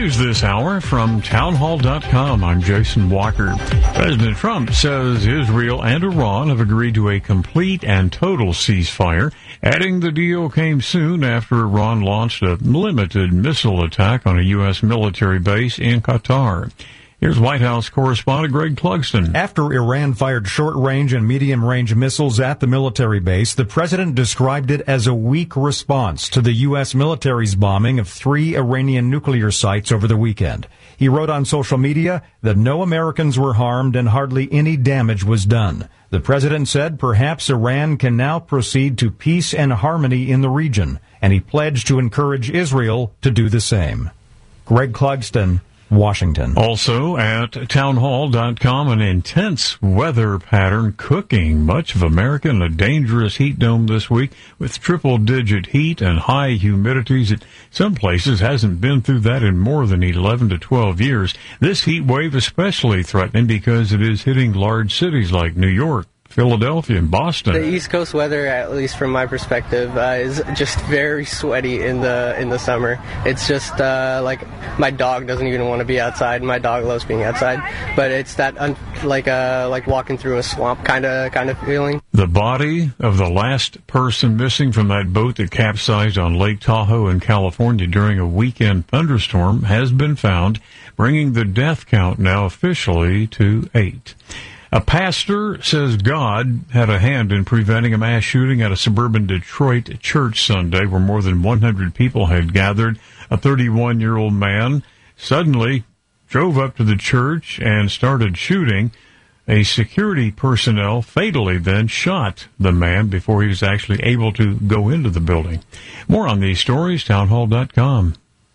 News this hour from townhall.com. I'm Jason Walker. President Trump says Israel and Iran have agreed to a complete and total ceasefire, adding the deal came soon after Iran launched a limited missile attack on a U.S. military base in Qatar. Here's White House correspondent Greg Clugston. After Iran fired short-range and medium-range missiles at the military base, the president described it as a weak response to the U.S. military's bombing of 3 Iranian nuclear sites over the weekend. He wrote on social media that no Americans were harmed and hardly any damage was done. The president said perhaps Iran can now proceed to peace and harmony in the region, and he pledged to encourage Israel to do the same. Greg Clugston, Washington. Also at townhall.com, an intense weather pattern cooking much of America in a dangerous heat dome this week with triple-digit heat and high humidities. It some places hasn't been through that in more than 11 to 12 years. This heat wave especially threatening because it is hitting large cities like New York, Philadelphia, and Boston. The East Coast weather, at least from my perspective, is just very sweaty in the summer. It's just like my dog doesn't even want to be outside. My dog loves being outside, but it's that like walking through a swamp kind of feeling. The body of the last person missing from that boat that capsized on Lake Tahoe in California during a weekend thunderstorm has been found, bringing the death count now officially to 8. A pastor says God had a hand in preventing a mass shooting at a suburban Detroit church Sunday where more than 100 people had gathered. A 31-year-old man suddenly drove up to the church and started shooting. A security personnel fatally then shot the man before he was actually able to go into the building. More on these stories, townhall.com.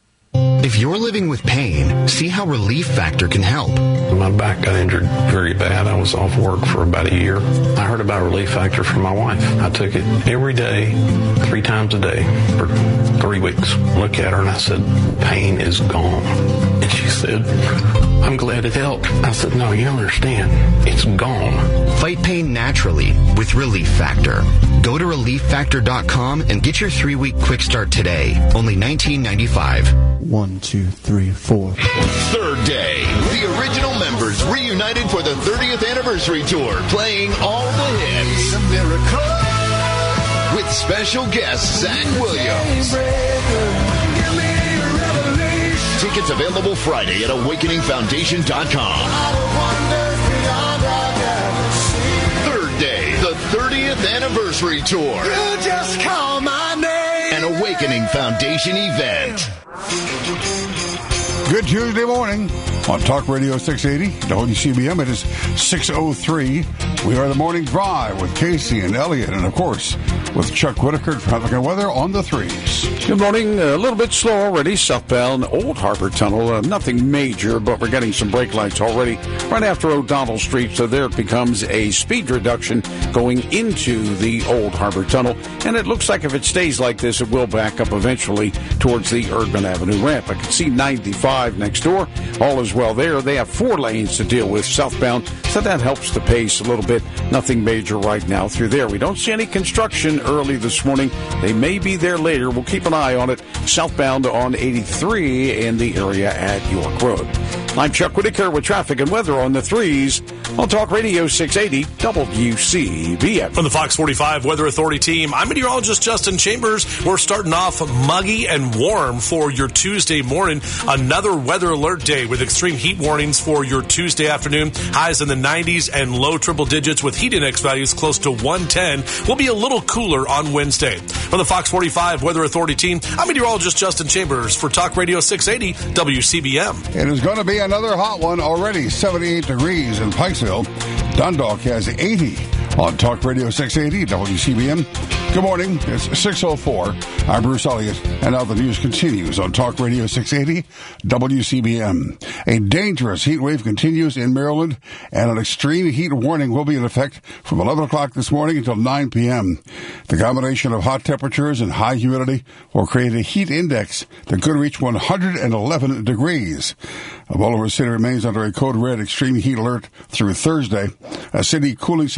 If you're living with pain, see how Relief Factor can help. My back got injured very bad. I was off work for about a year. I heard about Relief Factor from my wife. I took it every day, 3 times a day for 3 weeks. Look at her and I said, pain is gone. And she said, I'm glad it helped. I said, no, you don't understand. It's gone. Fight pain naturally with Relief Factor. Go to ReliefFactor.com and get your 3-week quick start today. Only $19.95. 1, 2, 3, 4. Third day. The original members reunited for the 30th anniversary tour, playing all the hits. With special guest Zach Williams. Tickets available Friday at AwakeningFoundation.com. Third day, the 30th anniversary tour. You just call my name. An Awakening Foundation event. Good Tuesday morning on Talk Radio 680 WCBM. It is 6:03. We are the Morning Drive with Casey and Elliot, and of course with Chuck Whitaker, traffic and weather on the 3s. Good morning. A little bit slow already southbound Old Harbor Tunnel. Nothing major, but we're getting some brake lights already right after O'Donnell Street. So there it becomes a speed reduction going into the Old Harbor Tunnel. And it looks like if it stays like this, it will back up eventually towards the Erdman Avenue ramp. I can see 95 next door. All is well there. They have 4 lanes to deal with southbound, so that helps the pace a little bit. Nothing major right now through there. We don't see any construction early this morning. They may be there later. We'll keep an eye on it. Southbound on 83 in the area at York Road. I'm Chuck Whitaker with traffic and weather on the 3s on Talk Radio 680 WCBM. From the Fox 45 Weather Authority team, I'm meteorologist Justin Chambers. We're starting off muggy and warm for your Tuesday morning. Another weather alert day with extreme heat warnings for your Tuesday afternoon. Highs in the 90s and low triple digits with heat index values close to 110. We'll be a little cooler on Wednesday. From the Fox 45 Weather Authority team, I'm meteorologist Justin Chambers for Talk Radio 680 WCBM. It is going to be another hot one already. 78 degrees in Pikesville. Dundalk has 80 on Talk Radio 680 WCBM. Good morning. It's 6:04. I'm Bruce Elliott, and now the news continues on Talk Radio 680 WCBM. A dangerous heat wave continues in Maryland, and an extreme heat warning will be in effect from 11 o'clock this morning until 9 p.m. The combination of hot temperatures and high humidity will create a heat index that could reach 111 degrees. Bolivar City remains under a code red extreme heat alert through Thursday. City cooling centers are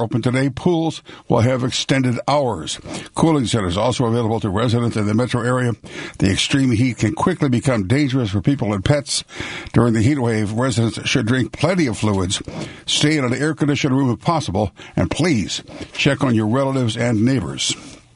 open today. Pools will have extended hours. Cooling centers also available to residents in the metro area. The extreme heat can quickly become dangerous for people and pets. During the heat wave, residents should drink plenty of fluids, stay in an air-conditioned room if possible, and please check on your relatives and neighbors.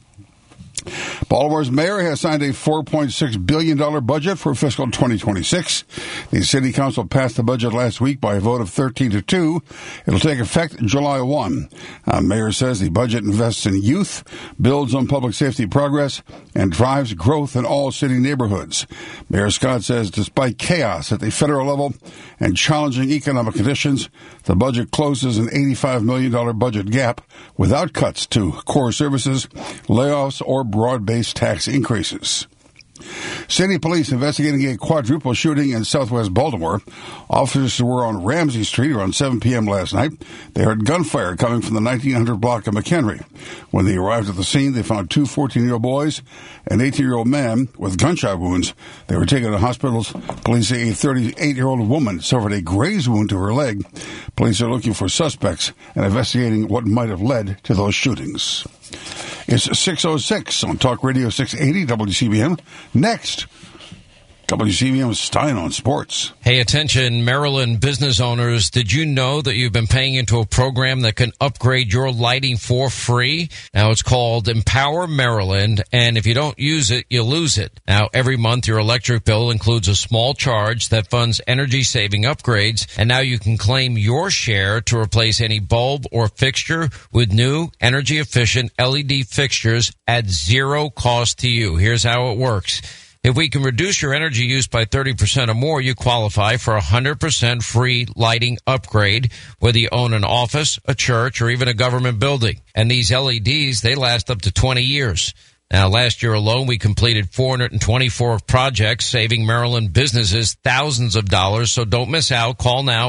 Baltimore's mayor has signed a $4.6 billion budget for fiscal 2026. The city council passed the budget last week by a vote of 13-2. It'll take effect July 1. Mayor says the budget invests in youth, builds on public safety progress, and drives growth in all city neighborhoods. Mayor Scott says despite chaos at the federal level and challenging economic conditions, the budget closes an $85 million budget gap without cuts to core services, layoffs, or broad-based tax increases. City police investigating a quadruple shooting in southwest Baltimore. Officers were on Ramsey Street around 7 p.m. last night. They heard gunfire coming from the 1900 block of McHenry. When they arrived at the scene, they found two 14-year-old boys, an 18-year-old man with gunshot wounds. They were taken to hospitals. Police say a 38-year-old woman suffered a graze wound to her leg. Police are looking for suspects and investigating what might have led to those shootings. It's 6:06 on Talk Radio 680 WCBM. Next, WCBM's Stein on Sports. Hey, attention, Maryland business owners. Did you know that you've been paying into a program that can upgrade your lighting for free? Now, it's called Empower Maryland, and if you don't use it, you lose it. Now, every month, your electric bill includes a small charge that funds energy-saving upgrades, and now you can claim your share to replace any bulb or fixture with new energy-efficient LED fixtures at zero cost to you. Here's how it works. If we can reduce your energy use by 30% or more, you qualify for a 100% free lighting upgrade, whether you own an office, a church, or even a government building. And these LEDs, they last up to 20 years. Now, last year alone, we completed 424 projects, saving Maryland businesses thousands of dollars. So don't miss out. Call now,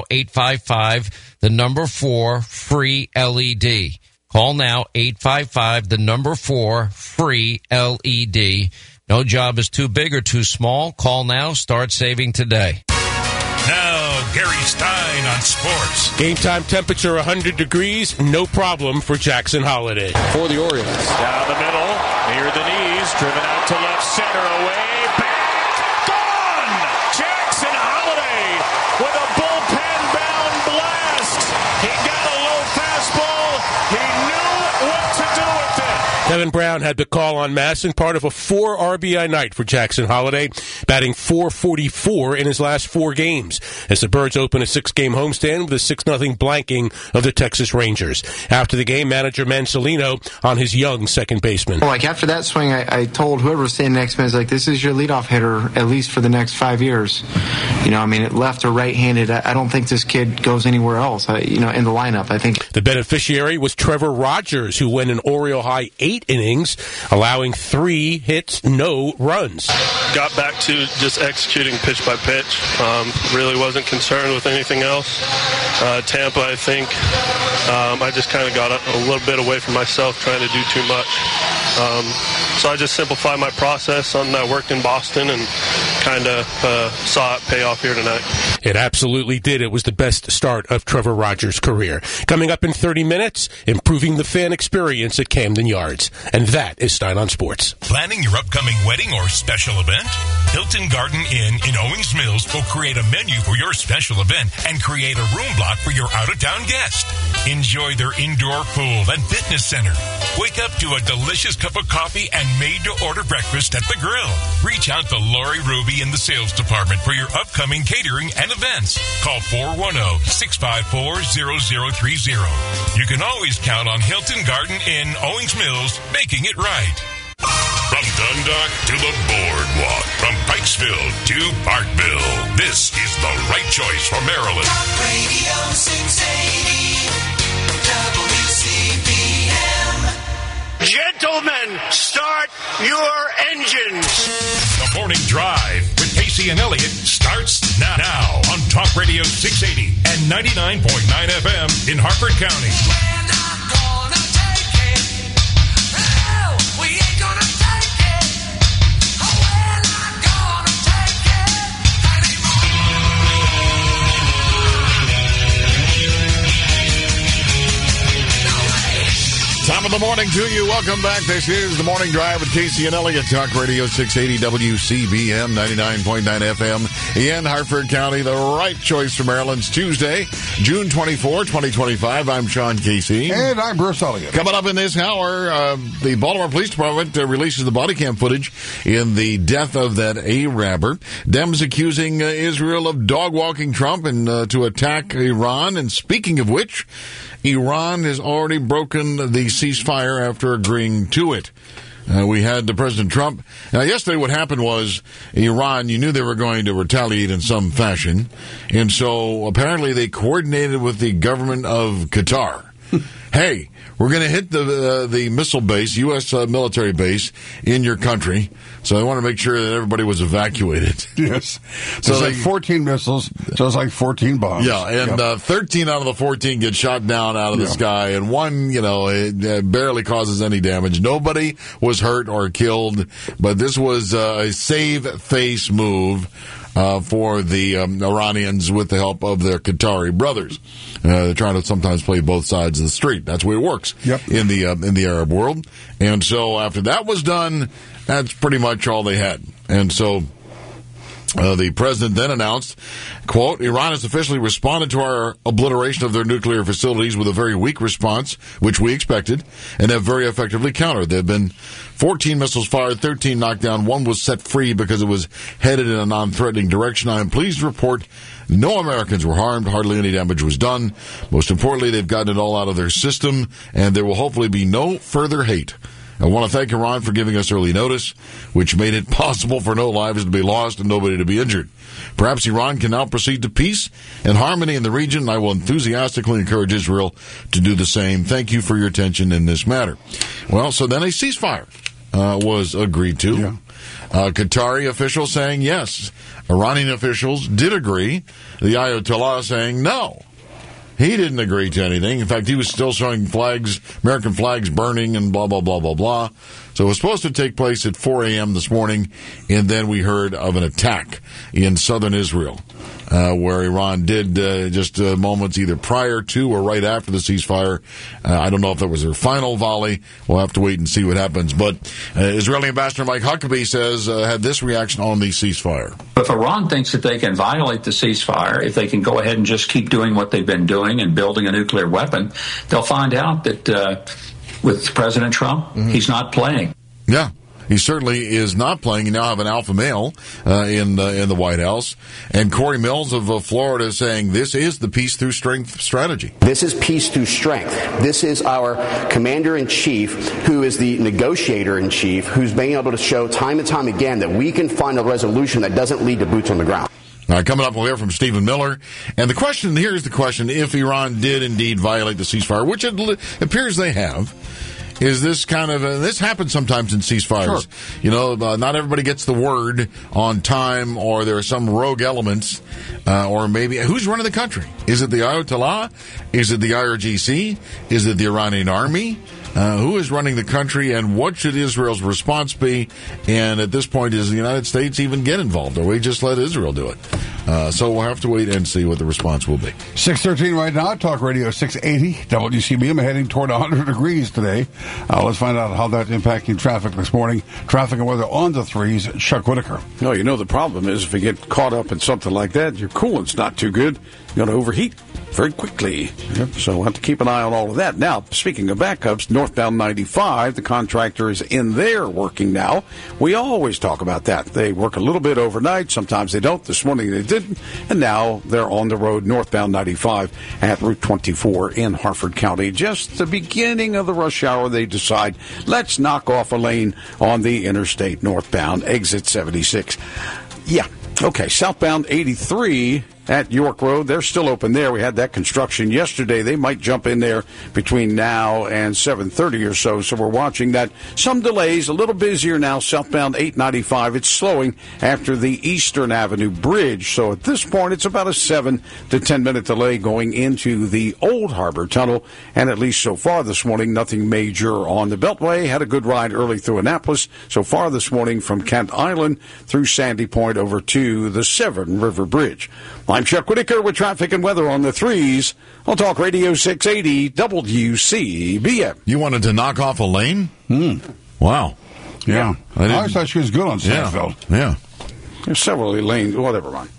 855-4 free LED. Call now, 855-4 free LED. No job is too big or too small. Call now. Start saving today. Now, Gary Stein on sports. Game time temperature 100 degrees. No problem for Jackson Holiday. For the Orioles. Down the middle, near the knees, driven out to left center, away, back, gone! Jackson Holiday with a bullpen-bound blast. He got a low fastball. He knew what to do with it. Kevin Brown had the call on Masson, part of a 4 RBI night for Jackson Holiday, batting .444 in his last 4 games, as the Birds open a 6-game homestand with a 6-0 blanking of the Texas Rangers. After the game, manager Mansolino on his young second baseman. Well, after that swing, I told whoever was standing next to me, I was like, this is your leadoff hitter, at least for the next 5 years. Left or right-handed, I don't think this kid goes anywhere else, in the lineup. I think the beneficiary was Trevor Rogers, who went an Oriole-high 8 innings, allowing 3 hits, no runs. Got back to just executing pitch by pitch. Really wasn't concerned with anything else. Tampa, I think, I just kind of got a little bit away from myself trying to do too much. So I just simplified my process, something that worked in Boston, and kind of saw it pay off here tonight. It absolutely did. It was the best start of Trevor Rogers' career. Coming up in 30 minutes, improving the fan experience at Camden Yards. And that is Stein on Sports. Planning your upcoming wedding or special event? Hilton Garden Inn in Owings Mills will create a menu for your special event and create a room block for your out-of-town guest. Enjoy their indoor pool and fitness center. Wake up to a delicious cup of coffee and made-to-order breakfast at the grill. Reach out to Lori Ruby in the sales department for your upcoming catering and events. Call 410-654-0030. You can always count on Hilton Garden Inn, Owings Mills, making it right. From Dundalk to the Boardwalk, from Pikesville to Parkville, this is the right choice for Maryland. Talk Radio 680 WCBM. Gentlemen, start your engines. The Morning Drive with Casey and Elliott starts now on Talk Radio 680 and 99.9 FM in Harford County. the morning to you. Welcome back. This is the Morning Drive with Casey and Elliott. Talk Radio 680 WCBM 99.9 FM in Hartford County. The right choice for Maryland's Tuesday, June 24, 2025. I'm Sean Casey. And I'm Bruce Elliott. Coming up in this hour, the Baltimore Police Department releases the body cam footage in the death of that Arabber. Dems accusing Israel of dog-walking Trump and to attack Iran. And speaking of which, Iran has already broken the ceasefire after agreeing to it. We had President Trump. Now, yesterday what happened was Iran, you knew they were going to retaliate in some fashion. And so apparently they coordinated with the government of Qatar. Hey, we're going to hit the missile base, U.S. Military base in your country. So they want to make sure that everybody was evacuated. Yes. So it's like 14 missiles, so it's like 14 bombs. Yeah, and 13 out of the 14 get shot down out of the sky, and one, it barely causes any damage. Nobody was hurt or killed, but this was a save-face move for the Iranians with the help of their Qatari brothers. They're trying to sometimes play both sides of the street. That's the way it works in the Arab world. And so after that was done, that's pretty much all they had. And so the president then announced, quote, Iran has officially responded to our obliteration of their nuclear facilities with a very weak response, which we expected, and have very effectively countered. There have been 14 missiles fired, 13 knocked down. One was set free because it was headed in a non-threatening direction. I am pleased to report no Americans were harmed. Hardly any damage was done. Most importantly, they've gotten it all out of their system, and there will hopefully be no further hate. I want to thank Iran for giving us early notice, which made it possible for no lives to be lost and nobody to be injured. Perhaps Iran can now proceed to peace and harmony in the region, and I will enthusiastically encourage Israel to do the same. Thank you for your attention in this matter. Well, so then a ceasefire was agreed to. Yeah. Qatari officials saying yes. Iranian officials did agree. The Ayatollah saying no. He didn't agree to anything. In fact, he was still showing flags, American flags burning and blah, blah, blah, blah, blah. So it was supposed to take place at 4 a.m. this morning, and then we heard of an attack in southern Israel, where Iran did just moments either prior to or right after the ceasefire. I don't know if that was their final volley. We'll have to wait and see what happens. But Israeli Ambassador Mike Huckabee says had this reaction on the ceasefire. If Iran thinks that they can violate the ceasefire, if they can go ahead and just keep doing what they've been doing and building a nuclear weapon, they'll find out that with President Trump, he's not playing. Yeah. He certainly is not playing. You now have an alpha male in the White House. And Corey Mills of Florida is saying this is the peace through strength strategy. This is peace through strength. This is our commander-in-chief, who is the negotiator-in-chief, who's being able to show time and time again that we can find a resolution that doesn't lead to boots on the ground. All right, coming up, we'll hear from Stephen Miller. And here's the question, if Iran did indeed violate the ceasefire, which it appears they have, is this kind of this happens sometimes in ceasefires. Sure. Not everybody gets the word on time, or there are some rogue elements, or maybe who's running the country? Is it the Ayatollah? Is it the IRGC? Is it the Iranian army? Who is running the country, and what should Israel's response be? And at this point, does the United States even get involved, or we just let Israel do it? So we'll have to wait and see what the response will be. 6:13 right now, Talk Radio 680, WCBM, heading toward 100 degrees today. Let's find out how that's impacting traffic this morning. Traffic and weather on the threes, Chuck Whitaker. No, the problem is if you get caught up in something like that, your coolant's not too good. You're going to overheat very quickly. Yep. So we'll have to keep an eye on all of that. Now, speaking of backups, northbound 95, the contractor is in there working now. We always talk about that. They work a little bit overnight. Sometimes they don't. This morning they didn't. And now they're on the road northbound 95 at Route 24 in Hartford County. Just the beginning of the rush hour, they decide, let's knock off a lane on the interstate northbound, exit 76. Yeah. Okay, southbound 83 at York Road. They're still open there. We had that construction yesterday. They might jump in there between now and 7:30 or so. So we're watching that. Some delays, a little busier now. Southbound 895. It's slowing after the Eastern Avenue Bridge. So at this point, it's about a 7 to 10 minute delay going into the Old Harbor Tunnel. And at least so far this morning, nothing major on the Beltway. Had a good ride early through Annapolis. So far this morning from Kent Island through Sandy Point over to the Severn River Bridge. I'm Chuck Whitaker with traffic and weather on the 3s. I'll talk Radio 680 WCBM. You wanted to knock off a lane? Wow. Yeah. I always thought she was good on Seinfeld. Yeah. There's several lanes. Well, never mind.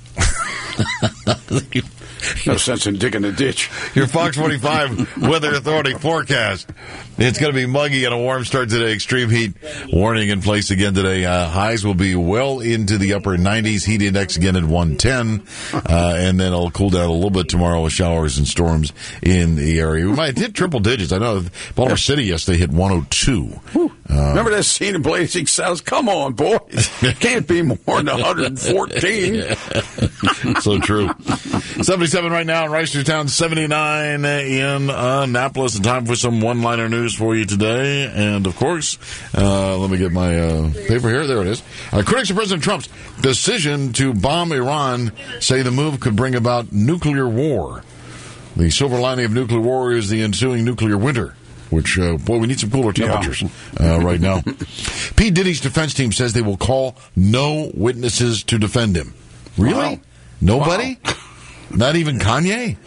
No sense in digging a ditch. Your Fox 45 Weather Authority forecast. It's going to be muggy and a warm start today. Extreme heat warning in place again today. Highs will be well into the upper 90s. Heat index again at 110. And then it'll cool down a little bit tomorrow with showers and storms in the area. We might hit triple digits. I know Baltimore City yesterday hit 102. Remember that scene in Blazing Saddles? Come on, boys. Can't be more than 114. So true. 77 right now in Reisterstown, 79 in Annapolis. And time for some one-liner news for you today. And, of course, let me get my paper here. There it is. Critics of President Trump's decision to bomb Iran say the move could bring about nuclear war. The silver lining of nuclear war is the ensuing nuclear winter. Which, boy, we need some cooler temperatures right now. P. Diddy's defense team says they will call no witnesses to defend him. Really? Wow. Nobody? Wow. Not even Kanye?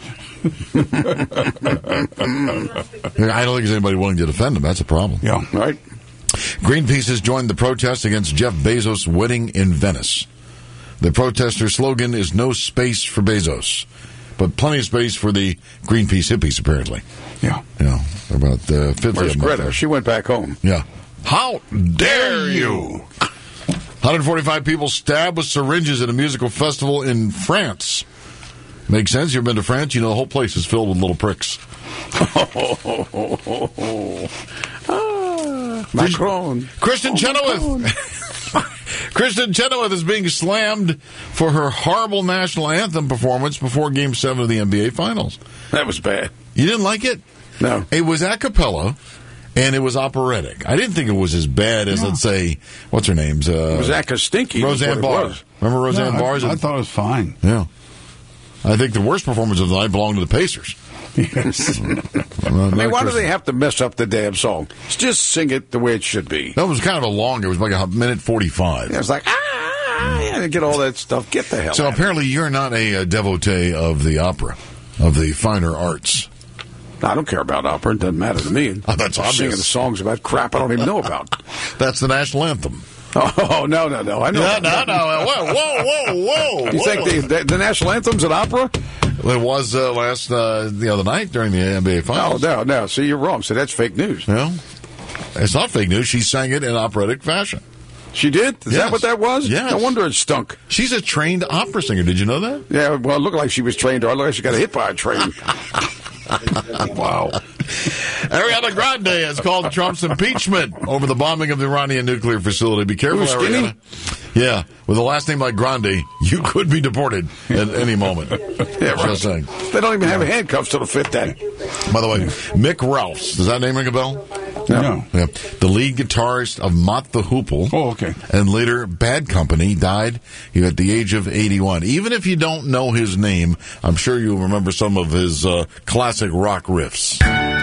I don't think there's anybody willing to defend him. That's a problem. Yeah. Right. Greenpeace has joined the protest against Jeff Bezos' wedding in Venice. The protesters' slogan is no space for Bezos, but plenty of space for the Greenpeace hippies, apparently. Yeah. Yeah. About 50 Where's of them. Greta? She went back home. Yeah. How dare you? 145 people stabbed with syringes at a musical festival in France. Makes sense. You've been to France, you know the whole place is filled with little pricks. Macron. Kristen Chenoweth. Kristen Chenoweth is being slammed for her horrible national anthem performance before Game 7 of the NBA Finals. That was bad. You didn't like it? No. It was a cappella, and it was operatic. I didn't think it was as bad as, let's say, what's her name's? Rebecca Stinky. Roseanne Barr. Remember Roseanne Barr? I thought it was fine. Yeah. I think the worst performance of the night belonged to the Pacers. Yes. I mean, why do they have to mess up the damn song? Just sing it the way it should be. That was kind of a long, it was like a minute 45. Yeah, it's like, get all that stuff. Get the hell So out apparently you're not a devotee of the opera, of the finer arts. I don't care about opera. It doesn't matter to me. Oh, that's obvious. Singing the songs about crap I don't even know about. That's the national anthem. Oh, no. I know. Whoa. You think the national anthem's an opera? It was the other night during the NBA Finals. No. See, you're wrong. So that's fake news. No, it's not fake news. She sang it in operatic fashion. She did? Is that what that was? Yes. No wonder it stunk. She's a trained opera singer. Did you know that? Yeah, well, it looked like she was trained, or it looked like she got hit by a train. Wow. Ariana Grande has called Trump's impeachment over the bombing of the Iranian nuclear facility. Be careful, Ariana. Yeah, with a last name like Grande, you could be deported at any moment. Yeah, right. Just saying. They don't even have handcuffs that'll fit that. By the way, Mick Ralphs, does that name ring a bell? No. Yeah. The lead guitarist of Mott the Hoople. Oh, okay. And later Bad Company died at the age of 81. Even if you don't know his name, I'm sure you'll remember some of his classic rock riffs.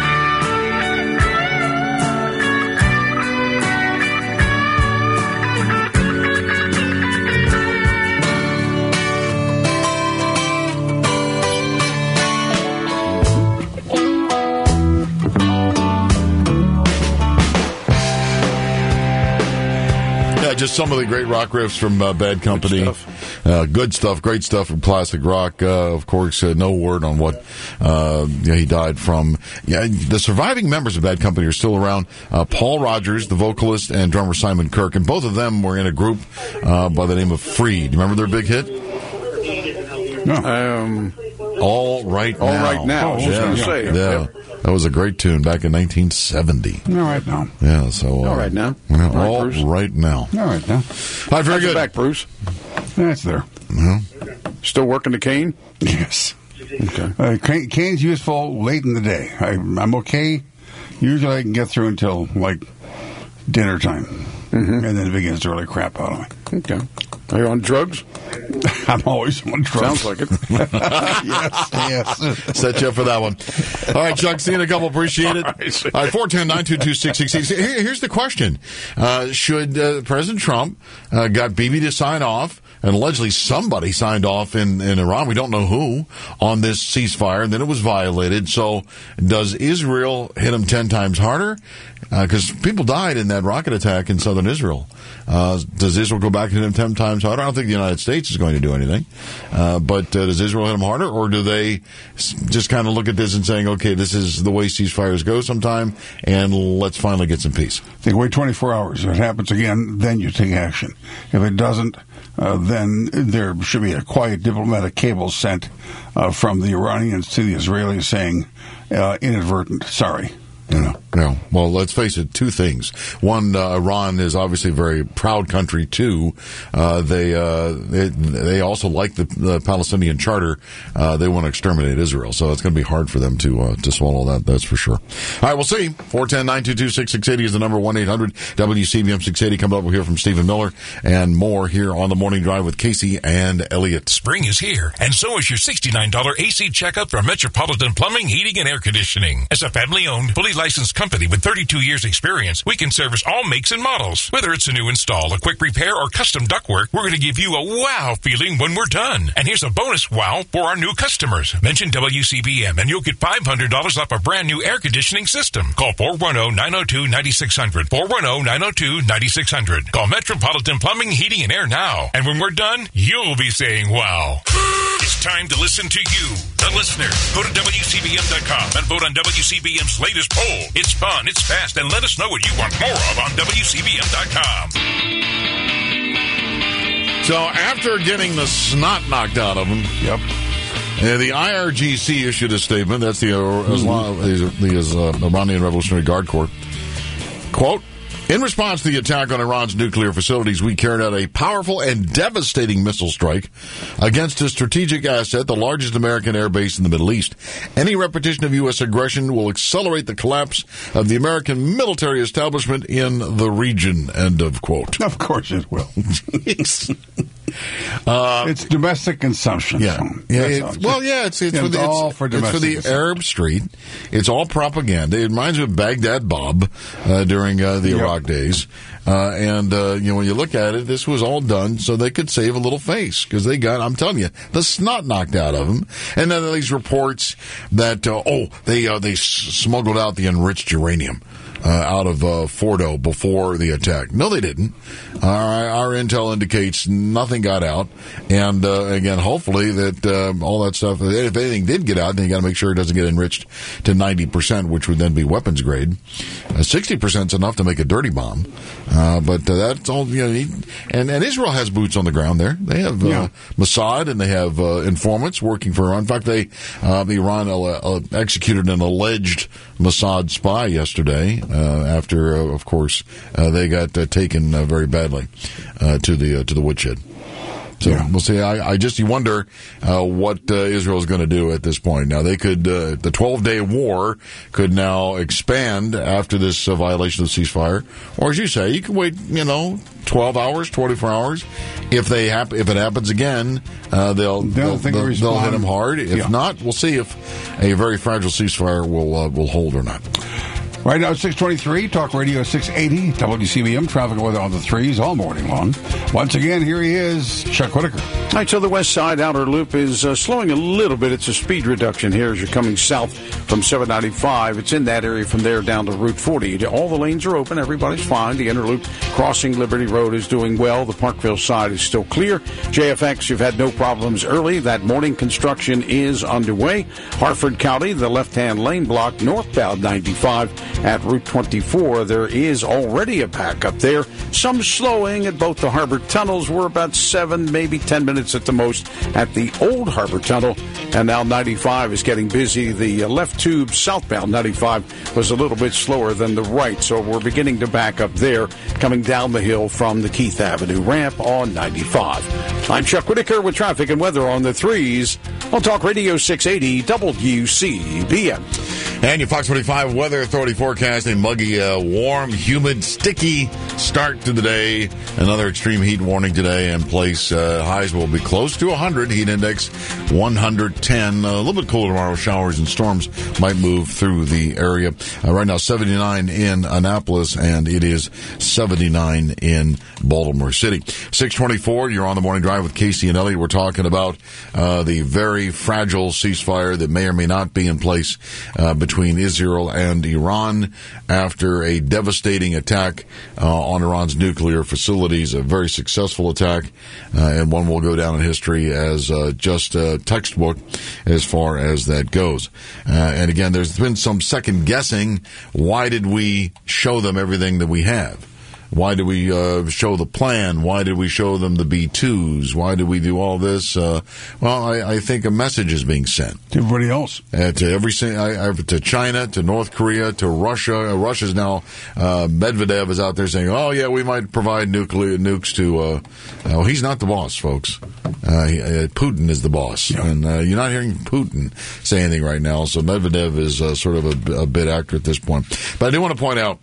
Just some of the great rock riffs from Bad Company. Good stuff, great stuff from classic rock. Of course, no word on what he died from. Yeah, the surviving members of Bad Company are still around. Paul Rogers, the vocalist, and drummer Simon Kirke, and both of them were in a group by the name of Freed. Remember their big hit? No. All Right Now. All Right Now. I was going to say. Yeah. That was a great tune back in 1970. All right now. Yeah, so... all right now. Yeah, all right, right now. All right now. All right, very good. Back, Bruce. That's there. Still working the cane? Yes. Okay. Cane's useful late in the day. I'm okay. Usually I can get through until, like, dinner time. And then it begins to really crap out of me. Okay. Are you on drugs? I'm always on drugs. Sounds like it. Yes. Set you up for that one. All right, Chuck, see you in a couple. Appreciate it. All right, 410-922-6666. Here's the question. Should President Trump got Bibi to sign off, and allegedly somebody signed off in Iran, we don't know who, on this ceasefire, and then it was violated. So does Israel hit him 10 times harder? Because people died in that rocket attack in southern Israel. Does Israel go back and hit him 10 times harder? I don't think the United States is going to do anything. But does Israel hit him harder, or do they just kind of look at this and saying, okay, this is the way ceasefires go sometime, and let's finally get some peace? I think wait 24 hours. If it happens again, then you take action. If it doesn't, then there should be a quiet diplomatic cable sent from the Iranians to the Israelis saying, inadvertent, sorry. Yeah. Well, let's face it, two things. One, Iran is obviously a very proud country. Two, they also like the Palestinian Charter. They want to exterminate Israel, so it's going to be hard for them to swallow that. That's for sure. All right, we'll see. 410-922-6680 is the number. 1-800-WCBM 680. Coming up, we'll hear from Stephen Miller and more here on the Morning Drive with Casey and Elliot. Spring is here, and so is your $69 AC checkup from Metropolitan Plumbing, Heating, and Air Conditioning. As a family-owned, fully licensed company with 32 years experience, we can service all makes and models. Whether it's a new install, a quick repair, or custom ductwork, we're going to give you a wow feeling when we're done. And here's a bonus wow for our new customers. Mention WCBM and you'll get $500 off a brand new air conditioning system. Call 410-902-9600. 410-902-9600. Call Metropolitan Plumbing, Heating, and Air now. And when we're done, you'll be saying wow. It's time to listen to you, the listener. Go to WCBM.com and vote on WCBM's latest poll. It's fun, it's fast, and let us know what you want more of on WCBM.com. So after getting the snot knocked out of him, the IRGC issued a statement. That's the Iranian Revolutionary Guard Corps. Quote, in response to the attack on Iran's nuclear facilities, we carried out a powerful and devastating missile strike against a strategic asset, the largest American air base in the Middle East. Any repetition of U.S. aggression will accelerate the collapse of the American military establishment in the region. End of quote. Of course it will. It's domestic consumption. Yeah. It's all for the Arab Street. It's all propaganda. It reminds me of Baghdad Bob during the Iraq days. When you look at it, this was all done so they could save a little face because they got, I'm telling you, the snot knocked out of them. And then these reports that, they smuggled out the enriched uranium out of Fordo before the attack. No, they didn't. Our intel indicates nothing got out. And again, hopefully that all that stuff, if anything did get out, then you got to make sure it doesn't get enriched to 90%, which would then be weapons grade. 60% is enough to make a dirty bomb. But that's all, and Israel has boots on the ground there. They have Mossad and they have informants working for Iran. In fact, Iran executed an alleged Mossad spy yesterday after, of course, they got taken very badly to the woodshed. So we'll see. You wonder what Israel is going to do at this point. Now, they could, the 12-day war could now expand after this violation of the ceasefire. Or, as you say, you can wait, 12 hours, 24 hours. If it happens again, they'll hit them hard. If not, we'll see if a very fragile ceasefire will hold or not. Right now, it's 6:23, Talk Radio 680, WCBM, traffic and weather on the threes all morning long. Once again, here he is, Chuck Whitaker. All right, so the west side outer loop is slowing a little bit. It's a speed reduction here as you're coming south from 795. It's in that area from there down to Route 40. All the lanes are open. Everybody's fine. The inner loop crossing Liberty Road is doing well. The Parkville side is still clear. JFX, you've had no problems early. That morning construction is underway. Harford County, the left-hand lane block northbound 95. At Route 24, there is already a backup there. Some slowing at both the Harbor Tunnels. We're about 7, maybe 10 minutes at the most at the old Harbor Tunnel. And now 95 is getting busy. The left tube southbound 95 was a little bit slower than the right. So we're beginning to back up there coming down the hill from the Keith Avenue ramp on 95. I'm Chuck Whitaker with traffic and weather on the threes on Talk Radio 680 WCBM. And your Fox 45 Weather Authority forecast a muggy, warm, humid, sticky start to the day. Another extreme heat warning today in place. Highs will be close to 100. Heat index 110. A little bit cooler tomorrow. Showers and storms might move through the area. Right now, 79 in Annapolis, and it is 79 in Baltimore City. 624, you're on the morning drive with Casey and Elliot. We're talking about the very fragile ceasefire that may or may not be in place between Israel and Iran after a devastating attack on Iran's nuclear facilities, a very successful attack, and one will go down in history as just a textbook as far as that goes. And again, there's been some second guessing. Why did we show them everything that we have? Why did we show the plan? Why did we show them the B-2s? Why did we do all this? Well, I think a message is being sent. To everybody else. To China, to North Korea, to Russia. Russia's now, Medvedev is out there saying, oh, yeah, we might provide nukes to... he's not the boss, folks. Putin is the boss. Yeah. And you're not hearing Putin say anything right now, so Medvedev is sort of a bit actor at this point. But I do want to point out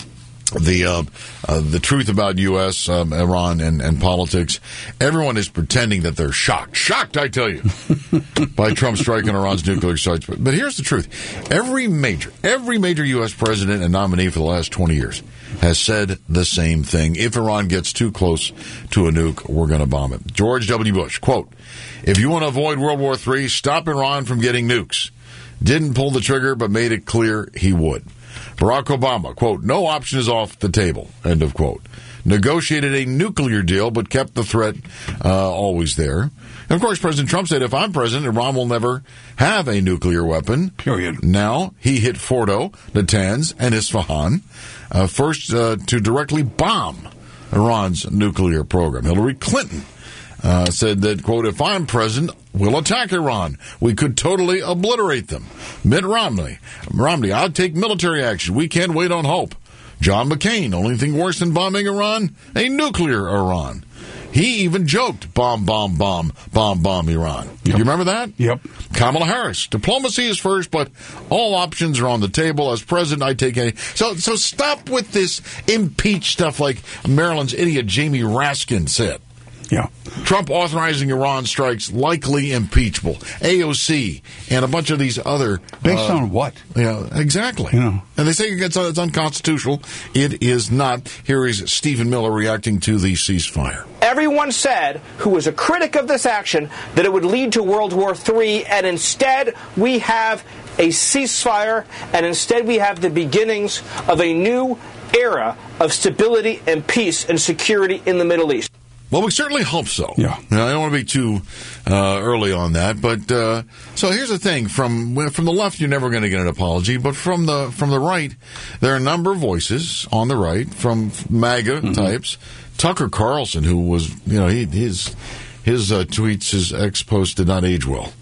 the truth about U.S., Iran, and politics. Everyone is pretending that they're shocked. Shocked, I tell you, by Trump striking Iran's nuclear sites. But here's the truth. Every major U.S. president and nominee for the last 20 years has said the same thing. If Iran gets too close to a nuke, we're going to bomb it. George W. Bush, quote, if you want to avoid World War III, stop Iran from getting nukes. Didn't pull the trigger, but made it clear he would. Barack Obama, quote, no option is off the table, end of quote. Negotiated a nuclear deal, but kept the threat always there. And, of course, President Trump said, if I'm president, Iran will never have a nuclear weapon. Period. Now, he hit Fordo, Natanz, and Isfahan, first to directly bomb Iran's nuclear program. Hillary Clinton said that, quote, if I'm president, we'll attack Iran. We could totally obliterate them. Mitt Romney, I'll take military action. We can't wait on hope. John McCain, only thing worse than bombing Iran? A nuclear Iran. He even joked, bomb Iran. Yep. Do you remember that? Yep. Kamala Harris, diplomacy is first, but all options are on the table. As president, I take any. So stop with this impeach stuff like Maryland's idiot Jamie Raskin said. Yeah. Trump authorizing Iran strikes likely impeachable. AOC and a bunch of these other... Based on what? Yeah, exactly. Yeah. And they say it's unconstitutional. It is not. Here is Stephen Miller reacting to the ceasefire. Everyone said, who was a critic of this action, that it would lead to World War III, and instead we have a ceasefire, and instead we have the beginnings of a new era of stability and peace and security in the Middle East. Well, we certainly hope so. Yeah. Now, I don't want to be too early on that, but so here's the thing: from the left, you're never going to get an apology, but from the right, there are a number of voices on the right from MAGA types. Tucker Carlson, who was, his tweets, his ex post did not age well.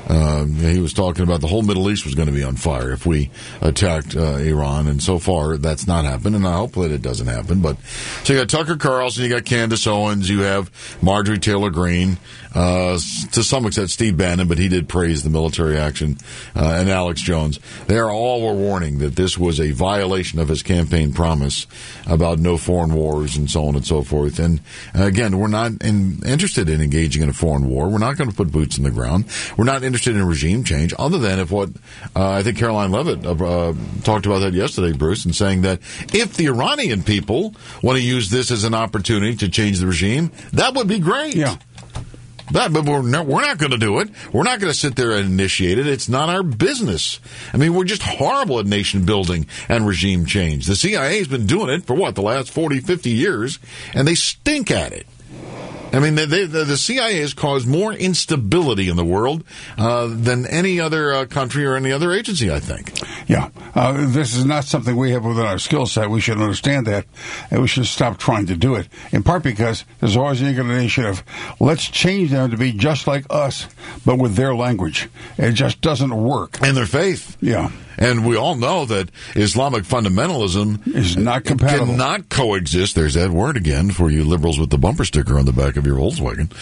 He was talking about the whole Middle East was going to be on fire if we attacked Iran, and so far that's not happened, and I hope that it doesn't happen. But so you got Tucker Carlson, you got Candace Owens, you have Marjorie Taylor Greene, to some extent Steve Bannon, but he did praise the military action, and Alex Jones. They all were warning that this was a violation of his campaign promise about no foreign wars and so on and so forth. And again, we're not interested in engaging in a foreign war. We're not going to put boots in the ground. We're not interested in regime change, other than if what I think Caroline Levitt talked about that yesterday, Bruce, and saying that if the Iranian people want to use this as an opportunity to change the regime, that would be great. Yeah. But we're not going to do it. We're not going to sit there and initiate it. It's not our business. I mean, we're just horrible at nation building and regime change. The CIA has been doing it for the last 40, 50 years, and they stink at it. I mean, the CIA has caused more instability in the world than any other country or any other agency, I think. Yeah. This is not something we have within our skill set. We should understand that, and we should stop trying to do it, in part because there's always an inclination of, let's change them to be just like us, but with their language. It just doesn't work. And their faith. Yeah. And we all know that Islamic fundamentalism is not compatible. Cannot coexist. There's that word again for you liberals with the bumper sticker on the back of your Volkswagen.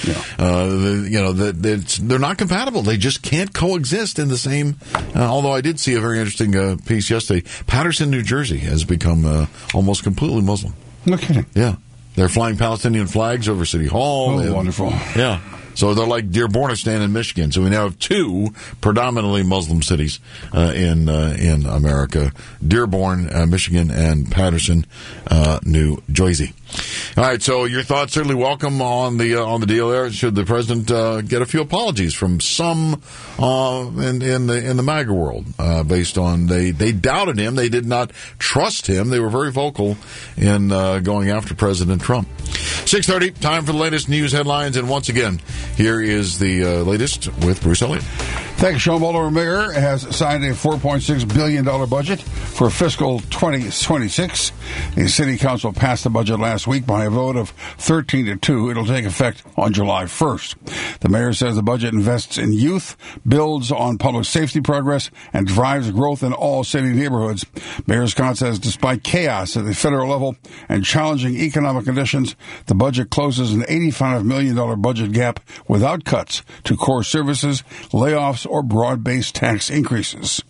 Yeah. They're not compatible. They just can't coexist in the same. Although I did see a very interesting piece yesterday. Patterson, New Jersey, has become almost completely Muslim. No kidding. Yeah. They're flying Palestinian flags over City Hall. Oh, wonderful. Yeah. So they're like Dearbornistan in Michigan. So we now have two predominantly Muslim cities in America: Dearborn, Michigan, and Patterson, New Jersey. All right. So your thoughts certainly welcome on the deal there. Should the president get a few apologies from some in the MAGA world based on they doubted him, they did not trust him, they were very vocal in going after President Trump. 6:30, time for the latest news headlines, and once again, here is the latest with Bruce Elliott. Thank you. Sean Baltimore Mayor has signed a $4.6 billion budget for fiscal 2026. The city council passed the budget last week by a vote of 13-2. It'll take effect on July 1st. The mayor says the budget invests in youth, builds on public safety progress, and drives growth in all city neighborhoods. Mayor Scott says despite chaos at the federal level and challenging economic conditions, the budget closes an $85 million budget gap without cuts to core services, layoffs, or broad-based tax increases.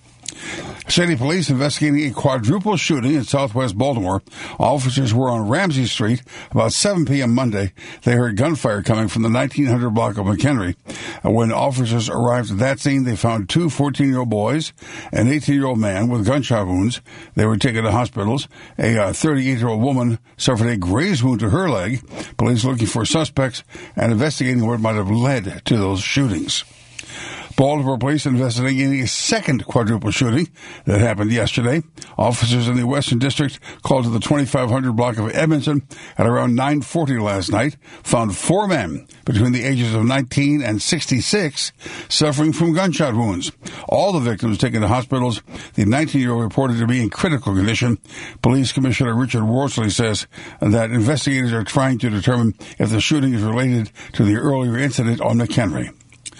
City police investigating a quadruple shooting in southwest Baltimore. Officers were on Ramsey Street about 7 p.m. Monday. They heard gunfire coming from the 1900 block of McHenry. When officers arrived at that scene, they found two 14-year-old boys, an 18-year-old man with gunshot wounds. They were taken to hospitals. A 38-year-old woman suffered a graze wound to her leg. Police looking for suspects and investigating what might have led to those shootings. Baltimore police investigating a second quadruple shooting that happened yesterday. Officers in the Western District called to the 2500 block of Edmondson at around 9:40 last night, found four men between the ages of 19 and 66 suffering from gunshot wounds. All the victims taken to hospitals. The 19-year-old reported to be in critical condition. Police Commissioner Richard Worsley says that investigators are trying to determine if the shooting is related to the earlier incident on McHenry.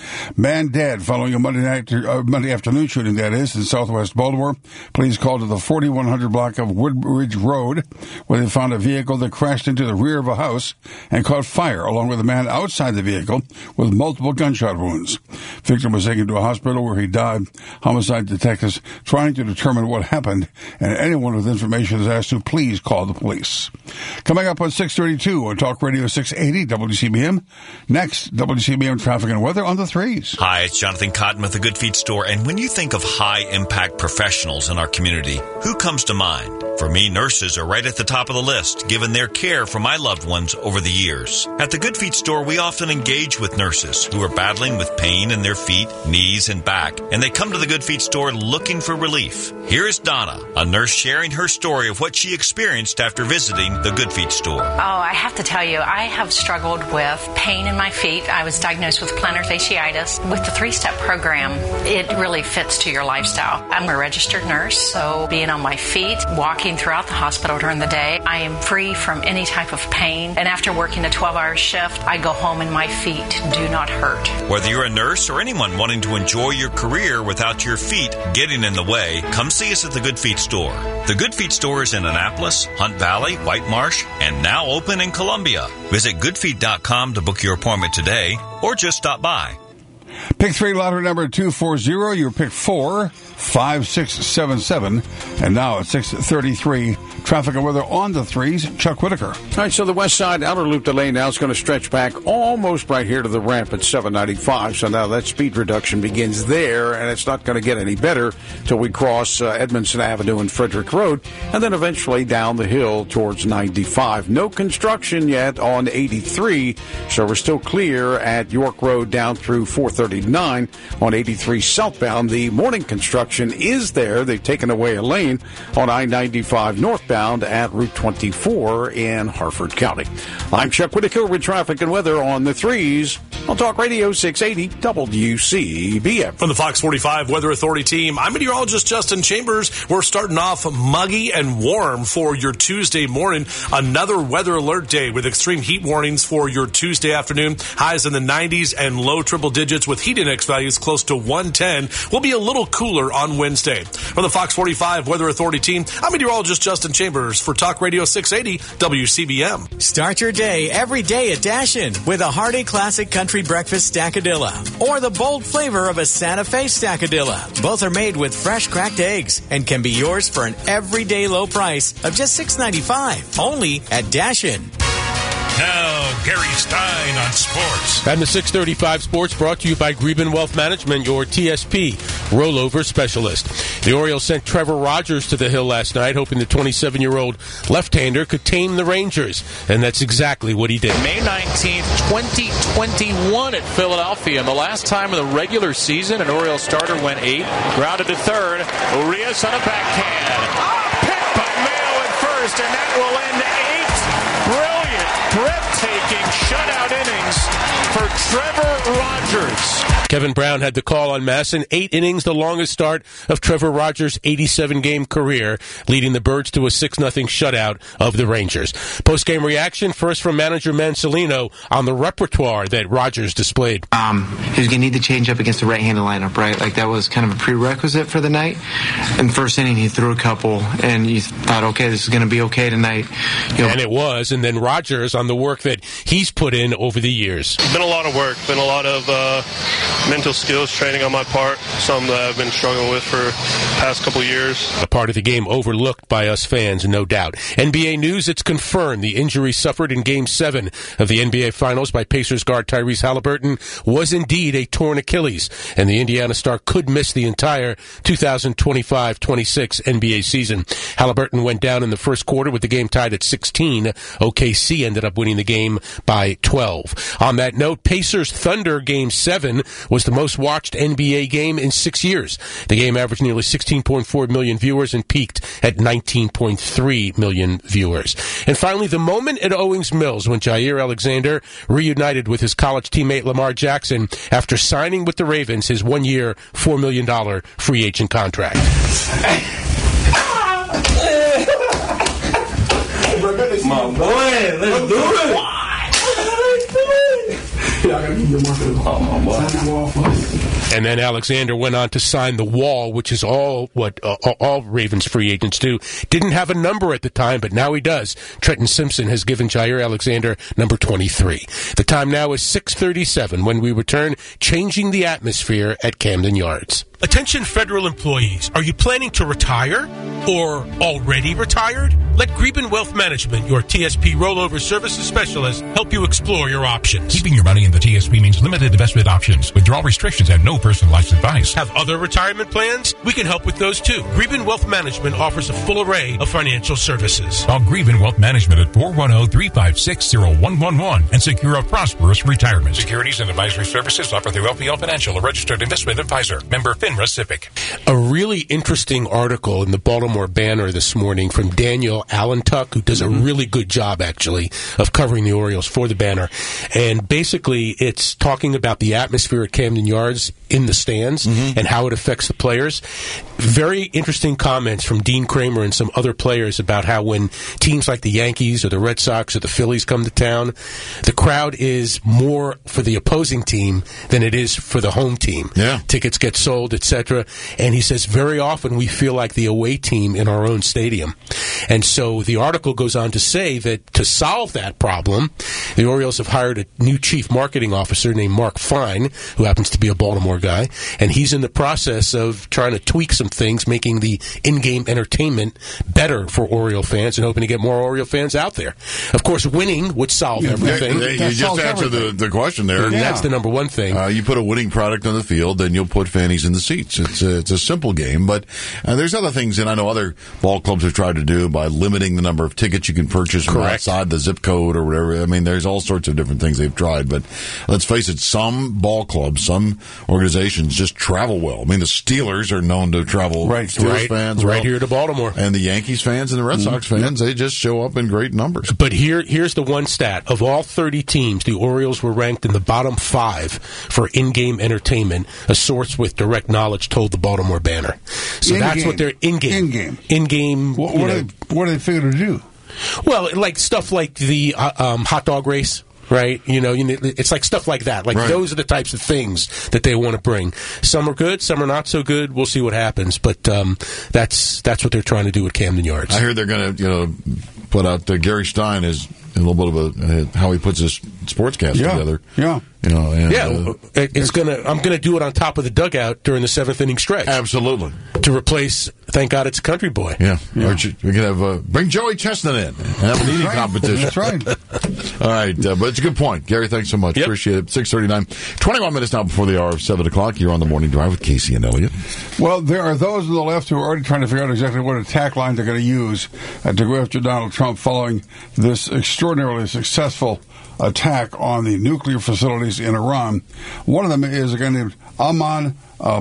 Man dead following a Monday afternoon shooting, that is, in southwest Baltimore. Police called to the 4100 block of Woodbridge Road, where they found a vehicle that crashed into the rear of a house and caught fire, along with a man outside the vehicle with multiple gunshot wounds. Victim was taken to a hospital where he died. Homicide detectives trying to determine what happened, and anyone with information is asked to please call the police. Coming up on 6:32 on Talk Radio 680 WCBM. Next, WCBM traffic and weather on the threes. Hi, it's Jonathan Cotton with the Good Feet Store, and when you think of high-impact professionals in our community, who comes to mind? For me, nurses are right at the top of the list, given their care for my loved ones over the years. At the Good Feet Store, we often engage with nurses who are battling with pain in their feet, knees, and back, and they come to the Good Feet Store looking for relief. Here is Donna, a nurse sharing her story of what she experienced after visiting the Good Feet Store. Oh, I have to tell you, I have struggled with pain in my feet. I was diagnosed with plantar fasciitis. With the 3-step program, it really fits to your lifestyle. I'm a registered nurse, so being on my feet, walking throughout the hospital during the day, I am free from any type of pain. And after working a 12-hour shift, I go home and my feet do not hurt. Whether you're a nurse or anyone wanting to enjoy your career without your feet getting in the way, come see us at the Good Feet Store. The Good Feet Store is in Annapolis, Hunt Valley, White Marsh, and now open in Columbia. Visit goodfeet.com to book your appointment today or just stop by. Pick 3 lottery number 240. Your pick 4, 5677. And now at 6:33, traffic and weather on the threes. Chuck Whitaker. All right, so the west side outer loop delay now is going to stretch back almost right here to the ramp at 795. So now that speed reduction begins there, and it's not going to get any better till we cross Edmondson Avenue and Frederick Road, and then eventually down the hill towards 95. No construction yet on 83, so we're still clear at York Road down through 439 on 83 southbound. The morning construction is there. They've taken away a lane on I-95 northbound at Route 24 in Harford County. I'm Chuck Whitaker with traffic and weather on the threes. on Talk Radio 680 WCBM. From the Fox 45 Weather Authority team, I'm meteorologist Justin Chambers. We're starting off muggy and warm for your Tuesday morning. Another weather alert day with extreme heat warnings for your Tuesday afternoon. Highs in the 90s and low triple digits with heat index values close to 110. We'll be a little cooler on Wednesday. From the Fox 45 Weather Authority team, I'm meteorologist Justin Chambers for Talk Radio 680 WCBM. Start your day every day at Dashin with a hearty classic country breakfast stackadilla or the bold flavor of a Santa Fe stackadilla. Both are made with fresh cracked eggs and can be yours for an everyday low price of just $6.95 only at Dashin. Now, Gary Stein on sports. And the 635 Sports brought to you by Greben Wealth Management, your TSP rollover specialist. The Orioles sent Trevor Rogers to the hill last night, hoping the 27-year-old left-hander could tame the Rangers. And that's exactly what he did. May 19th, 2021 at Philadelphia. And the last time in the regular season, an Orioles starter went 8. Grounded to third. Urias on a backhand. Picked by Mayo at first, and that will end 8 brilliant, breathtaking shutout innings for Trevor Rogers. Kevin Brown had the call on Masson. 8 innings, the longest start of Trevor Rogers' 87-game career, leading the Birds to a 6-0 shutout of the Rangers. Post-game reaction, first from manager Mansolino on the repertoire that Rogers displayed. He was going to need to change up against the right-handed lineup, right? Like, that was kind of a prerequisite for the night. In the first inning, he threw a couple, and you thought, okay, this is going to be okay tonight. And it was. And then Rogers on the work that he's put in over the years. Been a lot of work, been a lot of mental skills training on my part, something that I've been struggling with for the past couple years. A part of the game overlooked by us fans, no doubt. NBA news, it's confirmed the injury suffered in Game 7 of the NBA Finals by Pacers guard Tyrese Halliburton was indeed a torn Achilles, and the Indiana star could miss the entire 2025-26 NBA season. Halliburton went down in the first quarter with the game tied at 16. OKC ended up winning the game by 12. On that note, Pacers Thunder Game 7 was the most watched NBA game in 6 years. The game averaged nearly 16.4 million viewers and peaked at 19.3 million viewers. And finally, the moment at Owings Mills when Jair Alexander reunited with his college teammate Lamar Jackson after signing with the Ravens his 1-year, $4 million free agent contract. My boy, let's do it. And then Alexander went on to sign the wall, which is all what all Ravens free agents do. Didn't have a number at the time, but now he does. Trenton Simpson has given Jair Alexander number 23. The time now is 6:37 when we return, changing the atmosphere at Camden Yards. Attention federal employees. Are you planning to retire or already retired? Let Greben Wealth Management, your TSP rollover services specialist, help you explore your options. Keeping your money in the TSP means limited investment options, withdrawal restrictions, and no personalized advice. Have other retirement plans? We can help with those too. Greben Wealth Management offers a full array of financial services. Call Greben Wealth Management at 410-356-0111 and secure a prosperous retirement. Securities and advisory services offered through LPL Financial, a registered investment advisor. Member FINRA SIPC. A really interesting article in the Baltimore Banner this morning from Daniel Allentuck, who does a really good job, actually, of covering the Orioles for the Banner. And basically, it's talking about the atmosphere at Camden Yards in the stands and how it affects the players. Very interesting comments from Dean Kramer and some other players about how when teams like the Yankees or the Red Sox or the Phillies come to town, the crowd is more for the opposing team than it is for the home team. Yeah. Tickets get sold, etc. And he says very often we feel like the away team in our own stadium. And so the article goes on to say that to solve that problem, the Orioles have hired a new chief marketing officer named Mark Fine, who happens to be a Baltimore guy, and he's in the process of trying to tweak some things, making the in-game entertainment better for Oriole fans and hoping to get more Oriole fans out there. Of course, winning would solve everything. You just answered the question there. And that's the number one thing. You put a winning product on the field, then you'll put fannies in the seats. It's a simple game, but there's other things, and I know other ball clubs have tried to do by limiting the number of tickets you can purchase from outside the zip code or whatever. I mean, there's all sorts of different things they've tried, but let's face it, some ball clubs, some organizations just travel well. I mean, the Steelers are known to travel. Steelers fans right here to Baltimore, and the Yankees fans and the Red Sox fans, they just show up in great numbers. But here's the one stat: of all 30 teams, the Orioles were ranked in the bottom 5 for in-game entertainment. A source with direct knowledge told the Baltimore Banner. So that's what they're in-game. What do they figure to do? Well, like stuff like the hot dog race. Right, it's like stuff like that. Like those are the types of things that they want to bring. Some are good, some are not so good. We'll see what happens, but that's what they're trying to do with Camden Yards. I heard they're going to put out Gary Stein is a little bit of how he puts his sportscast together. Yeah. I'm gonna do it on top of the dugout during the 7th inning stretch. Absolutely, to replace. Thank God it's a country boy. Yeah. We can have bring Joey Chestnut in and have an eating competition. That's right. All right, but it's a good point, Gary. Thanks so much. Appreciate it. 6:39, 21 minutes now before the hour of 7:00. You're on the morning drive with Casey and Elliott. Well, there are those on the left who are already trying to figure out exactly what attack line they're going to use to go after Donald Trump following this extraordinarily successful attack on the nuclear facilities in Iran. One of them is a guy named Ahmad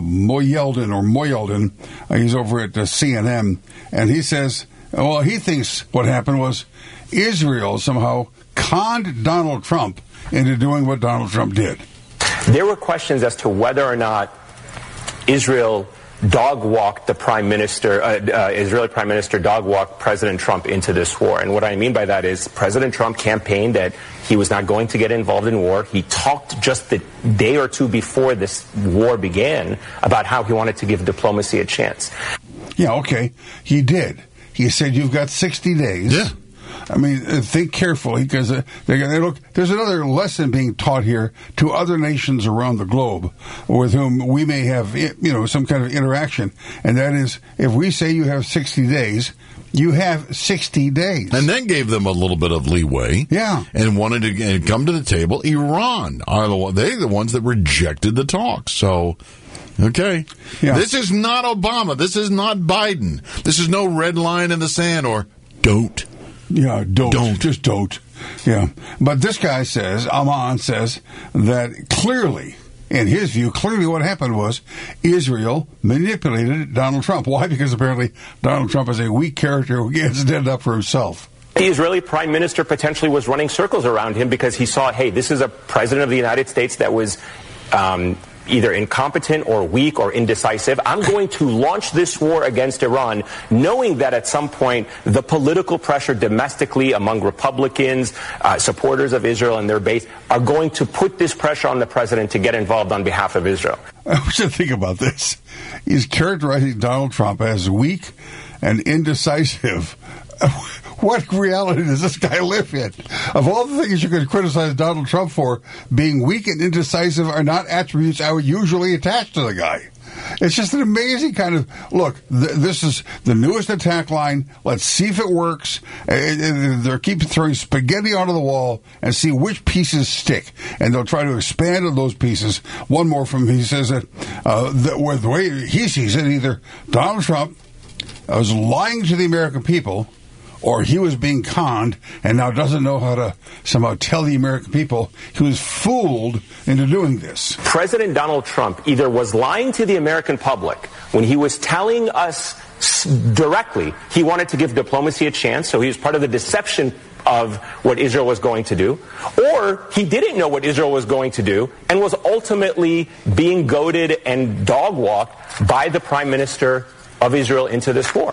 Moyeldin. He's over at CNN, and he says, well, he thinks what happened was Israel somehow conned Donald Trump into doing what Donald Trump did. There were questions as to whether or not Israel dog-walked the Prime Minister, Israeli Prime Minister dog-walked President Trump into this war. And what I mean by that is President Trump campaigned that he was not going to get involved in war. He talked just the day or two before this war began about how he wanted to give diplomacy a chance. Yeah, okay. He did. He said, you've got 60 days. Yeah. I mean, think carefully, because there's another lesson being taught here to other nations around the globe with whom we may have, some kind of interaction. And that is, if we say you have 60 days, you have 60 days. And then gave them a little bit of leeway. Yeah. And wanted to come to the table. Iran are the ones that rejected the talks. So... Okay. Yeah. This is not Obama. This is not Biden. This is no red line in the sand or don't. Yeah, don't. Just don't. Yeah. But this guy says, Aman says, that clearly, in his view, what happened was Israel manipulated Donald Trump. Why? Because apparently Donald Trump is a weak character who can't stand up for himself. The Israeli Prime Minister potentially was running circles around him because he saw, hey, this is a president of the United States that was... either incompetent or weak or indecisive. I'm going to launch this war against Iran, knowing that at some point the political pressure domestically among Republicans, supporters of Israel and their base, are going to put this pressure on the president to get involved on behalf of Israel. I should think about this. He's characterizing Donald Trump as weak and indecisive. What reality does this guy live in? Of all the things you could criticize Donald Trump for, being weak and indecisive are not attributes I would usually attach to the guy. It's just an amazing kind of, look, this is the newest attack line. Let's see if it works. They're keeping throwing spaghetti onto the wall and see which pieces stick. And they'll try to expand on those pieces. One more from him, he says that the way he sees it, either Donald Trump was lying to the American people, or he was being conned and now doesn't know how to somehow tell the American people he was fooled into doing this. President Donald Trump either was lying to the American public when he was telling us directly he wanted to give diplomacy a chance, so he was part of the deception of what Israel was going to do, or he didn't know what Israel was going to do and was ultimately being goaded and dog-walked by the Prime Minister of Israel into this war.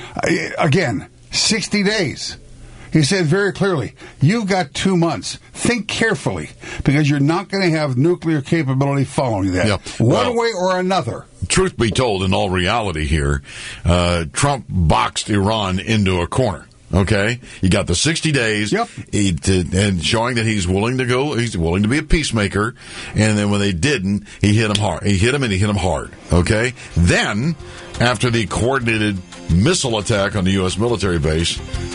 Again, 60 days. He said very clearly, you've got 2 months. Think carefully, because you're not going to have nuclear capability following that. Yep. One way or another. Truth be told, in all reality here, Trump boxed Iran into a corner. Okay, you got the 60 days, and showing that he's willing to go, he's willing to be a peacemaker. And then when they didn't, he hit him hard. He hit him hard. Okay, then after the coordinated missile attack on the U.S. military base,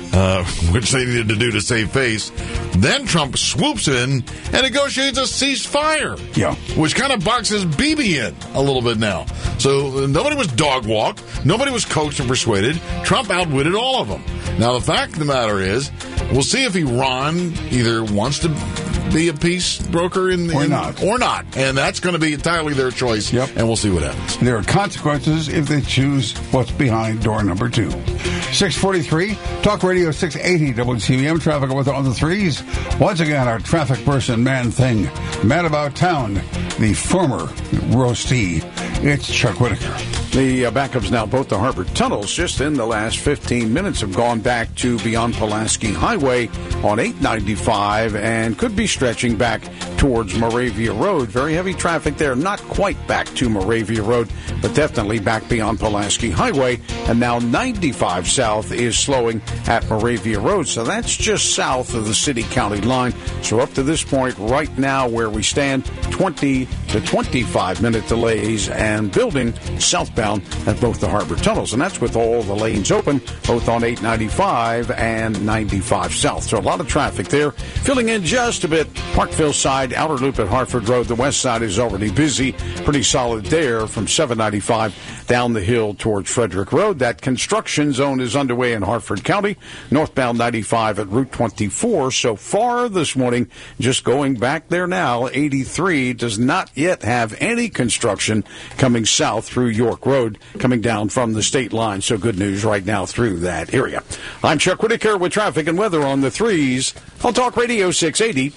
which they needed to do to save face. Then Trump swoops in and negotiates a ceasefire, which kind of boxes Bibi in a little bit now. So nobody was dog walked, nobody was coaxed and persuaded. Trump outwitted all of them. Now the fact of the matter is, we'll see if Iran either wants to be a peace broker or not, and that's going to be entirely their choice. And we'll see what happens. There are consequences if they choose what's behind door number 2. 643, Talk Radio 680 WCBM, traffic with on the threes. Once again, our traffic person, man thing, Mad About Town, the former roastee. It's Chuck Whitaker. The backups now, both the Harbor tunnels, just in the last 15 minutes, have gone back to beyond Pulaski Highway on 895 and could be stretching back towards Moravia Road. Very heavy traffic there, not quite back to Moravia Road, but definitely back beyond Pulaski Highway. And now 95 south is slowing at Moravia Road. So that's just south of the city-county line. So up to this point, right now where we stand, 20 to 25-minute delays and building southbound at both the Harbor tunnels. And that's with all the lanes open, both on 895 and 95 south. So a lot of traffic there. Filling in just a bit, Parkville side, outer loop at Hartford Road. The west side is already busy. Pretty solid there from 795 down the hill towards Frederick Road. That construction zone is underway in Hartford County. Northbound 95 at Route 24. So far this morning, just going back there now, 83 does not yet have any construction coming south through York Road, coming down from the state line. So good news right now through that area. I'm Chuck Whitaker with traffic and weather on the threes on Talk Radio 680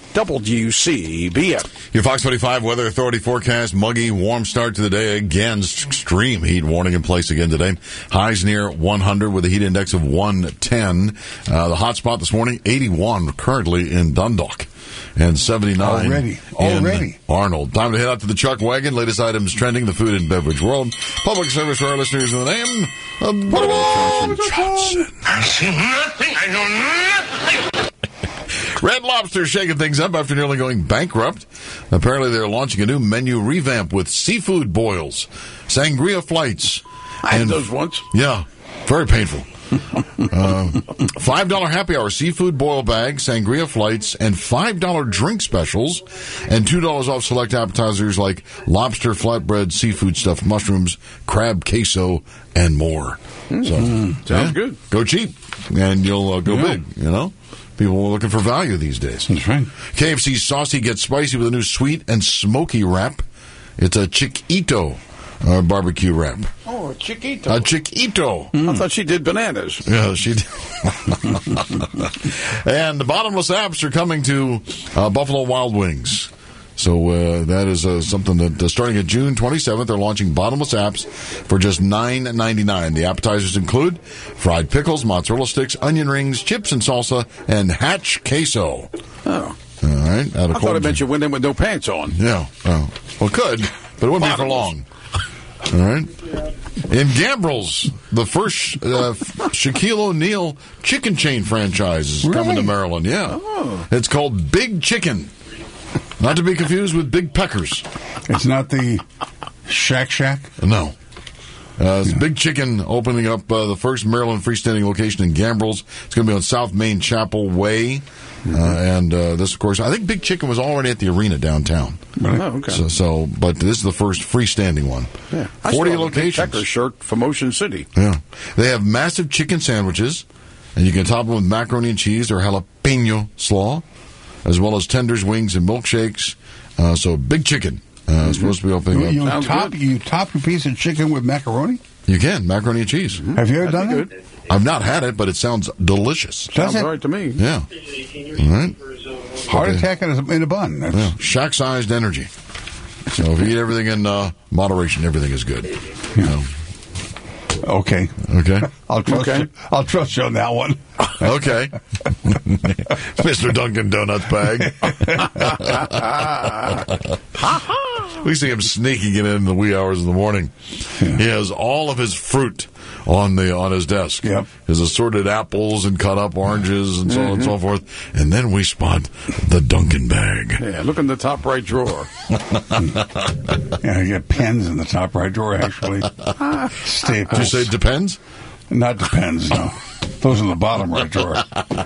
WCBM. Your Fox 25 Weather Authority forecast, muggy, warm start to the day. Again, extreme heat warning in place again today. Highs near 100 with a heat index of 110. The hot spot this morning, 81 currently in Dundalk. And 79 in Arnold. Time to head out to the Chuck Wagon. Latest items trending, the food and beverage world. Public service for our listeners in the name of Bubba Johnson. I see nothing. I know nothing. Red Lobster shaking things up after nearly going bankrupt. Apparently they're launching a new menu revamp with seafood boils, sangria flights. I had those once. Yeah, very painful. $5 happy hour seafood boil bag, sangria flights, and $5 drink specials, and $2 off select appetizers like lobster flatbread, seafood stuffed mushrooms, crab queso, and more. Sounds good. Go cheap, and you'll go big, you know? People are looking for value these days. That's right. KFC Saucy gets spicy with a new sweet and smoky wrap. It's a Chiquito barbecue wrap. Oh, a Chiquito. A Chiquito. I thought she did bananas. Yeah, she did. And the bottomless apps are coming to Buffalo Wild Wings. So that is something that starting at June 27th, they're launching bottomless apps for just $9.99. The appetizers include fried pickles, mozzarella sticks, onion rings, chips and salsa, and hatch queso. Oh. All right. I thought it meant you went in with no pants on. Yeah. Oh. Well, could, but it wouldn't be for long. All right. In Gambril's, the first Shaquille O'Neal chicken chain franchise is coming to Maryland. Yeah. Oh. It's called Big Chicken. Not to be confused with Big Peckers. It's not the Shack? No. It's Big Chicken opening up the first Maryland freestanding location in Gambril's. It's going to be on South Main Chapel Way. And this, of course, I think Big Chicken was already at the arena downtown. Right. Oh, okay. But this is the first freestanding one. Yeah. 40 locations. Big Pecker shirt from Ocean City. Yeah. They have massive chicken sandwiches, and you can top them with macaroni and cheese or jalapeno slaw, as well as tenders, wings, and milkshakes. So Big Chicken is supposed to be opening up. You top your piece of chicken with macaroni? You can, macaroni and cheese. Have you ever done that? Good. I've not had it, but it sounds delicious. Sounds right to me. Yeah. All right. Heart attack in a bun. Yeah. Shack-sized energy. So if you eat everything in moderation, everything is good. You know. Okay. Okay. I'll trust you on that one. Okay. Mr. Dunkin' Donuts bag. We see him sneaking it in the wee hours of the morning. Yeah. He has all of his fruit on his desk. Yep. His assorted apples and cut up oranges and so on and so forth. And then we spot the Dunkin' bag. Yeah, look in the top right drawer. Yeah, you get pens in the top right drawer, actually. Staples. Did you say it depends? Not depends, no. Those in the bottom right drawer.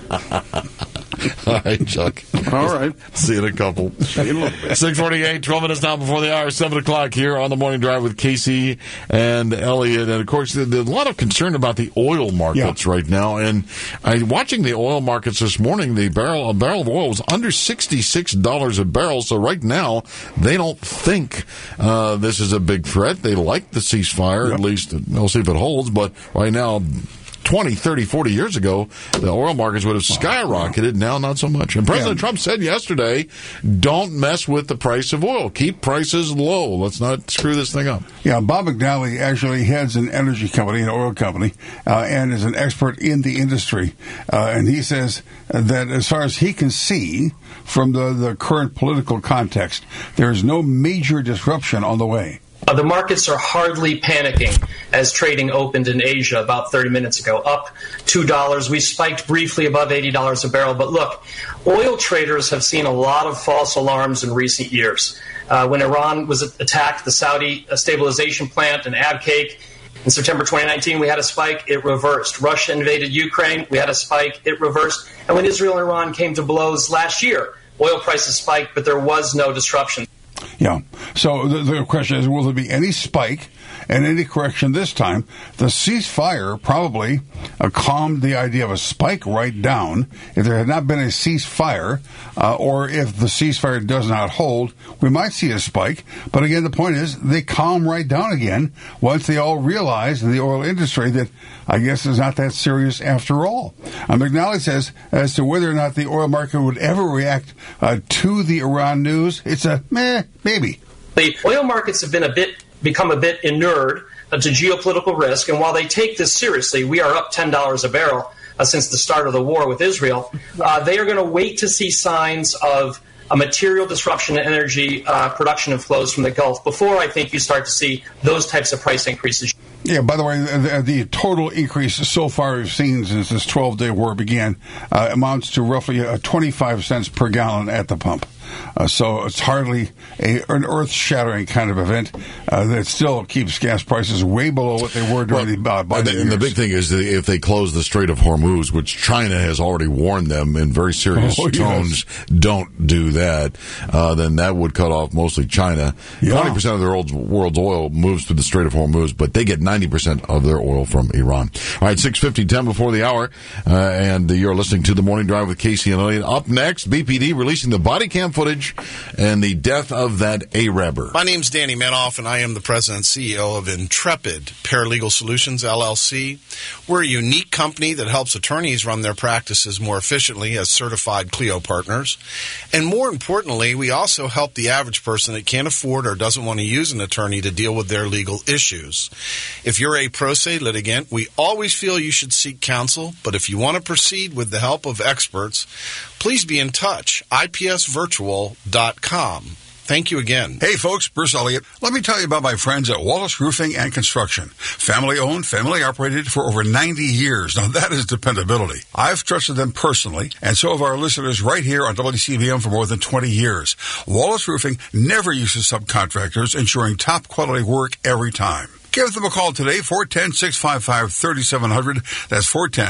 All right, Chuck. All right. See you in a couple. See you in a little bit. 6:48, 12 minutes now before the hour, 7 o'clock here on the Morning Drive with Casey and Elliot. And, of course, there's a lot of concern about the oil markets right now. And watching the oil markets this morning, a barrel of oil was under $66 a barrel. So right now, they don't think this is a big threat. They like the ceasefire, at least. We'll see if it holds. But right now, 20, 30, 40 years ago, the oil markets would have skyrocketed. Now, not so much. And President Trump said yesterday, don't mess with the price of oil. Keep prices low. Let's not screw this thing up. Yeah, Bob McNally actually heads an energy company, an oil company, and is an expert in the industry. And he says that as far as he can see from the current political context, there is no major disruption on the way. The markets are hardly panicking as trading opened in Asia about 30 minutes ago, up $2. We spiked briefly above $80 a barrel. But look, oil traders have seen a lot of false alarms in recent years. When Iran was attacked, the Saudi stabilization plant and Abqaiq, in September 2019, we had a spike. It reversed. Russia invaded Ukraine. We had a spike. It reversed. And when Israel and Iran came to blows last year, oil prices spiked, but there was no disruption. Yeah. So the question is, will there be any spike and any correction this time? The ceasefire probably calmed the idea of a spike right down. If there had not been a ceasefire, or if the ceasefire does not hold, we might see a spike. But again, the point is, they calm right down again once they all realize in the oil industry that I guess it's not that serious after all. McNally says as to whether or not the oil market would ever react to the Iran news, it's a maybe. The oil markets have become a bit inured to geopolitical risk, and while they take this seriously, we are up $10 a barrel since the start of the war with Israel. They are going to wait to see signs of a material disruption in energy production and flows from the Gulf before I think you start to see those types of price increases. Yeah, by the way, the total increase so far we've seen since this 12-day war began amounts to roughly 25 cents per gallon at the pump. So it's hardly an earth-shattering kind of event that still keeps gas prices way below what they were during the Biden years. And the big thing is that if they close the Strait of Hormuz, which China has already warned them in very serious tones, don't do that, then that would cut off mostly China. 20% of the world's oil moves through the Strait of Hormuz, but they get 90% of their oil from Iran. All right, 6:50, 10 before the hour, and you're listening to The Morning Drive with Casey and Elliot. Up next, BPD releasing the body cam footage and the death of that Arabber. My name's Danny Menoff, and I am the president and CEO of Intrepid Paralegal Solutions, LLC. We're a unique company that helps attorneys run their practices more efficiently as certified Clio partners. And more importantly, we also help the average person that can't afford or doesn't want to use an attorney to deal with their legal issues. If you're a pro se litigant, we always feel you should seek counsel, but if you want to proceed with the help of experts, please be in touch. IPSvirtual.com. Thank you again. Hey folks, Bruce Elliott. Let me tell you about my friends at Wallace Roofing and Construction. Family owned, family operated for over 90 years. Now that is dependability. I've trusted them personally, and so have our listeners right here on WCBM for more than 20 years. Wallace Roofing never uses subcontractors, ensuring top quality work every time. Give them a call today, 410-655-3700. That's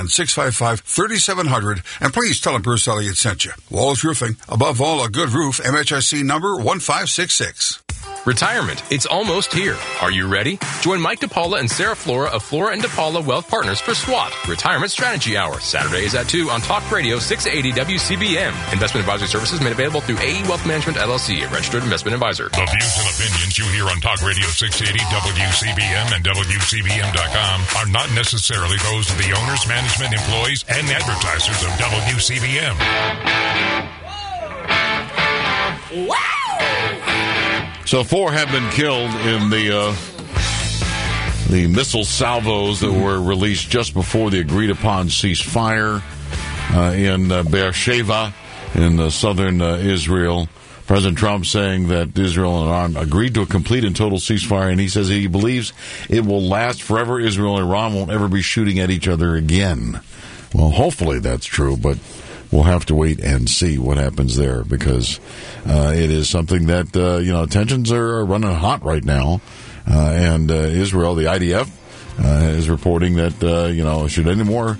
410-655-3700. And please tell them Bruce Elliott sent you. Wallace Roofing, above all, a good roof. MHIC number 1566. Retirement. It's almost here. Are you ready? Join Mike DePaula and Sarah Flora of Flora & DePaula Wealth Partners for SWAT, Retirement Strategy Hour. Saturdays at 2 on Talk Radio 680 WCBM. Investment advisory services made available through AE Wealth Management, LLC, a registered investment advisor. The views and opinions you hear on Talk Radio 680 WCBM and WCBM.com are not necessarily those of the owners, management, employees, and advertisers of WCBM. Wow! So 4 have been killed in the missile salvos that were released just before the agreed-upon ceasefire in Beersheba in southern Israel. President Trump saying that Israel and Iran agreed to a complete and total ceasefire, and he says he believes it will last forever. Israel and Iran won't ever be shooting at each other again. Well, hopefully that's true, but we'll have to wait and see what happens there, because it is something that, tensions are running hot right now. And Israel, the IDF, is reporting that, should any more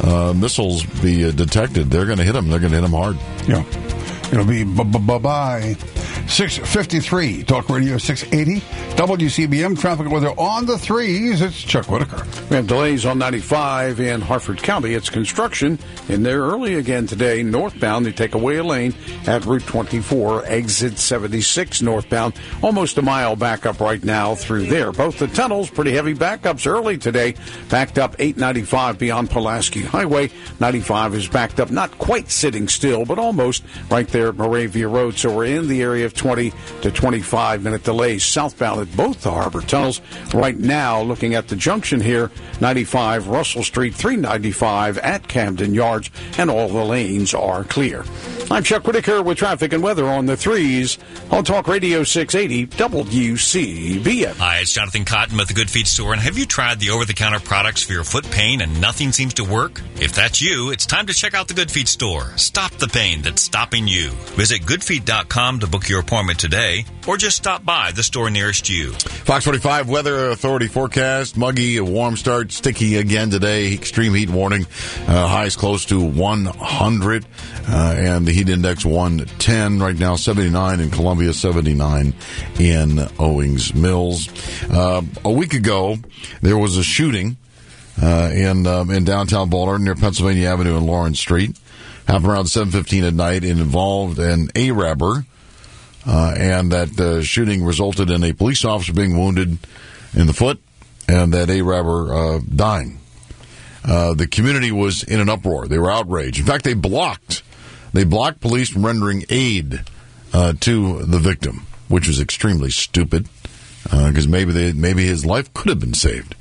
missiles be detected, they're going to hit them. They're going to hit them hard. Yeah. It'll be bye-bye. 6:53, Talk Radio 680, WCBM, traffic weather on the threes. It's Chuck Whitaker. We have delays on 95 in Harford County. It's construction in there early again today. Northbound, they take away a lane at Route 24, exit 76 northbound. Almost a mile back up right now through there. Both the tunnels, pretty heavy backups early today. Backed up 895 beyond Pulaski Highway. 95 is backed up, not quite sitting still, but almost right there at Moravia Road. So we're in the area of 20 to 25 minute delays southbound at both the harbor tunnels. Right now, looking at the junction here, 95 Russell Street, 395 at Camden Yards, and all the lanes are clear. I'm Chuck Whitaker with traffic and weather on the threes on Talk Radio 680 WCBM. Hi, it's Jonathan Cotton with the Good Feet Store. And have you tried the over-the-counter products for your foot pain and nothing seems to work? If that's you, it's time to check out the Good Feet Store. Stop the pain that's stopping you. Visit goodfeet.com to book your appointment today, or just stop by the store nearest you. Fox 45 Weather Authority forecast. Muggy, a warm start, sticky again today. Extreme heat warning. Highs close to 100, and the heat index 110 right now. 79 in Columbia, 79 in Owings Mills. A week ago, there was a shooting in downtown Boulder near Pennsylvania Avenue and Lawrence Street. Happened around 7:15 at night. It involved an Arabber. And that shooting resulted in a police officer being wounded in the foot and that Arabber dying. The community was in an uproar. They were outraged. In fact, they blocked police from rendering aid to the victim, which was extremely stupid because maybe his life could have been saved.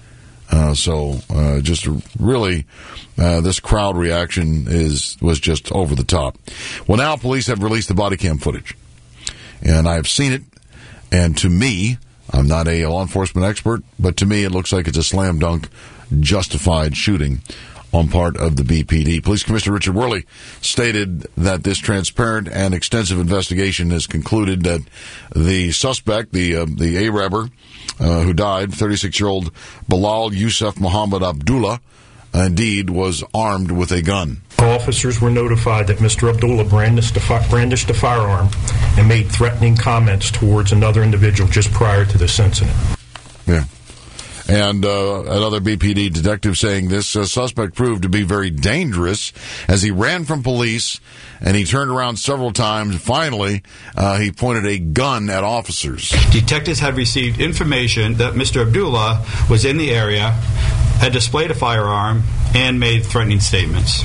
Just really, this crowd reaction was just over the top. Well, now police have released the body cam footage. And I've seen it, and to me, I'm not a law enforcement expert, but to me it looks like it's a slam dunk justified shooting on part of the BPD. Police Commissioner Richard Worley stated that this transparent and extensive investigation has concluded that the suspect, the Arabber who died, 36-year-old Bilal Yusuf Muhammad Abdullah, indeed was armed with a gun. Officers were notified that Mr. Abdullah brandished a firearm and made threatening comments towards another individual just prior to this incident. Yeah. And another BPD detective saying this suspect proved to be very dangerous as he ran from police and he turned around several times. Finally, he pointed a gun at officers. Detectives had received information that Mr. Abdullah was in the area, had displayed a firearm, and made threatening statements.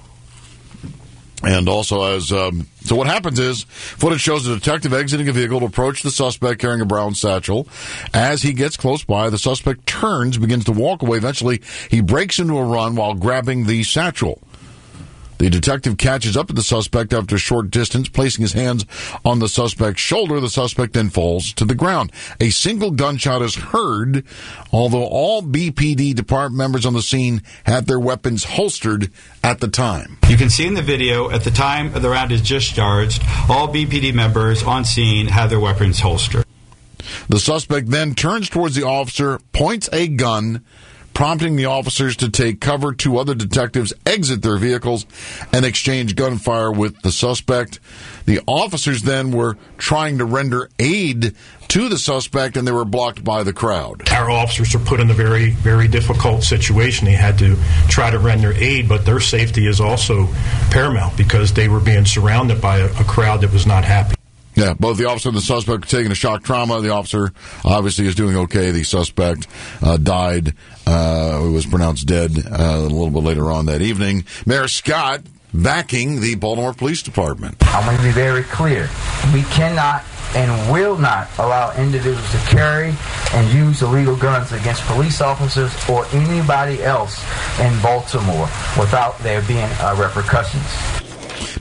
And also, so what happens is, footage shows a detective exiting a vehicle to approach the suspect carrying a brown satchel. As he gets close by, the suspect turns, begins to walk away. Eventually, he breaks into a run while grabbing the satchel. The detective catches up to the suspect after a short distance, placing his hands on the suspect's shoulder. The suspect then falls to the ground. A single gunshot is heard, although all BPD department members on the scene had their weapons holstered at the time. You can see in the video, at the time the round is discharged, all BPD members on scene had their weapons holstered. The suspect then turns towards the officer, points a gun, prompting the officers to take cover. Two other detectives exit their vehicles and exchange gunfire with the suspect. The officers then were trying to render aid to the suspect, and they were blocked by the crowd. Our officers are put in a very, very difficult situation. They had to try to render aid, but their safety is also paramount because they were being surrounded by a crowd that was not happy. Yeah, both the officer and the suspect are taking a shock trauma. The officer obviously is doing okay. The suspect died. Was pronounced dead a little bit later on that evening. Mayor Scott backing the Baltimore Police Department. I'm going to be very clear. We cannot and will not allow individuals to carry and use illegal guns against police officers or anybody else in Baltimore without there being repercussions.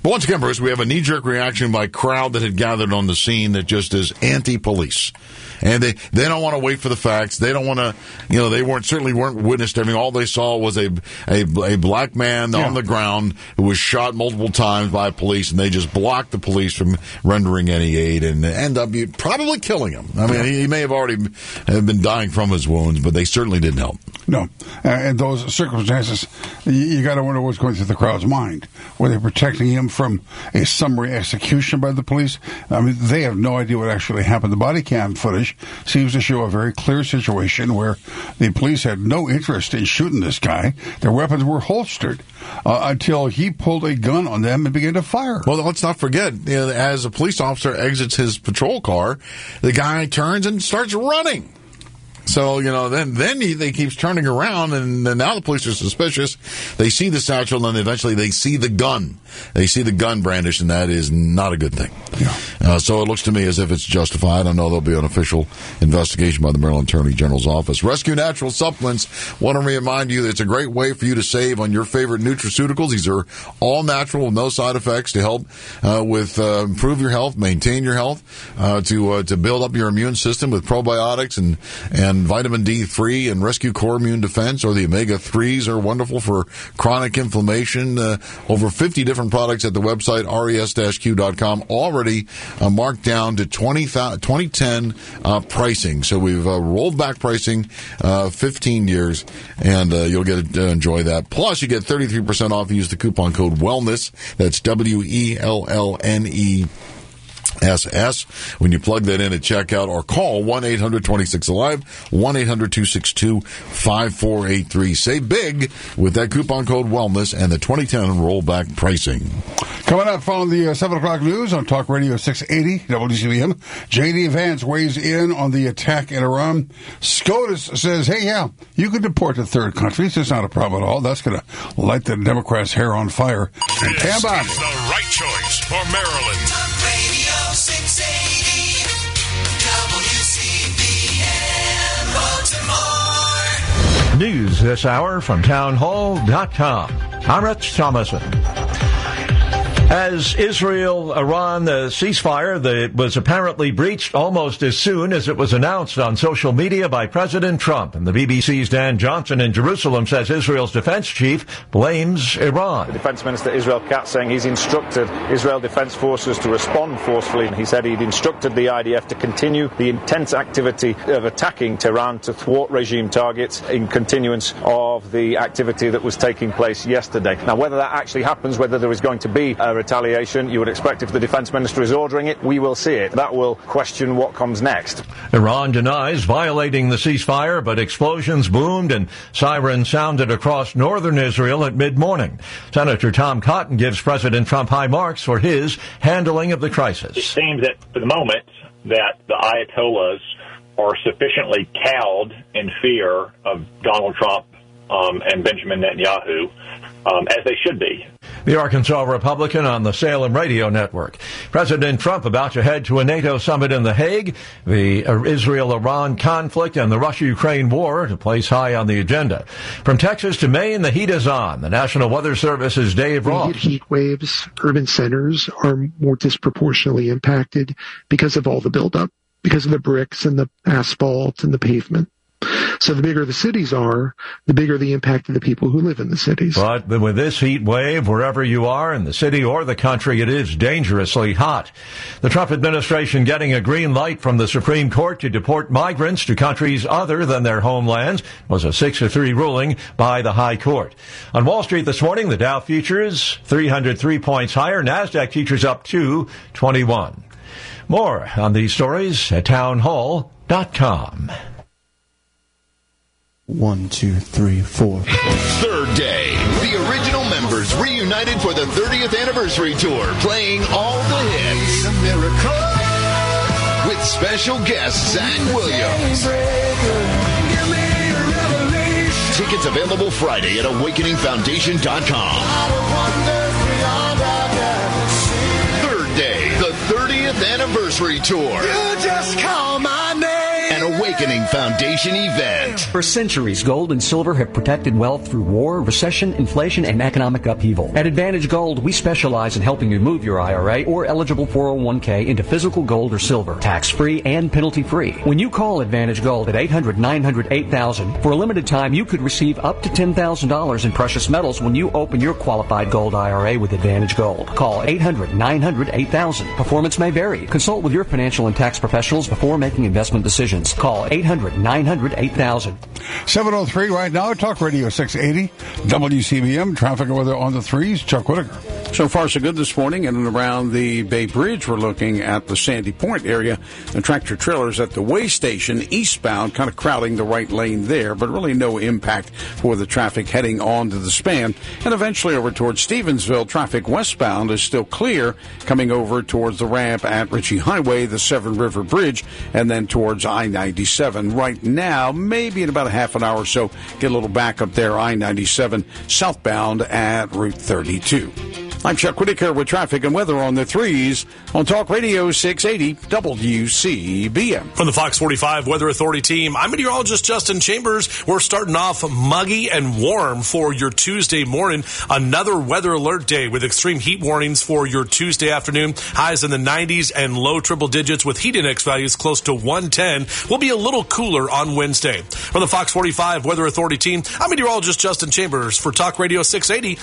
But once again, Bruce, we have a knee-jerk reaction by a crowd that had gathered on the scene that just is anti-police. And they don't want to wait for the facts. They don't want to, they certainly weren't witnessed everything. All they saw was a black man on the ground who was shot multiple times by police, and they just blocked the police from rendering any aid and end up probably killing him. I mean, he may have already been dying from his wounds, but they certainly didn't help. No. In those circumstances, you got to wonder what's going through the crowd's mind. Were they protecting him from a summary execution by the police? I mean, they have no idea what actually happened. The body cam footage seems to show a very clear situation where the police had no interest in shooting this guy. Their weapons were holstered until he pulled a gun on them and began to fire. Well, let's not forget, as a police officer exits his patrol car, the guy turns and starts running. So, then they keeps turning around, and now the police are suspicious. They see the satchel, and eventually they see the gun. They see the gun brandished, and that is not a good thing. Yeah. So it looks to me as if it's justified. I know there'll be an official investigation by the Maryland Attorney General's office. Rescue Natural Supplements want to remind you that it's a great way for you to save on your favorite nutraceuticals. These are all natural with no side effects to help improve your health, maintain your health, to build up your immune system with probiotics and vitamin D3 and Rescue Core Immune Defense, or the omega-3s are wonderful for chronic inflammation. Over 50 different products at the website res-q.com, already marked down to 2010 pricing. So we've rolled back pricing 15 years, and you'll get to enjoy that. Plus, you get 33% off. Use the coupon code WELLNESS. That's WELLNE. SS when you plug that in at checkout, or call 1-800-26-ALIVE, 1-800-262-5483. Save big with that coupon code WELLNESS and the 2010 rollback pricing. Coming up following the 7 o'clock news on Talk Radio 680 WCBM, J.D. Vance weighs in on the attack in Iran. SCOTUS says, hey, you could deport to third countries. It's not a problem at all. That's going to light the Democrats' hair on fire. And this is the right choice for Maryland. 680 WCBM Baltimore. News this hour from townhall.com. I'm Rich Thomason. As Israel-Iran ceasefire that was apparently breached almost as soon as it was announced on social media by President Trump. And the BBC's Dan Johnson in Jerusalem says Israel's defense chief blames Iran. The Defense Minister Israel Katz saying he's instructed Israel Defense Forces to respond forcefully. He said he'd instructed the IDF to continue the intense activity of attacking Tehran to thwart regime targets in continuance of the activity that was taking place yesterday. Now, whether that actually happens, whether there is going to be a retaliation, you would expect if the defense minister is ordering it, we will see it. That will question what comes next. Iran denies violating the ceasefire, but explosions boomed and sirens sounded across northern Israel at mid-morning. Senator Tom Cotton gives President Trump high marks for his handling of the crisis. It seems that for the moment that the Ayatollahs are sufficiently cowed in fear of Donald Trump and Benjamin Netanyahu, as they should be. The Arkansas Republican on the Salem Radio Network. President Trump about to head to a NATO summit in The Hague. The Israel-Iran conflict and the Russia-Ukraine war to place high on the agenda. From Texas to Maine, the heat is on. The National Weather Service's Dave Ross. Heat waves, urban centers are more disproportionately impacted because of all the buildup, because of the bricks and the asphalt and the pavement. So the bigger the cities are, the bigger the impact of the people who live in the cities. But with this heat wave, wherever you are in the city or the country, it is dangerously hot. The Trump administration getting a green light from the Supreme Court to deport migrants to countries other than their homelands was a 6-3 ruling by the High Court. On Wall Street this morning, the Dow futures 303 points higher. NASDAQ futures up 221. More on these stories at townhall.com. 1, 2, 3, 4. Third day. The original members reunited for the 30th anniversary tour, playing all the hits. With special guest Zach Williams. Tickets available Friday at awakeningfoundation.com. Third day, the 30th anniversary tour. You just call my name. And Awakening Foundation event. For centuries, gold and silver have protected wealth through war, recession, inflation, and economic upheaval. At Advantage Gold, we specialize in helping you move your IRA or eligible 401k into physical gold or silver, tax-free and penalty-free. When you call Advantage Gold at 800-900-8000, for a limited time, you could receive up to $10,000 in precious metals when you open your qualified gold IRA with Advantage Gold. Call 800-900-8000. Performance may vary. Consult with your financial and tax professionals before making investment decisions. Call 800-900-8000. 7:03 right now. Talk Radio 680 WCBM. Traffic and weather on the threes. Chuck Whitaker. So far, so good this morning. In and around the Bay Bridge, we're looking at the Sandy Point area. The tractor trailers at the way station eastbound, kind of crowding the right lane there, but really no impact for the traffic heading on to the span. And eventually over towards Stevensville, traffic westbound is still clear, coming over towards the ramp at Ritchie Highway, the Severn River Bridge, and then towards I-97. Right now, maybe in about a half an hour or so, get a little back up there, I-97 southbound at Route 32. I'm Chuck Whitaker with traffic and weather on the threes on Talk Radio 680 WCBM. From the Fox 45 Weather Authority team, I'm meteorologist Justin Chambers. We're starting off muggy and warm for your Tuesday morning. Another weather alert day with extreme heat warnings for your Tuesday afternoon. Highs in the 90s and low triple digits with heat index values close to 110. We'll be a little cooler on Wednesday. From the Fox 45 Weather Authority team, I'm meteorologist Justin Chambers for Talk Radio 680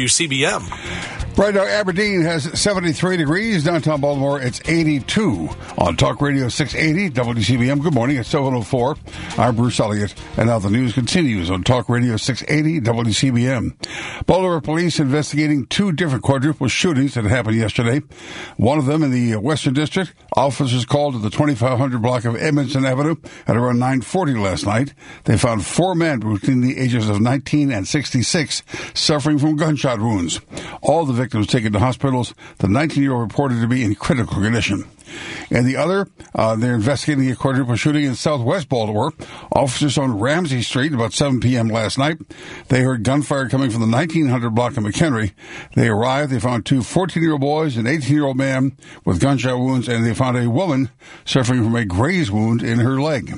WCBM. Right now, Aberdeen has 73 degrees. Downtown Baltimore, it's 82. On Talk Radio 680 WCBM. Good morning. It's 7:04. I'm Bruce Elliott, and now the news continues on Talk Radio 680 WCBM. Baltimore police investigating two different quadruple shootings that happened yesterday. One of them in the Western District. Officers called to the 2500 block of Edmondson Avenue at around 9:40 last night. They found four men between the ages of 19 and 66 suffering from gunshot wounds. All the victims taken to hospitals. The 19-year-old reported to be in critical condition. And the other, they're investigating a quadruple shooting in southwest Baltimore. Officers on Ramsey Street about 7 p.m. last night. They heard gunfire coming from the 1900 block of McHenry. They arrived. They found two 14-year-old boys, an 18-year-old man with gunshot wounds, and they found a woman suffering from a graze wound in her leg.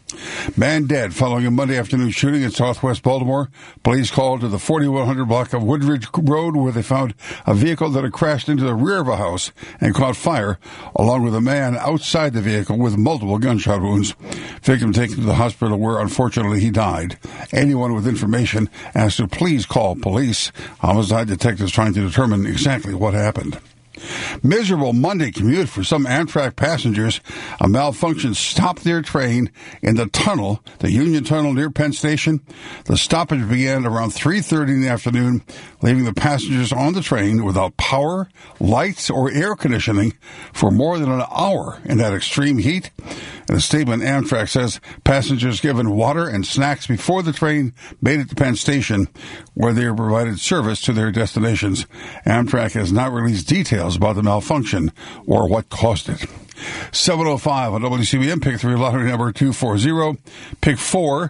Man dead following a Monday afternoon shooting in southwest Baltimore. Police called to the 4100 block of Woodridge Road where they found a vehicle that had crashed into the rear of a house and caught fire, along with a man outside the vehicle with multiple gunshot wounds. Victim taken to the hospital where unfortunately he died. Anyone with information asked to please call police. Homicide detectives trying to determine exactly what happened. Miserable Monday commute for some Amtrak passengers. A malfunction stopped their train in the tunnel, the Union Tunnel near Penn Station. The stoppage began around 3:30 in the afternoon, leaving the passengers on the train without power, lights, or air conditioning for more than an hour in that extreme heat. In a statement, Amtrak says passengers given water and snacks before the train made it to Penn Station, where they were provided service to their destinations. Amtrak has not released details about the malfunction or what caused it. 7:05 on WCBM, pick 3 lottery number 240, pick 4,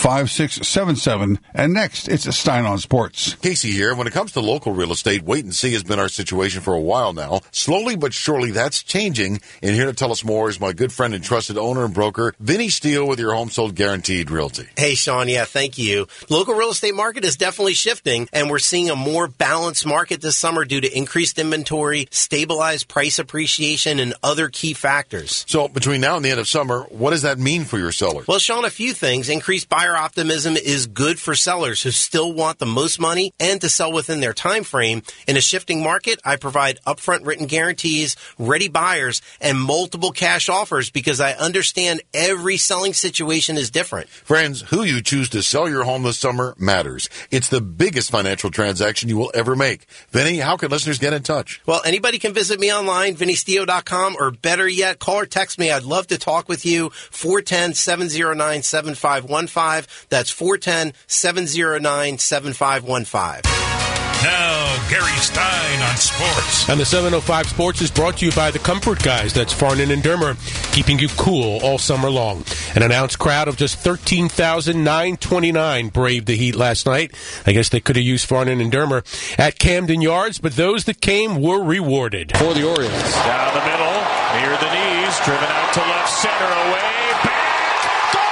5677, and next it's Stein on Sports. Casey here. When it comes to local real estate, wait and see has been our situation for a while now. Slowly but surely that's changing, and here to tell us more is my good friend and trusted owner and broker, Vinny Steele with your Home Sold Guaranteed Realty. Hey Sean, yeah, thank you. Local real estate market is definitely shifting, and we're seeing a more balanced market this summer due to increased inventory, stabilized price appreciation, and other key factors. So between now and the end of summer, what does that mean for your sellers? Well, Sean, a few things. Increased buyer optimism is good for sellers who still want the most money and to sell within their time frame. In a shifting market, I provide upfront written guarantees, ready buyers, and multiple cash offers because I understand every selling situation is different. Friends, who you choose to sell your home this summer matters. It's the biggest financial transaction you will ever make. Vinny, how can listeners get in touch? Well, anybody can visit me online, VinnySteo.com, or better yet, call or text me. I'd love to talk with you. 410-709-7515. That's 410-709-7515. Now, Gary Stein on sports. And the 705 Sports is brought to you by the Comfort Guys. That's Farnan and Dermer, keeping you cool all summer long. An announced crowd of just 13,929 braved the heat last night. I guess they could have used Farnan and Dermer at Camden Yards, but those that came were rewarded. For the Orioles. Down the middle, near the knees, driven out to left center, away, back, goal!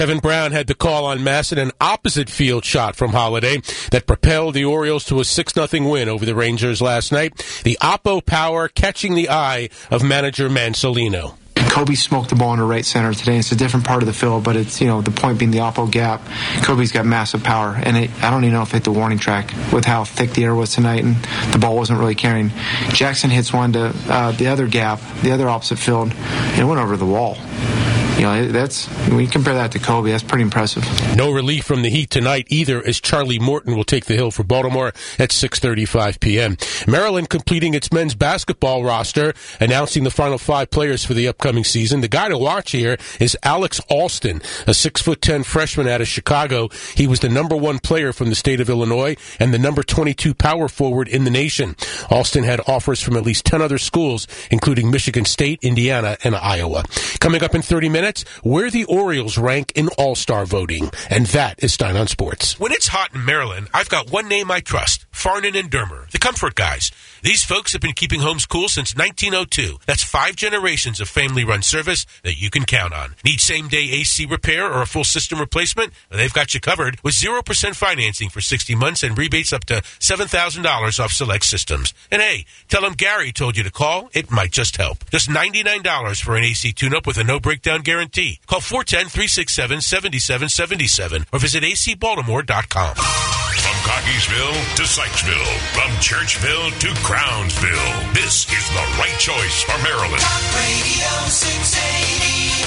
Kevin Brown had the call on Mass in an opposite field shot from Holiday that propelled the Orioles to a 6-0 win over the Rangers last night. The Oppo power catching the eye of manager Mansolino. Kobe smoked the ball into right center today. It's a different part of the field, but it's, the point being the Oppo gap. Kobe's got massive power, and I don't even know if it hit the warning track with how thick the air was tonight, and the ball wasn't really carrying. Jackson hits one to the other gap, the other opposite field, and it went over the wall. When you compare that to Kobe, that's pretty impressive. No relief from the Heat tonight either, as Charlie Morton will take the hill for Baltimore at 6:35 p.m. Maryland completing its men's basketball roster, announcing the final 5 players for the upcoming season. The guy to watch here is Alex Alston, a 6'10" freshman out of Chicago. He was the number 1 player from the state of Illinois and the number 22 power forward in the nation. Alston had offers from at least 10 other schools, including Michigan State, Indiana, and Iowa. Coming up in 30 minutes, where the Orioles rank in All-Star voting. And that is Stein on Sports. When it's hot in Maryland, I've got one name I trust, Farnan and Dermer, the comfort guys. These folks have been keeping homes cool since 1902. That's 5 generations of family-run service that you can count on. Need same-day AC repair or a full system replacement? Well, they've got you covered with 0% financing for 60 months and rebates up to $7,000 off select systems. And hey, tell them Gary told you to call. It might just help. Just $99 for an AC tune-up with a no-breakdown guarantee. Call 410-367-7777 or visit acbaltimore.com. From Cockeysville to Sykesville, from Churchville to Crownsville, this is the right choice for Maryland. Talk Radio 680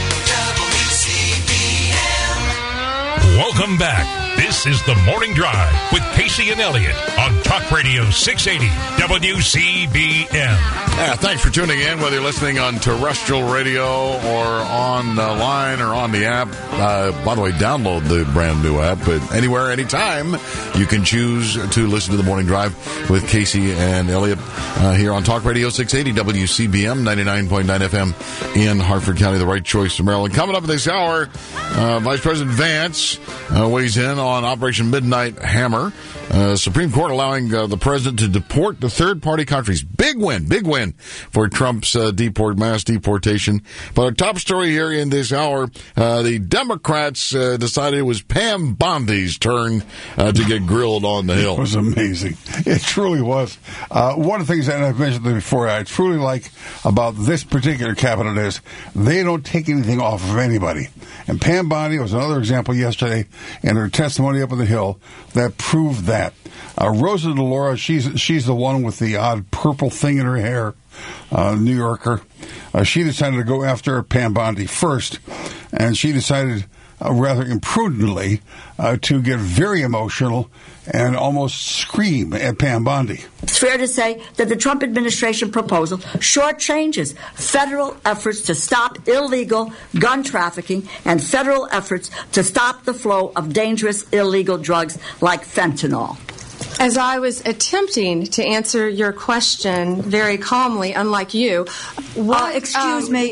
WCBM. Welcome back. This is The Morning Drive with Casey and Elliott on Talk Radio 680 WCBM. Yeah, thanks for tuning in, whether you're listening on terrestrial radio or on the line or on the app. By the way, download the brand new app, but anywhere, anytime, you can choose to listen to The Morning Drive with Casey and Elliott here on Talk Radio 680 WCBM, 99.9 FM in Hartford County, the right choice for Maryland. Coming up in this hour, Vice President Vance weighs in on Operation Midnight Hammer. Supreme Court allowing the president to deport the third-party countries. Big win for Trump's mass deportation. But our top story here in this hour, the Democrats decided it was Pam Bondi's turn to get grilled on the Hill. It was amazing. It truly was. One of the things that I've mentioned before, I truly like about this particular cabinet is they don't take anything off of anybody. And Pam Bondi was another example yesterday in her testimony up on the Hill that proved that. Rosa DeLauro, she's the one with the odd purple thing in her hair, New Yorker. She decided to go after Pam Bondi first, and she decided rather imprudently to get very emotional and almost scream at Pam Bondi. It's fair to say that the Trump administration proposal shortchanges federal efforts to stop illegal gun trafficking and federal efforts to stop the flow of dangerous illegal drugs like fentanyl. As I was attempting to answer your question very calmly, unlike you, excuse me,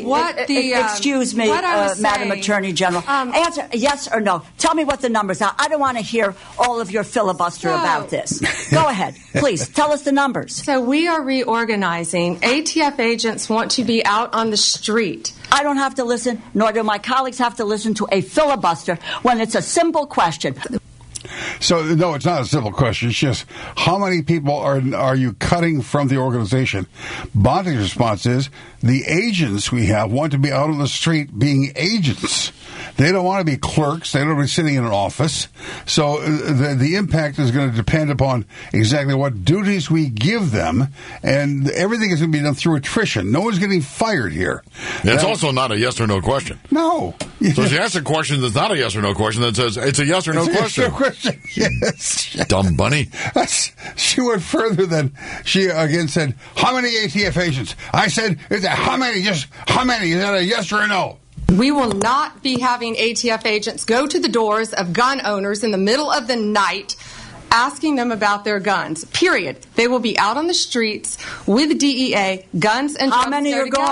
Madam Attorney General. Answer yes or no. Tell me what the numbers are. I don't want to hear all of your filibuster about this. Go ahead, please. Tell us the numbers. So we are reorganizing. ATF agents want to be out on the street. I don't have to listen, nor do my colleagues have to listen to a filibuster when it's a simple question. So, no, it's not a simple question. It's just, how many people are you cutting from the organization? Bondi's response is, the agents we have want to be out on the street being agents. They don't want to be clerks. They don't want to be sitting in an office. So the impact is going to depend upon exactly what duties we give them, and everything is going to be done through attrition. No one's getting fired here. It's also not a yes or no question. No. So she asks a question that's not a yes or no question that says it's a yes or no question. Yes or no question. Yes. Dumb bunny. She went further than she again said, how many ATF agents? I said, how many? Just how many? Is that a yes or a no? We will not be having ATF agents go to the doors of gun owners in the middle of the night asking them about their guns, period. They will be out on the streets with DEA, guns and drugs. How many are gone?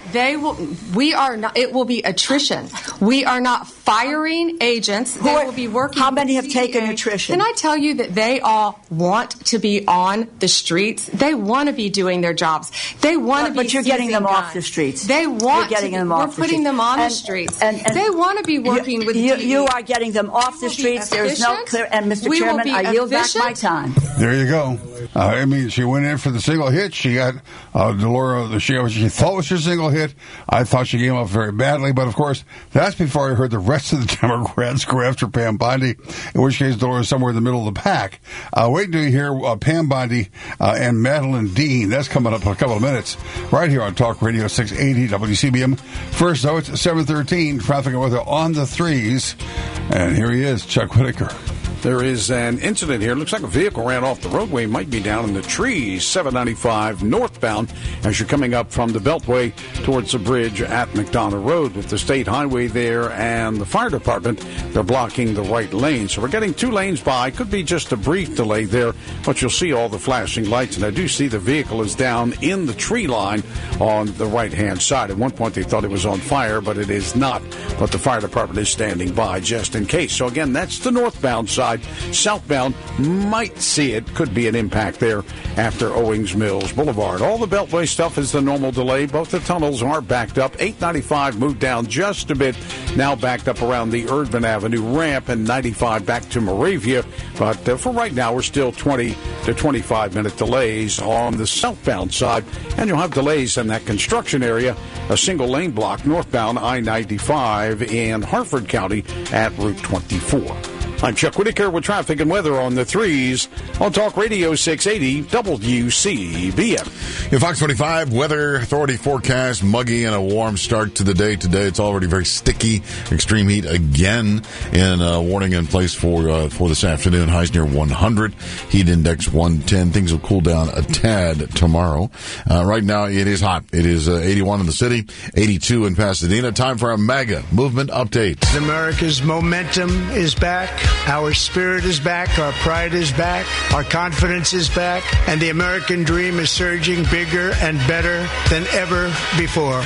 They will. We are not. It will be attrition. We are not firing agents. They will be working. How many have taken attrition? Can I tell you that they all want to be on the streets? They want to be doing their jobs. They want to be. But you're getting them off the streets. They want. You're getting them off the streets. We're putting them on the streets. And they want to be working with you are getting them off the streets. There is no clear. And Mr. Chairman, I yield back my time. There you go. I mean, she went in for the single hit. She got Delora. She thought was her single hit. I thought she came up very badly, but of course, that's before I heard the rest of the Democrats go after Pam Bondi, in which case Delora is somewhere in the middle of the pack. Wait until you hear Pam Bondi and Madeline Dean. That's coming up in a couple of minutes, right here on Talk Radio 680 WCBM. First, though, it's 7:13. Traffic and weather on the threes. And here he is, Chuck Whitaker. There is an incident here. Looks like a vehicle ran off the roadway. Might be down in the trees. 795 northbound as you're coming up from the Beltway towards the bridge at McDonough Road with the state highway there and the fire department. They're blocking the right lane. So we're getting 2 lanes by. Could be just a brief delay there, but you'll see all the flashing lights. And I do see the vehicle is down in the tree line on the right-hand side. At one point they thought it was on fire, but it is not. But the fire department is standing by just in case. So again, that's the northbound side. Southbound might see it. Could be an impact there after Owings Mills Boulevard. All the Beltway stuff is the normal delay. Both the tunnels are backed up. 895 moved down just a bit. Now backed up around the Erdman Avenue ramp, and 95 back to Moravia. But for right now, we're still 20 to 25 minute delays on the southbound side. And you'll have delays in that construction area. A single lane block northbound I-95 in Harford County at Route 24. I'm Chuck Whitaker with traffic and weather on the threes on Talk Radio 680 WCBM. In Fox 25, Weather Authority forecast, muggy and a warm start to the day today. It's already very sticky. Extreme heat again, and warning in place for this afternoon. Highs near 100. Heat index 110. Things will cool down a tad tomorrow. Right now, it is hot. It is 81 in the city, 82 in Pasadena. Time for a mega movement update. America's momentum is back. Our spirit is back. Our pride is back. Our confidence is back. And the American dream is surging bigger and better than ever before.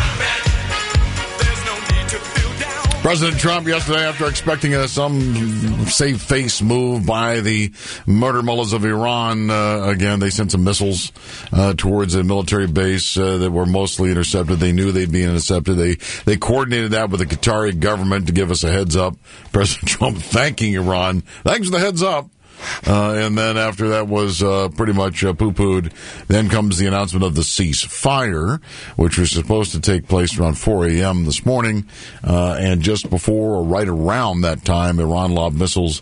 President Trump yesterday, after expecting some save-face move by the murder mullahs of Iran, again, they sent some missiles towards a military base that were mostly intercepted. They knew they'd be intercepted. They coordinated that with the Qatari government to give us a heads up. President Trump thanking Iran. Thanks for the heads up. And then after that was pretty much poo-pooed, then comes the announcement of the ceasefire, which was supposed to take place around 4 a.m. this morning. And just before or right around that time, Iran lobbed missiles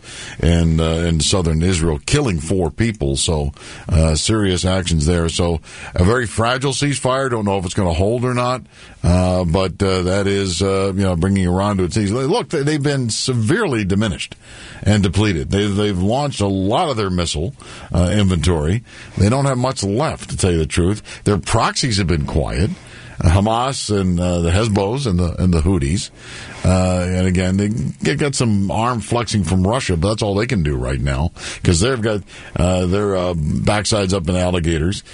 in southern Israel, killing 4 people. So serious actions there. So a very fragile ceasefire. Don't know if it's going to hold or not. But that is bringing Iran to its knees. Look, they've been severely diminished and depleted. They've launched a lot of their missile inventory. They don't have much left, to tell you the truth. Their proxies have been quiet. Hamas and the Hezbollah and the Houthis. And again, they got some arm flexing from Russia, but that's all they can do right now because they've got their backsides up in alligators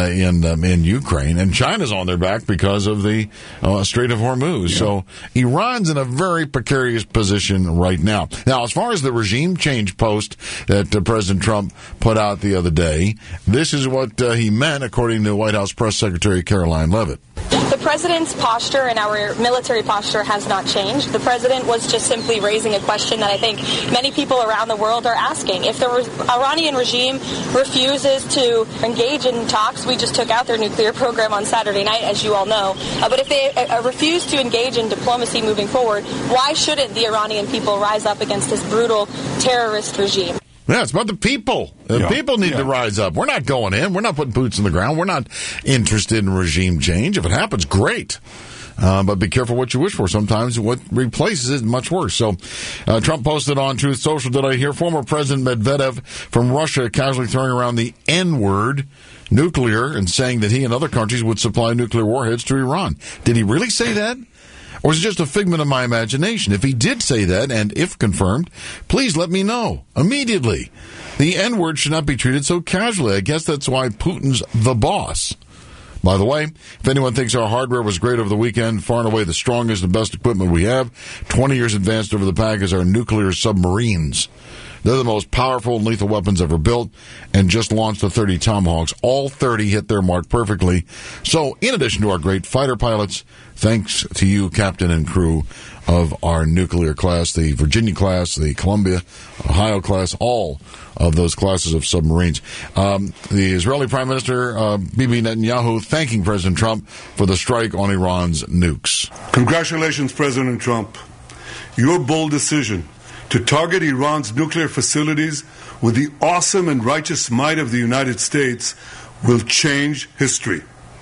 in Ukraine, and China's on their back because of the Strait of Hormuz. Yeah. So Iran's in a very precarious position right now. Now, as far as the regime change post that President Trump put out the other day, this is what he meant, according to White House Press Secretary Caroline Leavitt. The president's posture and our military posture has not changed. The president was just simply raising a question that I think many people around the world are asking. If the Iranian regime refuses to engage in talks, we just took out their nuclear program on Saturday night, as you all know. But if they refuse to engage in diplomacy moving forward, why shouldn't the Iranian people rise up against this brutal terrorist regime? Yeah, it's about the people. The people need to rise up. We're not going in. We're not putting boots in the ground. We're not interested in regime change. If it happens, great. But be careful what you wish for. Sometimes what replaces it is much worse. So Trump posted on Truth Social, did I hear former President Medvedev from Russia casually throwing around the N-word, nuclear, and saying that he and other countries would supply nuclear warheads to Iran. Did he really say that? Or is it just a figment of my imagination? If he did say that, and if confirmed, please let me know immediately. The N-word should not be treated so casually. I guess that's why Putin's the boss. By the way, if anyone thinks our hardware was great over the weekend, far and away the strongest and best equipment we have, 20 years advanced over the pack, is our nuclear submarines. They're the most powerful and lethal weapons ever built, and just launched the 30 Tomahawks. All 30 hit their mark perfectly. So, in addition to our great fighter pilots, thanks to you, Captain and crew of our nuclear class, the Virginia class, the Columbia, Ohio class, all of those classes of submarines. The Israeli Prime Minister, Bibi Netanyahu, thanking President Trump for the strike on Iran's nukes. Congratulations, President Trump. Your bold decision to target Iran's nuclear facilities with the awesome and righteous might of the United States will change history.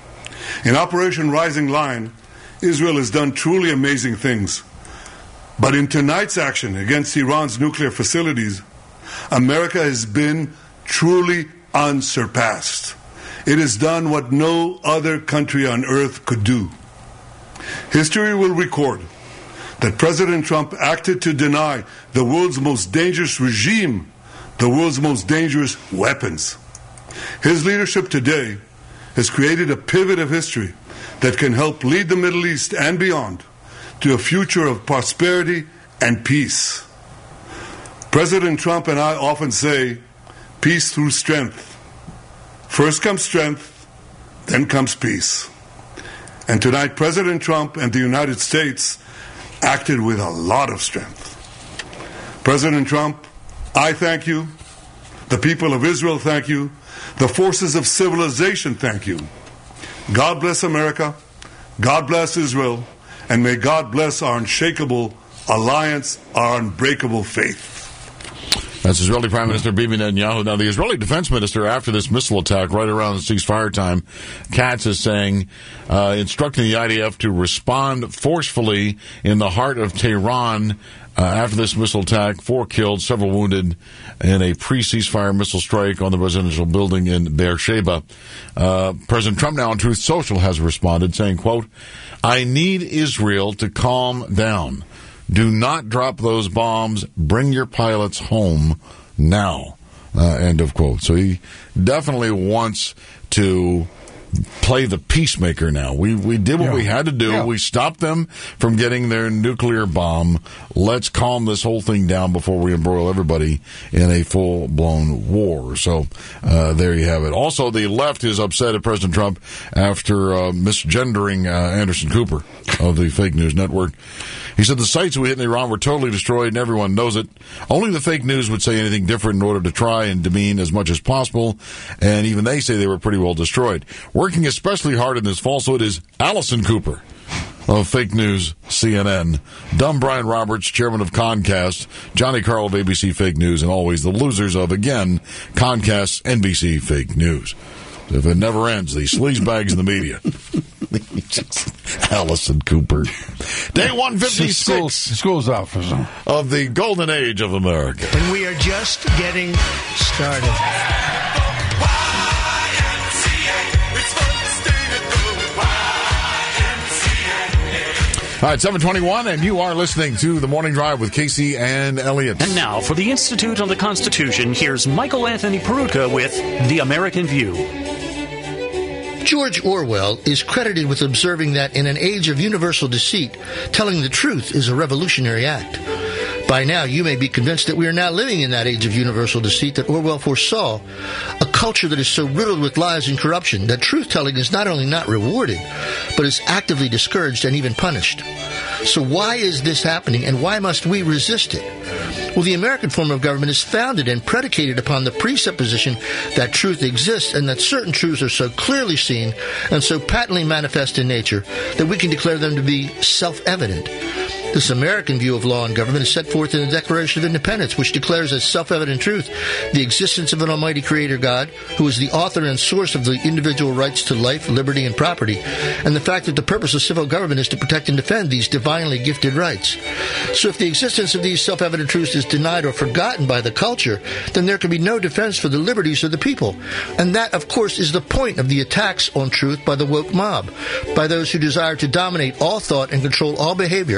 In Operation Rising Lion, Israel has done truly amazing things. But in tonight's action against Iran's nuclear facilities, America has been truly unsurpassed. It has done what no other country on earth could do. History will record that President Trump acted to deny the world's most dangerous regime the world's most dangerous weapons. His leadership today has created a pivot of history that can help lead the Middle East and beyond to a future of prosperity and peace. President Trump and I often say, peace through strength. First comes strength, then comes peace. And tonight, President Trump and the United States acted with a lot of strength. President Trump, I thank you. The people of Israel thank you. The forces of civilization thank you. God bless America. God bless Israel. And may God bless our unshakable alliance, our unbreakable faith. That's Israeli Prime Minister Bibi Netanyahu. Now, the Israeli Defense Minister, after this missile attack right around the ceasefire time, Katz is saying, instructing the IDF to respond forcefully in the heart of Tehran after this missile attack. 4 killed, several wounded in a pre-ceasefire missile strike on the residential building in Beersheba. President Trump now on Truth Social has responded, saying, quote, I need Israel to calm down. Do not drop those bombs. Bring your pilots home now. End of quote. So he definitely wants to play the peacemaker now. We did what we had to do. Yeah. We stopped them from getting their nuclear bomb. Let's calm this whole thing down before we embroil everybody in a full-blown war. So there you have it. Also, the left is upset at President Trump after misgendering Anderson Cooper of the Fake News Network. He said the sites we hit in Iran were totally destroyed and everyone knows it. Only the fake news would say anything different in order to try and demean as much as possible, and even they say they were pretty well destroyed. Working especially hard in this falsehood is Allison Cooper of Fake News CNN, Dumb Brian Roberts, chairman of Comcast, Johnny Carl of ABC Fake News, and always the losers of, again, Comcast's NBC Fake News. If it never ends, these sleazebags in the media. Allison Cooper. Day 156. School's out for some. Of the golden age of America. And we are just getting started. All right, 7:21, and you are listening to The Morning Drive with Casey and Elliott. And now, for the Institute on the Constitution, here's Michael Anthony Perutka with The American View. George Orwell is credited with observing that in an age of universal deceit, telling the truth is a revolutionary act. By now, you may be convinced that we are now living in that age of universal deceit that Orwell foresaw, a culture that is so riddled with lies and corruption that truth-telling is not only not rewarded, but is actively discouraged and even punished. So why is this happening, and why must we resist it? Well, the American form of government is founded and predicated upon the presupposition that truth exists and that certain truths are so clearly seen and so patently manifest in nature that we can declare them to be self-evident. This American view of law and government is set forth in the Declaration of Independence, which declares as self-evident truth the existence of an almighty creator God, who is the author and source of the individual rights to life, liberty, and property, and the fact that the purpose of civil government is to protect and defend these divinely gifted rights. So if the existence of these self-evident truths is denied or forgotten by the culture, then there can be no defense for the liberties of the people. And that, of course, is the point of the attacks on truth by the woke mob, by those who desire to dominate all thought and control all behavior,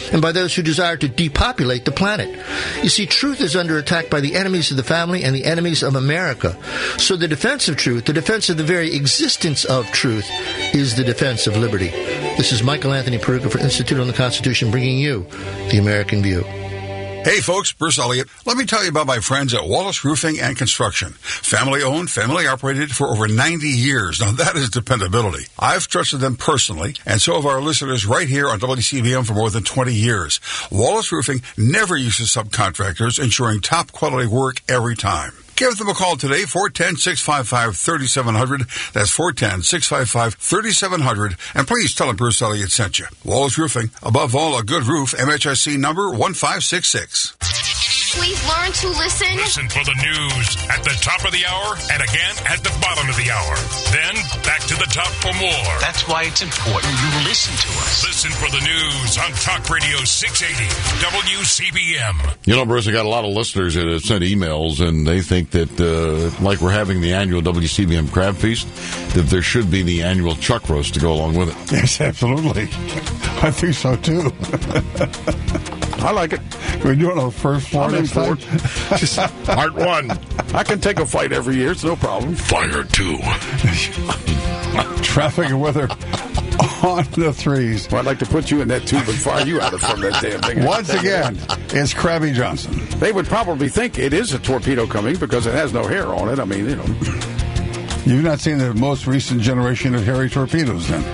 and by those who desire to depopulate the planet. You see, truth is under attack by the enemies of the family and the enemies of America. So the defense of truth, the defense of the very existence of truth, is the defense of liberty. This is Michael Anthony Peruka for Institute on the Constitution, bringing you the American View. Hey folks, Bruce Elliott. Let me tell you about my friends at Wallace Roofing and Construction. Family owned, family operated for over 90 years. Now that is dependability. I've trusted them personally, and so have our listeners right here on WCBM for more than 20 years. Wallace Roofing never uses subcontractors, ensuring top quality work every time. Give them a call today, 410-655-3700. That's 410-655-3700. And please tell them Bruce Elliott sent you. Wallace Roofing, above all, a good roof, MHIC number 1566. Please learn to listen. Listen for the news at the top of the hour and again at the bottom of the hour. Then back to the top for more. That's why it's important you listen to us. Listen for the news on Talk Radio 680 WCBM. You know, Bruce, I got a lot of listeners that have sent emails, and they think that, like we're having the annual WCBM Crab Feast, that there should be the annual chuck roast to go along with it. Yes, absolutely. I think so, too. I like it. We're doing our first floor next time. Part one. I can take a fight every year. It's no problem. Fire 2. Traffic and weather on the threes. Well, I'd like to put you in that tube and fire you out of from that damn thing. Once again, it's Krabby Johnson. They would probably think it is a torpedo coming because it has no hair on it. I mean, you know. You've not seen the most recent generation of hairy torpedoes, then?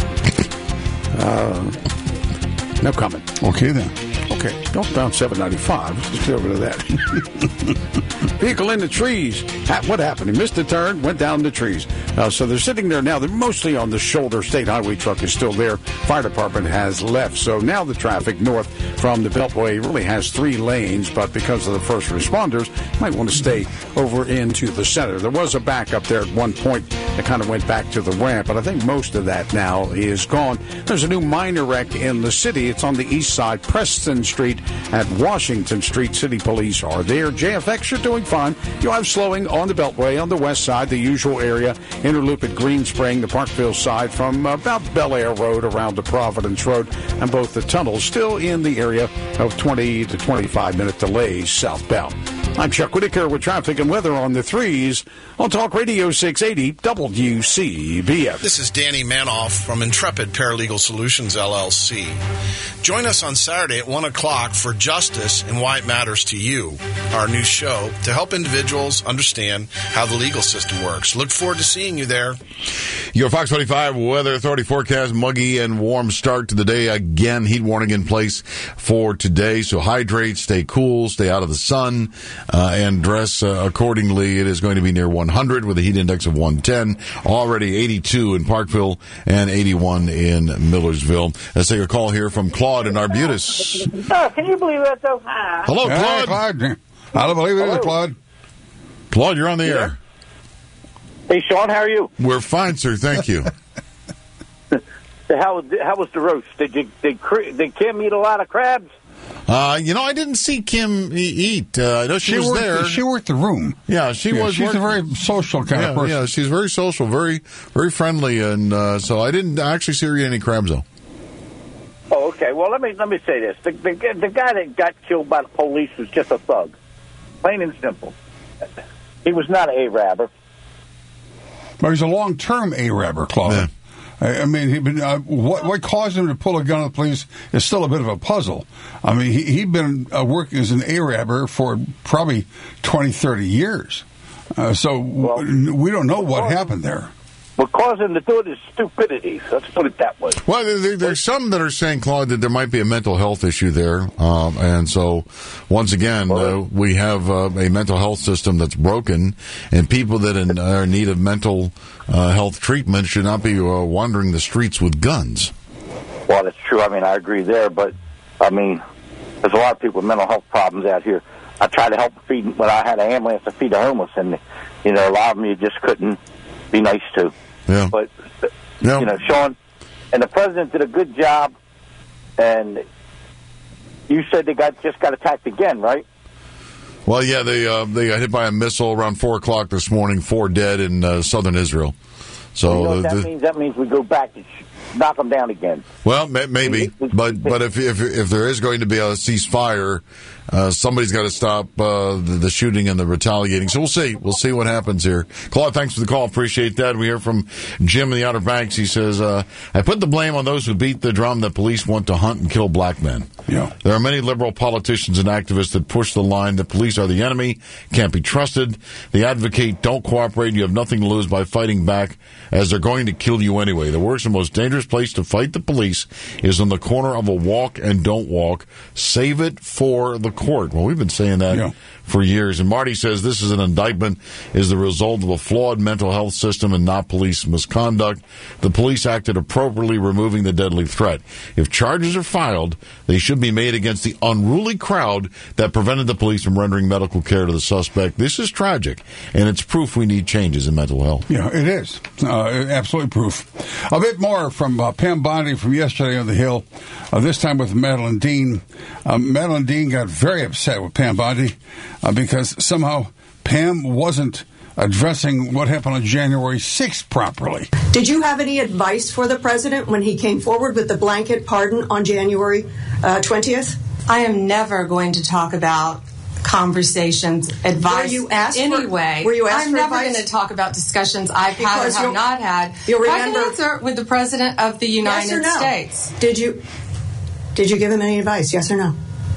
No comment. Okay, then. Okay, don't down 795. Let's just get over to that. Vehicle in the trees. What happened? He missed the turn, went down the trees. So they're sitting there now. They're mostly on the shoulder. State highway truck is still there. Fire department has left. So now the traffic north from the Beltway really has 3 lanes, but because of the first responders, might want to stay over into the center. There was a back up there at one point that kind of went back to the ramp, but I think most of that now is gone. There's a new minor wreck in the city. It's on the east side, Preston Street at Washington Street. City police are there. JFX, you're doing fine. You have slowing on the Beltway on the west side, the usual area. Interloop at Green Spring, the Parkville side from about Bel Air Road around to Providence Road, and both the tunnels still in the area of 20 to 25 minute delays southbound. I'm Chuck Whitaker with traffic and weather on the threes on Talk Radio 680 WCBF. This is Danny Manoff from Intrepid Paralegal Solutions, LLC. Join us on Saturday at 1 o'clock for Justice and Why It Matters to You, our new show to help individuals understand how the legal system works. Look forward to seeing you there. Your Fox 25 Weather Authority forecast, muggy and warm start to the day. Again, heat warning in place for today. So hydrate, stay cool, stay out of the sun, and dress accordingly. It is going to be near 100 with a heat index of 110. Already 82 in Parkville and 81 in Millersville. Let's take a call here from Claude in Arbutus. Oh, can you believe that, though? Hello, Claude. Hey, Claude. I don't believe it is, Claude. Claude, you're on the air. Hey, Sean, how are you? We're fine, sir. Thank you. How was the roast? Did Kim eat a lot of crabs? I didn't see Kim eat. I know she was worked, there. She worked the room. Yeah, she's a very social kind of person. Yeah, she's very social, very, very friendly, and so I didn't actually see her eat any crabs, though. Oh, okay. Well, let me say this: the guy that got killed by the police was just a thug, plain and simple. He was not an A-rabber. But he's a long-term A-rabber, Claude. Yeah. I mean, what caused him to pull a gun on the police is still a bit of a puzzle. I mean, he'd been working as an A-rabber for probably 20, 30 years. So we don't know what happened there. What caused him to do it is stupidity. Let's put it that way. Well, there's some that are saying, Claude, that there might be a mental health issue there. And so, once again, we have a mental health system that's broken, and people that are in need of mental health treatment should not be wandering the streets with guns. Well, that's true. I mean, I agree there. But, I mean, there's a lot of people with mental health problems out here. I tried to help feed when I had an ambulance to feed the homeless, and, a lot of them you just couldn't be nice to. Yeah. But, Sean, and the president did a good job, and you said they just got attacked again, right? Well, yeah, they got hit by a missile around 4 o'clock this morning, 4 dead in southern Israel. So that means we go back knock them down again. Well, maybe, but if there is going to be a ceasefire, somebody's got to stop the shooting and the retaliating. So we'll see. We'll see what happens here. Claude, thanks for the call. Appreciate that. We hear from Jim in the Outer Banks. He says, I put the blame on those who beat the drum that police want to hunt and kill black men. Yeah. There are many liberal politicians and activists that push the line that police are the enemy, can't be trusted. They advocate don't cooperate. You have nothing to lose by fighting back, as they're going to kill you anyway. The worst and most dangerous place to fight the police is on the corner of a walk and don't walk. Save it for the court. Well, we've been saying that for years. And Marty says this is an indictment, is the result of a flawed mental health system and not police misconduct. The police acted appropriately, removing the deadly threat. If charges are filed, they should be made against the unruly crowd that prevented the police from rendering medical care to the suspect. This is tragic, and it's proof we need changes in mental health. Yeah, it is. Absolutely proof. A bit more from Pam Bondi from yesterday on the Hill, this time with Madeline Dean. Madeline Dean got very upset with Pam Bondi because somehow Pam wasn't addressing what happened on January 6th properly. Did you have any advice for the president when he came forward with the blanket pardon on January 20th? I am never going to talk about conversations, advice, were you asked anyway. Were you asked I'm for never advice? going to talk about discussions I've had or have not had. You'll I remember, can answer with the President of the United States. Did you give him any advice, yes or no?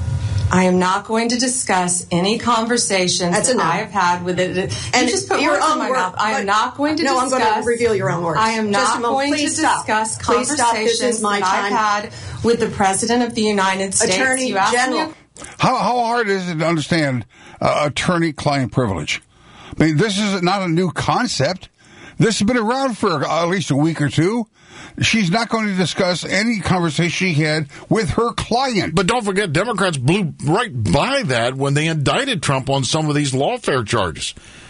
I am not going to discuss any conversations that I have had with it. And you just put words in my mouth. I am not going to discuss. No, I'm going to reveal your own words. I am not going to discuss conversations that I've had with the President of the United States. Attorney General. How hard is it to understand attorney-client privilege? I mean, this is not a new concept. This has been around for at least a week or two. She's not going to discuss any conversation she had with her client. But don't forget, Democrats blew right by that when they indicted Trump on some of these lawfare charges.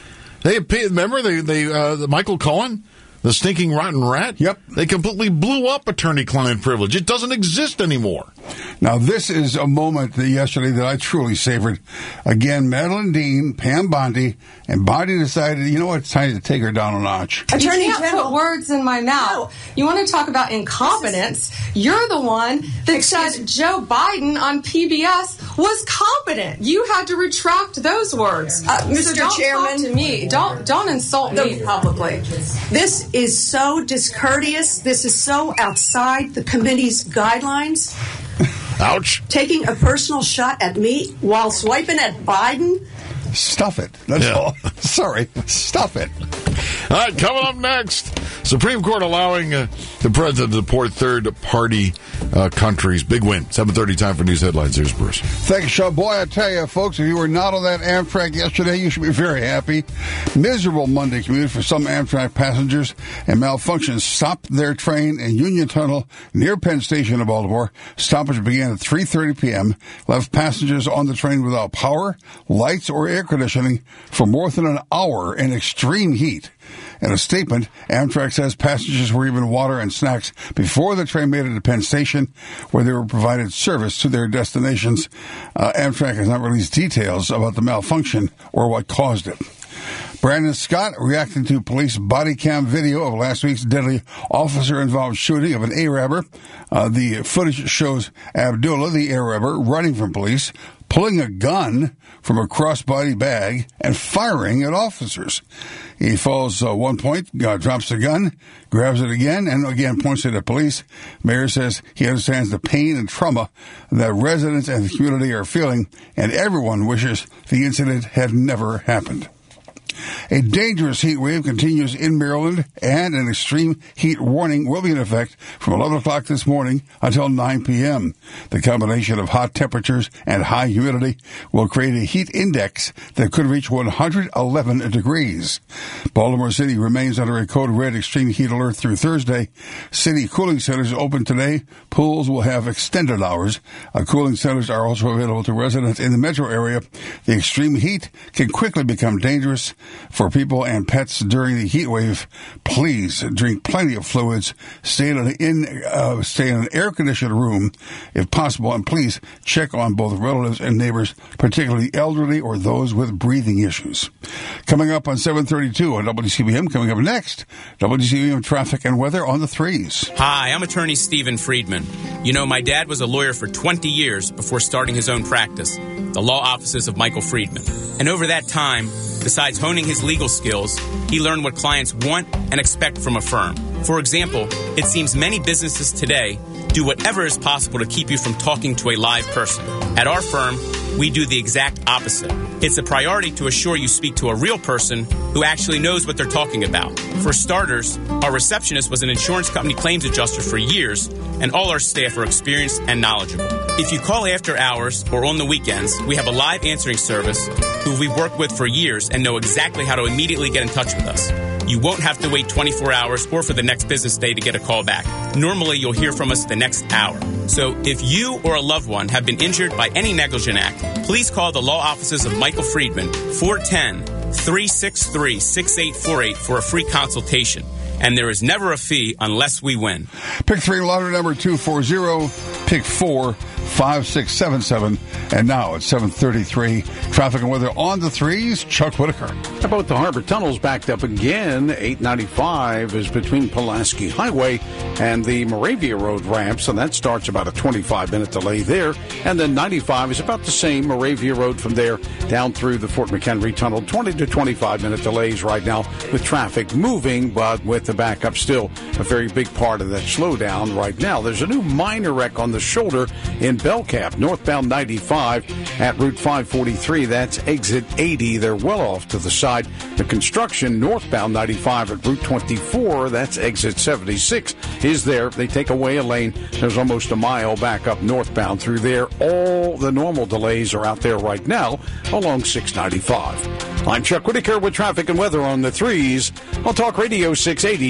Remember Michael Cohen? The stinking rotten rat? Yep. They completely blew up attorney-client privilege. It doesn't exist anymore. Now, this is a moment yesterday that I truly savored. Again, Madeline Dean, Pam Bondi, and Bondi decided, you know what, it's time to take her down a notch. Attorney General, put words in my mouth. No. You want to talk about incompetence? You're the one that said Joe Biden on PBS was competent. You had to retract those words. Mr. Chairman, talk to me. Don't insult me publicly. This is so discourteous. This is so outside the committee's guidelines. Ouch. Taking a personal shot at me while swiping at Biden. Stuff it. That's all. Sorry. Stuff it. All right, coming up next, Supreme Court allowing the president to deport third-party countries. Big win. 7:30 time for news headlines. Here's Bruce. Thank you, Sean. Boy, I tell you, folks, if you were not on that Amtrak yesterday, you should be very happy. Miserable Monday commute for some Amtrak passengers, and malfunctions stopped their train in Union Tunnel near Penn Station in Baltimore. Stoppage began at 3:30 p.m., left passengers on the train without power, lights, or air conditioning for more than an hour in extreme heat. In a statement, Amtrak says passengers were given water and snacks before the train made it to Penn Station, where they were provided service to their destinations. Amtrak has not released details about the malfunction or what caused it. Brandon Scott reacting to police body cam video of last week's deadly officer-involved shooting of an Arabber. The footage shows Abdullah, the Arabber, running from police, pulling a gun from a crossbody bag and firing at officers. He falls 1 point, drops the gun, grabs it again, and again points it at police. Mayor says he understands the pain and trauma that residents and the community are feeling, and everyone wishes the incident had never happened. A dangerous heat wave continues in Maryland, and an extreme heat warning will be in effect from 11 o'clock this morning until 9 p.m. The combination of hot temperatures and high humidity will create a heat index that could reach 111 degrees. Baltimore City remains under a code red extreme heat alert through Thursday. City cooling centers open today. Pools will have extended hours. Cooling centers are also available to residents in the metro area. The extreme heat can quickly become dangerous. for people and pets during the heat wave. Please drink plenty of fluids. Stay in an air-conditioned room if possible, and please check on both relatives and neighbors, particularly elderly or those with breathing issues. Coming up on 7:32 on WCBM. Coming up next, WCBM traffic and weather on the 3s. Hi, I'm attorney Stephen Friedman. You know, my dad was a lawyer for 20 years before starting his own practice, the law offices of Michael Friedman. And over that time, besides honing his legal skills, he learned what clients want and expect from a firm. For example, it seems many businesses today do whatever is possible to keep you from talking to a live person. At our firm, we do the exact opposite. It's a priority to assure you speak to a real person who actually knows what they're talking about. For starters, our receptionist was an insurance company claims adjuster for years, and all our staff are experienced and knowledgeable. If you call after hours or on the weekends, we have a live answering service who we've worked with for years and know exactly how to immediately get in touch with us. You won't have to wait 24 hours or for the next business day to get a call back. Normally, you'll hear from us the next hour. So if you or a loved one have been injured by any negligent act, please call the law offices of Michael Friedman, 410-363-6848 for a free consultation. And there is never a fee unless we win. Pick 3 lottery number 240, pick 4, 5677. And now at 7:33, traffic and weather on the 3s. Chuck Whitaker. How about the Harbor Tunnel's backed up again? 895 is between Pulaski Highway and the Moravia Road ramp, so that starts about a 25-minute delay there. And then 95 is about the same, Moravia Road from there down through the Fort McHenry Tunnel. 20 to 25-minute delays right now with traffic moving, but with the backup still a very big part of that slowdown right now. There's a new minor wreck on the shoulder in Belcap, northbound 95 at Route 543. That's exit 80. They're well off to the side. The construction northbound 95 at Route 24, that's exit 76, is there. They take away a lane. There's almost a mile back up northbound through there. All the normal delays are out there right now along 695. I'm Chuck Whitaker with traffic and weather on the 3s on Talk Radio 680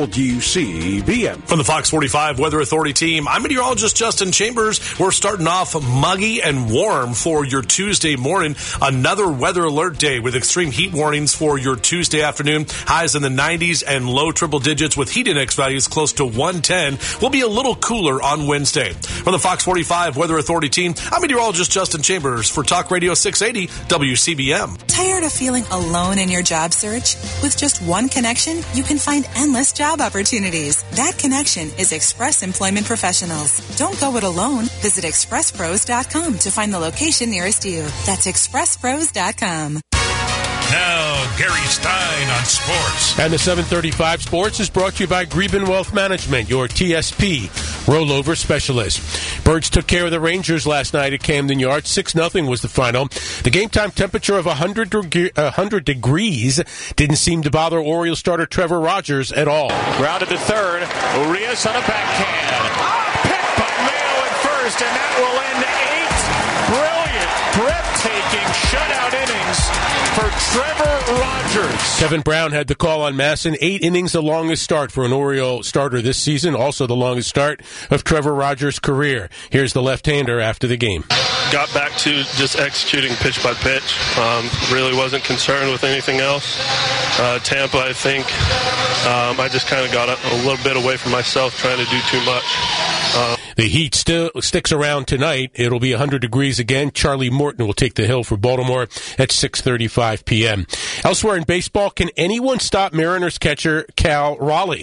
WCBM. From the Fox 45 Weather Authority team, I'm meteorologist Justin Chambers. We're starting off muggy and warm for your Tuesday morning. Another weather alert day with extreme heat warnings for your Tuesday afternoon. Highs in the 90s and low triple digits with heat index values close to 110. We'll be a little cooler on Wednesday. From the Fox 45 Weather Authority team, I'm meteorologist Justin Chambers for Talk Radio 680 WCBM. Tired of feeling alone in your job search? With just one connection, you can find endless job opportunities. That connection is Express Employment Professionals. Don't go it alone. Visit expresspros.com to find the location nearest you. That's expresspros.com. Now, Gary Stein on sports. And the 735 Sports is brought to you by Greben Wealth Management, your TSP rollover specialist. Birds took care of the Rangers last night at Camden Yards. 6-0 was the final. The game-time temperature of 100 degrees didn't seem to bother Orioles starter Trevor Rogers at all. Grounded to third. Urias on a backhand. Picked by Mayo at first, and that will end 8 brilliant, breathtaking shutout innings for Trevor Rogers. Kevin Brown had the call on Masson. 8 innings, the longest start for an Oriole starter this season. Also the longest start of Trevor Rogers' career. Here's the left-hander after the game. Got back to just executing pitch by pitch. Really wasn't concerned with anything else. Tampa, I think, I just kind of got a little bit away from myself trying to do too much. The heat still sticks around tonight. It'll be 100 degrees again. Charlie Morton will take the hill for Baltimore at 6:35 p.m. Elsewhere in baseball, can anyone stop Mariners catcher Cal Raleigh?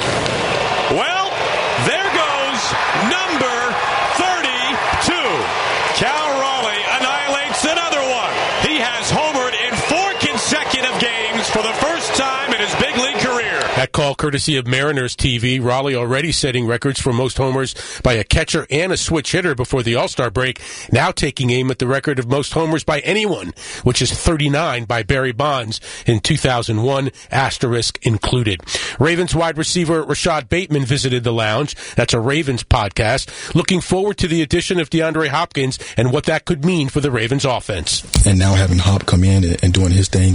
Well, there goes number 32. Cal Raleigh annihilates another one. He has homered in 4 consecutive games for the first time in his big league career. That call courtesy of Mariners TV. Raleigh already setting records for most homers by a catcher and a switch hitter before the All-Star break. Now taking aim at the record of most homers by anyone, which is 39 by Barry Bonds in 2001, asterisk included. Ravens wide receiver Rashad Bateman visited the lounge. That's a Ravens podcast. Looking forward to the addition of DeAndre Hopkins and what that could mean for the Ravens offense. And now having Hop come in and doing his thing,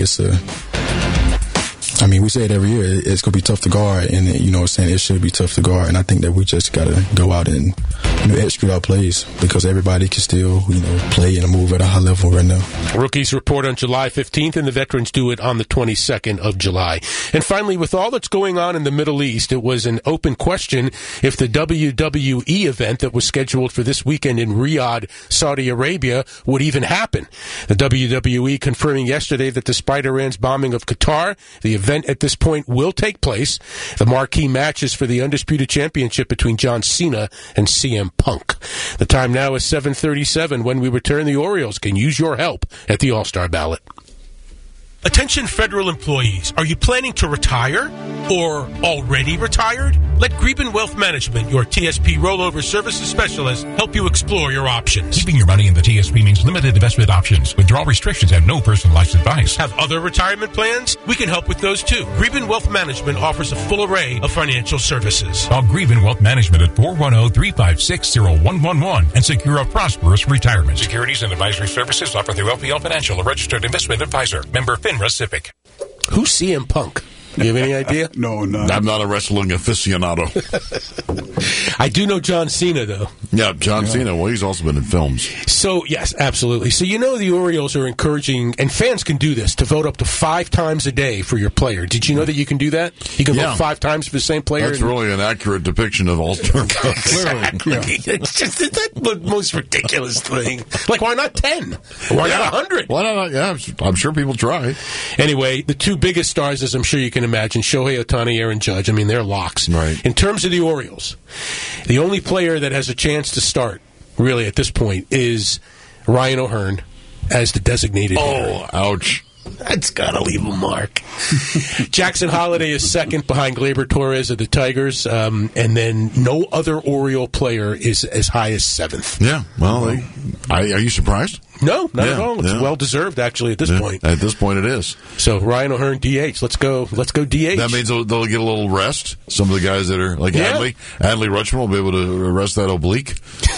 we say it every year. It's going to be tough to guard, and, it should be tough to guard. And I think that we just got to go out and execute our plays because everybody can still, play and move at a high level right now. Rookies report on July 15th, and the veterans do it on the 22nd of July. And finally, with all that's going on in the Middle East, it was an open question if the WWE event that was scheduled for this weekend in Riyadh, Saudi Arabia, would even happen. The WWE confirming yesterday that despite Iran's bombing of Qatar, the event at this point will take place. The marquee match is for the Undisputed Championship between John Cena and CM Punk. The time now is 7:37. When we return, the Orioles can use your help at the All-Star ballot. Attention federal employees, are you planning to retire or already retired? Let Greben Wealth Management, your TSP rollover services specialist, help you explore your options. Keeping your money in the TSP means limited investment options, withdrawal restrictions, and no personalized advice. Have other retirement plans? We can help with those too. Greben Wealth Management offers a full array of financial services. Call Greben Wealth Management at 410-356-0111 and secure a prosperous retirement. Securities and advisory services offered through LPL Financial, a registered investment advisor. Member FINRA SIPC. Who's CM Punk? Do you have any idea? No. I'm not a wrestling aficionado. I do know John Cena, though. Yeah, John Cena. Well, he's also been in films. So, yes, absolutely. So, the Orioles are encouraging, and fans can do this, to vote up to 5 times a day for your player. Did you know that you can do that? You can vote 5 times for the same player? That's really an accurate depiction of All-Star. Exactly. Yeah. It's just the most ridiculous thing. Like, why not 10? Why not 100? Why not? Yeah, I'm sure people try. Anyway, the 2 biggest stars, as I'm sure you can imagine, Shohei Ohtani, Aaron Judge, they're locks. Right. In terms of the Orioles, the only player that has a chance to start, really, at this point, is Ryan O'Hearn as the designated hitter. Ouch. That's got to leave a mark. Jackson Holiday is second behind Gleyber Torres of the Tigers, and then no other Oriole player is as high as 7th. Yeah, well, are you surprised? No, not at all. It's well-deserved, actually, at this point. At this point, it is. So, Ryan O'Hearn, DH. Let's go DH. That means they'll get a little rest. Some of the guys that are, like Adley Rutschman will be able to rest that oblique.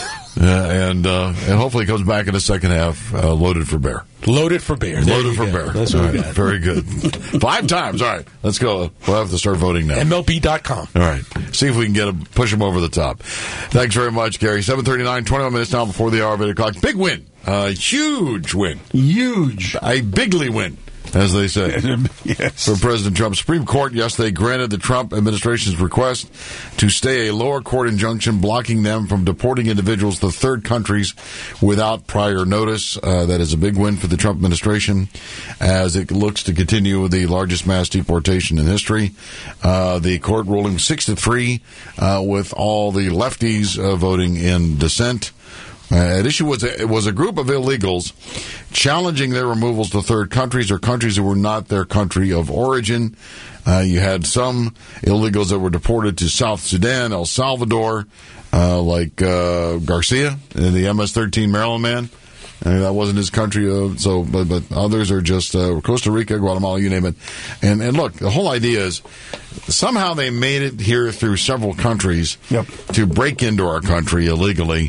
And hopefully comes back in the second half loaded for bear. Loaded for bear. Loaded for bear. That's what we got. Very good. 5 times. All right. Let's go. We'll have to start voting now. MLB.com. All right. See if we can push them over the top. Thanks very much, Gary. 7:39, 21 minutes now before the hour of 8 o'clock. Big win. Huge win. Huge. A bigly win, as they say. Yes. For President Trump. Supreme Court yesterday granted the Trump administration's request to stay a lower court injunction blocking them from deporting individuals to third countries without prior notice. That is a big win for the Trump administration as it looks to continue the largest mass deportation in history. The court ruling 6-3 with all the lefties voting in dissent. At issue was a group of illegals challenging their removals to third countries or countries that were not their country of origin. You had some illegals that were deported to South Sudan, El Salvador, like Garcia, the MS-13 Maryland man. That wasn't his country, but others are just Costa Rica, Guatemala, you name it. And look, the whole idea is somehow they made it here through several countries to break into our country illegally.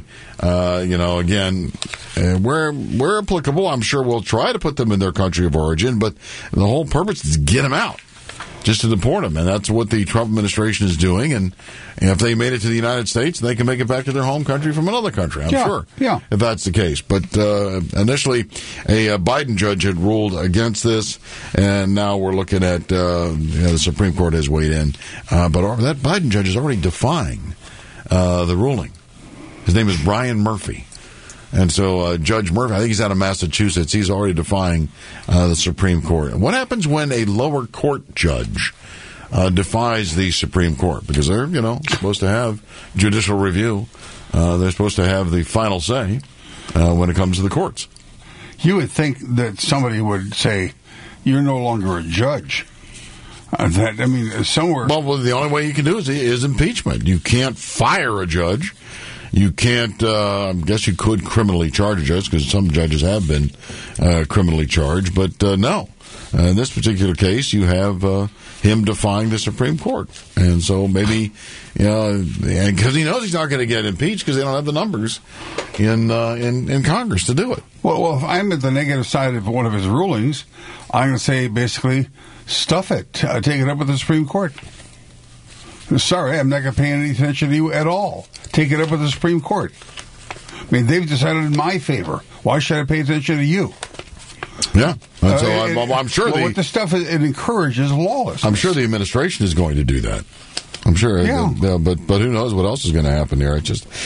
Again, where applicable, I'm sure we'll try to put them in their country of origin, but the whole purpose is to get them out. Just to deport them, and that's what the Trump administration is doing. And if they made it to the United States, they can make it back to their home country from another country, I'm sure, if that's the case. But initially, a Biden judge had ruled against this, and now we're looking at the Supreme Court has weighed in. But that Biden judge is already defying the ruling. His name is Brian Murphy. And so Judge Murphy, I think he's out of Massachusetts, he's already defying the Supreme Court. What happens when a lower court judge defies the Supreme Court? Because they're, supposed to have judicial review. They're supposed to have the final say when it comes to the courts. You would think that somebody would say, you're no longer a judge. Somewhere... Well, the only way you can do is impeachment. You can't fire a judge. You can't, I guess you could criminally charge a judge, because some judges have been criminally charged, but no. In this particular case, you have him defying the Supreme Court. And so maybe, because he knows he's not going to get impeached because they don't have the numbers in Congress to do it. Well, if I'm at the negative side of one of his rulings, I'm going to say basically, stuff it. Take it up with the Supreme Court. Sorry, I'm not going to pay any attention to you at all. Take it up with the Supreme Court. I mean, they've decided in my favor. Why should I pay attention to you? Yeah. And so I'm sure what the stuff it encourages lawlessness. I'm sure the administration is going to do that. I'm sure, but who knows what else is going to happen here?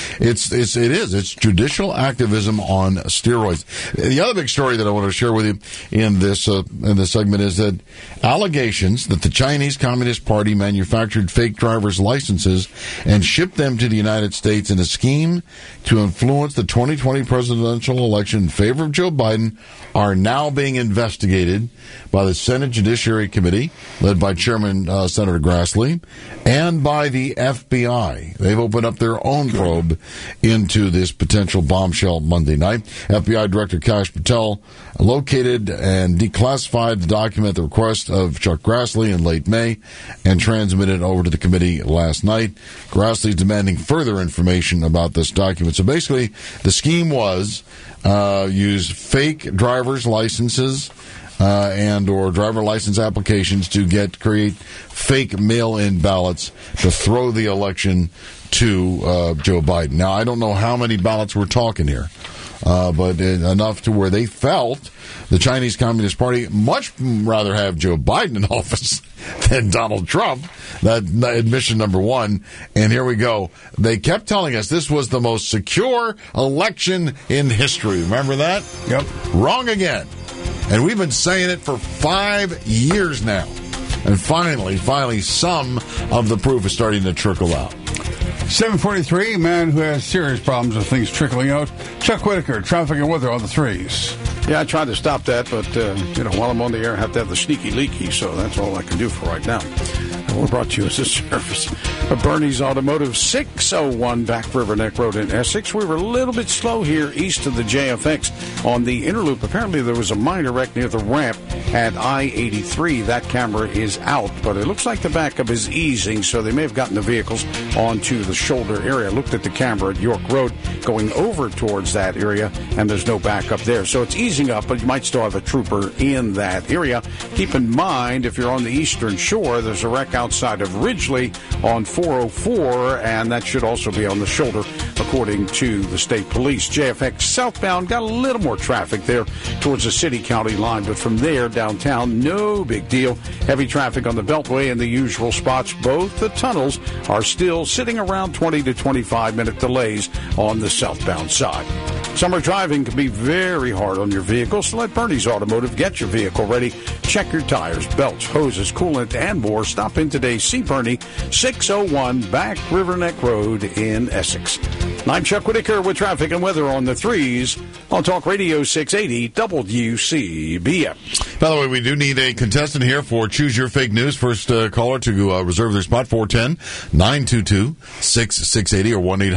It's judicial activism on steroids. The other big story that I want to share with you in this segment is that allegations that the Chinese Communist Party manufactured fake driver's licenses and shipped them to the United States in a scheme to influence the 2020 presidential election in favor of Joe Biden are now being investigated by the Senate Judiciary Committee, led by Chairman Senator Grassley, and by the FBI. They've opened up their own probe into this potential bombshell Monday night. FBI Director Kash Patel located and declassified the document at the request of Chuck Grassley in late May and transmitted it over to the committee last night. Grassley is demanding further information about this document. So basically, the scheme was use fake driver's licenses and or driver license applications to create fake mail-in ballots to throw the election to Joe Biden. Now, I don't know how many ballots we're talking here, but enough to where they felt the Chinese Communist Party much rather have Joe Biden in office than Donald Trump. That admission number one. And here we go. They kept telling us this was the most secure election in history. Remember that? Yep. Wrong again. And we've been saying it for 5 years now. And finally, some of the proof is starting to trickle out. 7:43, a man who has serious problems with things trickling out. Chuck Whitaker, traffic and weather on the threes. Yeah, I tried to stop that, but, while I'm on the air, I have to have the sneaky leaky, so that's all I can do for right now. We're brought to you as a service of Bernie's Automotive, 601 Back River Neck Road in Essex. We were a little bit slow here east of the JFX on the inner loop. Apparently there was a minor wreck near the ramp at I-83. That camera is out, but it looks like the backup is easing, so they may have gotten the vehicles onto the shoulder area. I looked at the camera at York Road going over towards that area, and there's no backup there. So it's easing up, but you might still have a trooper in that area. Keep in mind, if you're on the eastern shore, there's a wreck outside of Ridgely on 404, and that should also be on the shoulder, according to the state police. JFX southbound got a little more traffic there towards the city-county line, but from there downtown, no big deal. Heavy traffic on the Beltway in the usual spots. Both the tunnels are still sitting around 20 to 25-minute delays on the southbound side. Summer driving can be very hard on your vehicle, so let Bernie's Automotive get your vehicle ready. Check your tires, belts, hoses, coolant, and more. Stop in today. See Bernie, 601 Back River Neck Road in Essex. I'm Chuck Whitaker with traffic and weather on the threes on Talk Radio 680 WCBM. By the way, we do need a contestant here for Choose Your Fake News. First caller to reserve their spot, 410-922-6680 or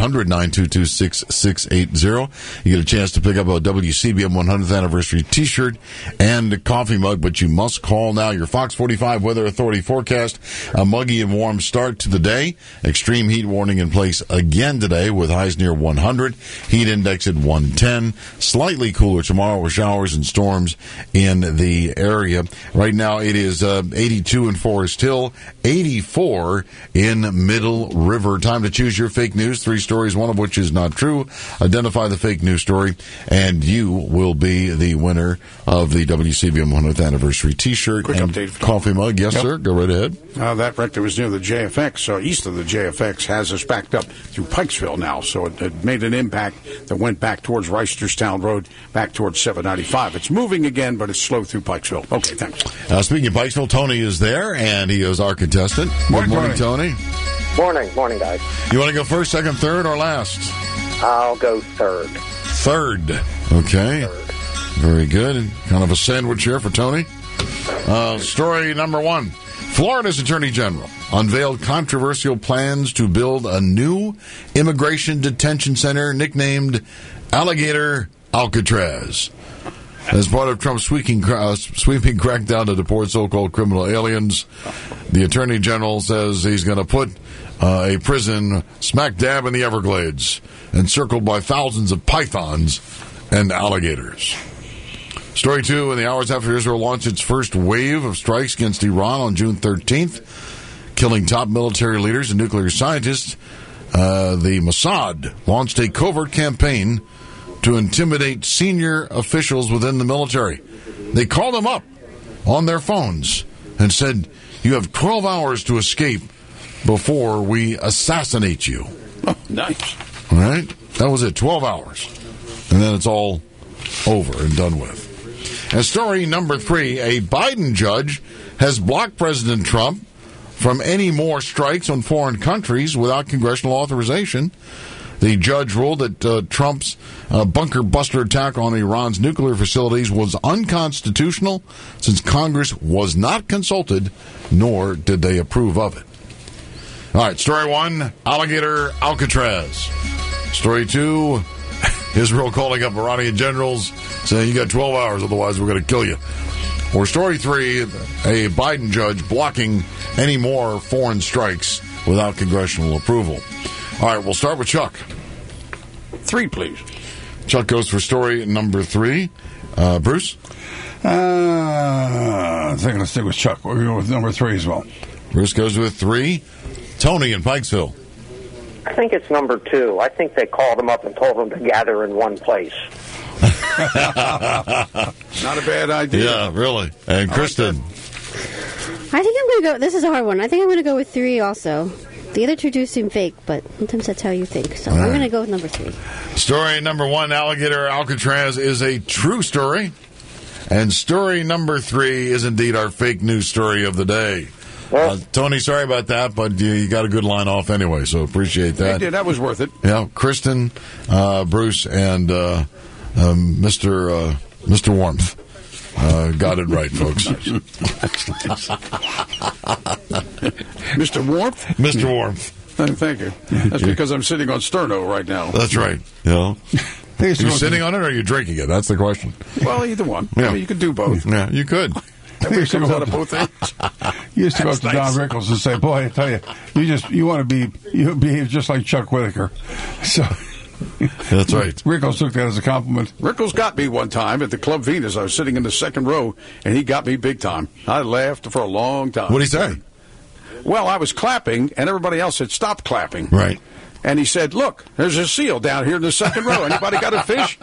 1-800-922-6680. You get a chance to pick up a WCBM 100th anniversary T-shirt and a coffee mug, but you must call now. Your Fox 45 Weather Authority forecast. A muggy and warm start to the day. Extreme heat warning in place again today with highs near 100. Heat index at 110. Slightly cooler tomorrow with showers and storms in the area. Right now it is 82 in Forest Hill, 84 in Middle River. Time to choose your fake news. 3 stories, one of which is not true. Identify the fake news story, and you will be the winner of the WCBM 100th anniversary T-shirt Quick and update. coffee mug. Yes, sir. Go right ahead. That wreck that was near the JFX, east of the JFX, has us backed up through Pikesville now. So it made an impact that went back towards Reisterstown Road, back towards 795. It's moving again, but it's slow through Pikesville. Okay, thanks. Speaking of Pikesville, Tony is there, and he is our contestant. Good morning, Tony. Morning, guys. You want to go first, second, third, or last? I'll go third. Third. Okay. Third. Very good. Kind of a sandwich here for Tony. Story number 1. Florida's Attorney General unveiled controversial plans to build a new immigration detention center nicknamed Alligator Alcatraz. As part of Trump's sweeping crackdown to deport so-called criminal aliens, the Attorney General says he's going to put a prison smack dab in the Everglades, encircled by thousands of pythons and alligators. Story 2, in the hours after Israel launched its first wave of strikes against Iran on June 13th, killing top military leaders and nuclear scientists, the Mossad launched a covert campaign to intimidate senior officials within the military. They called them up on their phones and said, "You have 12 hours to escape before we assassinate you." Oh, nice. All right? That was it, 12 hours. And then it's all over and done with. And story number 3, a Biden judge has blocked President Trump from any more strikes on foreign countries without congressional authorization. The judge ruled that Trump's bunker buster attack on Iran's nuclear facilities was unconstitutional since Congress was not consulted, nor did they approve of it. All right, story 1, alligator Alcatraz. Story 2, Israel calling up Iranian generals saying, "You got 12 hours, otherwise we're going to kill you." Or story 3, a Biden judge blocking any more foreign strikes without congressional approval. All right, we'll start with Chuck. 3, please. Chuck goes for story number 3. Bruce? I think I'm going to stick with Chuck. We're going to go with number 3 as well. Bruce goes with 3. Tony in Pikesville. I think it's number 2. I think they called them up and told them to gather in one place. Not a bad idea. Yeah, really. And Kristen? I think I'm going to go, this is a hard one. I think I'm going to go with 3 also. The other 2 do seem fake, but sometimes that's how you think. So I'm going to go with number 3. Story number 1, alligator Alcatraz, is a true story. And story number 3 is indeed our fake news story of the day. Tony, sorry about that, but you got a good line off anyway, so appreciate that. Yeah, that was worth it. Yeah, Kristen, Bruce, and Mr. Warmth got it right, folks. Mr. Warmth? Mr. Warmth. Thank you. That's because I'm sitting on Sterno right now. That's right. You sitting on it or are you drinking it? That's the question. Well, either one. Yeah. I mean, you could do both. Yeah, you could. It comes out of both ends. You used to go up to Don Rickles and say, "Boy, I tell you, you behave just like Chuck Whitaker." So that's right. Rickles took that as a compliment. Rickles got me one time at the Club Venus. I was sitting in the second row, and he got me big time. I laughed for a long time. What did he say? Well, I was clapping, and everybody else had stopped clapping. Right. And he said, "Look, there's a seal down here in the second row. Anybody got a fish?"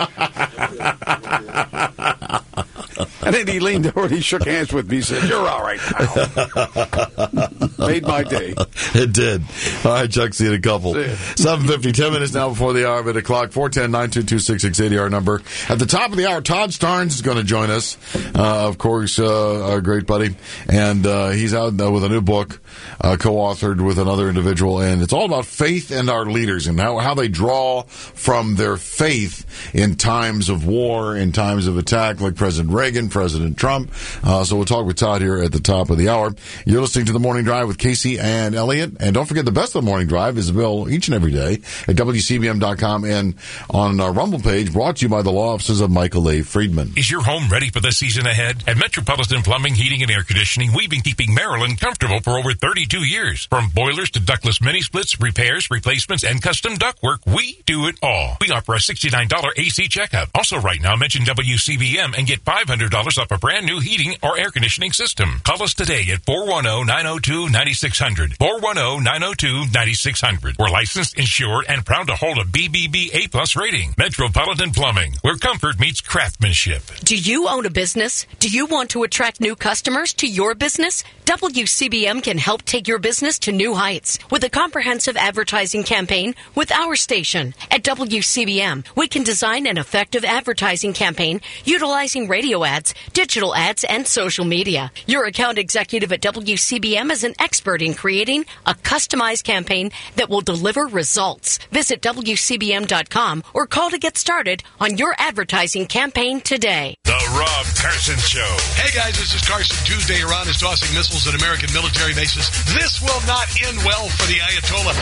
And then he leaned over and he shook hands with me. He said, "You're all right, pal." Made my day. It did. All right, Chuck, see you in a couple. 7:50, 10 minutes now before the hour of 8 o'clock. 410-922-6680, our number. At the top of the hour, Todd Starnes is going to join us. Of course, our great buddy. And he's out with a new book, co-authored with another individual. And it's all about faith and our leaders and how they draw from their faith in times of war, in times of attack, like President Reagan, President Trump. So we'll talk with Todd here at the top of the hour. You're listening to The Morning Drive with Casey and Elliot. And don't forget, the best of The Morning Drive is available each and every day at WCBM.com and on our Rumble page, brought to you by the law offices of Michael A. Friedman. Is your home ready for the season ahead? At Metropolitan Plumbing, Heating, and Air Conditioning, we've been keeping Maryland comfortable for over 32 years. From boilers to ductless mini-splits, repairs, replacements, and custom ductwork, we do it all. We offer a $69 AC checkout. Also right now, mention WCBM and get $500 off a brand new heating or air conditioning system. Call us today at 410-902-9600. 410-902-9600. We're licensed, insured, and proud to hold a BBB A+ rating. Metropolitan Plumbing, where comfort meets craftsmanship. Do you own a business? Do you want to attract new customers to your business? WCBM can help take your business to new heights with a comprehensive advertising campaign with our station. At WCBM, we can design an effective advertising campaign utilizing radio ads, digital ads, and social media. Your account executive at WCBM is an expert in creating a customized campaign that will deliver results. Visit WCBM.com or call to get started on your advertising campaign today. The Rob Carson Show. Hey guys, this is Carson. Tuesday, Iran is tossing missiles at American military bases. This will not end well for the Ayatollah.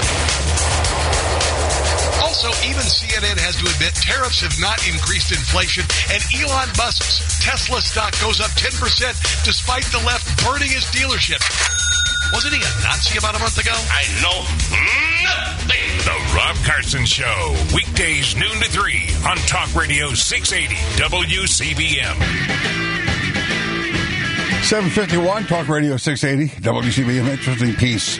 Also, even CNN has to admit tariffs have not increased inflation, and Elon Musk's Tesla stock goes up 10% despite the left burning his dealership. Wasn't he a Nazi about a month ago? I know nothing. The Rob Carson Show. Weekdays noon to 3 on Talk Radio 680 WCBM. 7:51, Talk Radio 680, WCBM. Interesting piece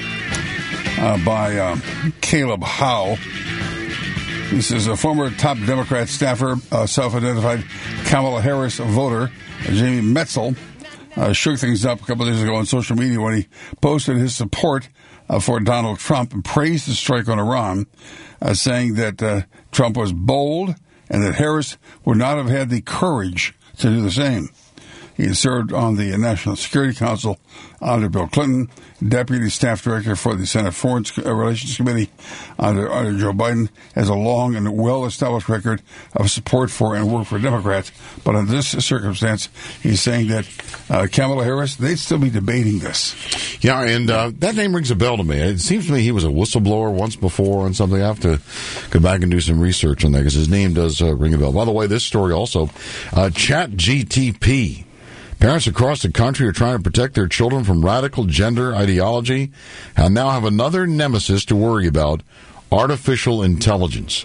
by Caleb Howe. This is a former top Democrat staffer, self-identified Kamala Harris voter, Jamie Metzel, shook things up a couple of days ago on social media when he posted his support for Donald Trump and praised the strike on Iran, saying that Trump was bold and that Harris would not have had the courage to do the same. He served on the National Security Council under Bill Clinton, Deputy Staff Director for the Senate Foreign Relations Committee under Joe Biden, has a long and well-established record of support for and work for Democrats. But in this circumstance, he's saying that Kamala Harris, they'd still be debating this. Yeah, and that name rings a bell to me. It seems to me he was a whistleblower once before on something. I have to go back and do some research on that because his name does ring a bell. By the way, this story also, ChatGTP. Parents across the country are trying to protect their children from radical gender ideology and now have another nemesis to worry about, artificial intelligence.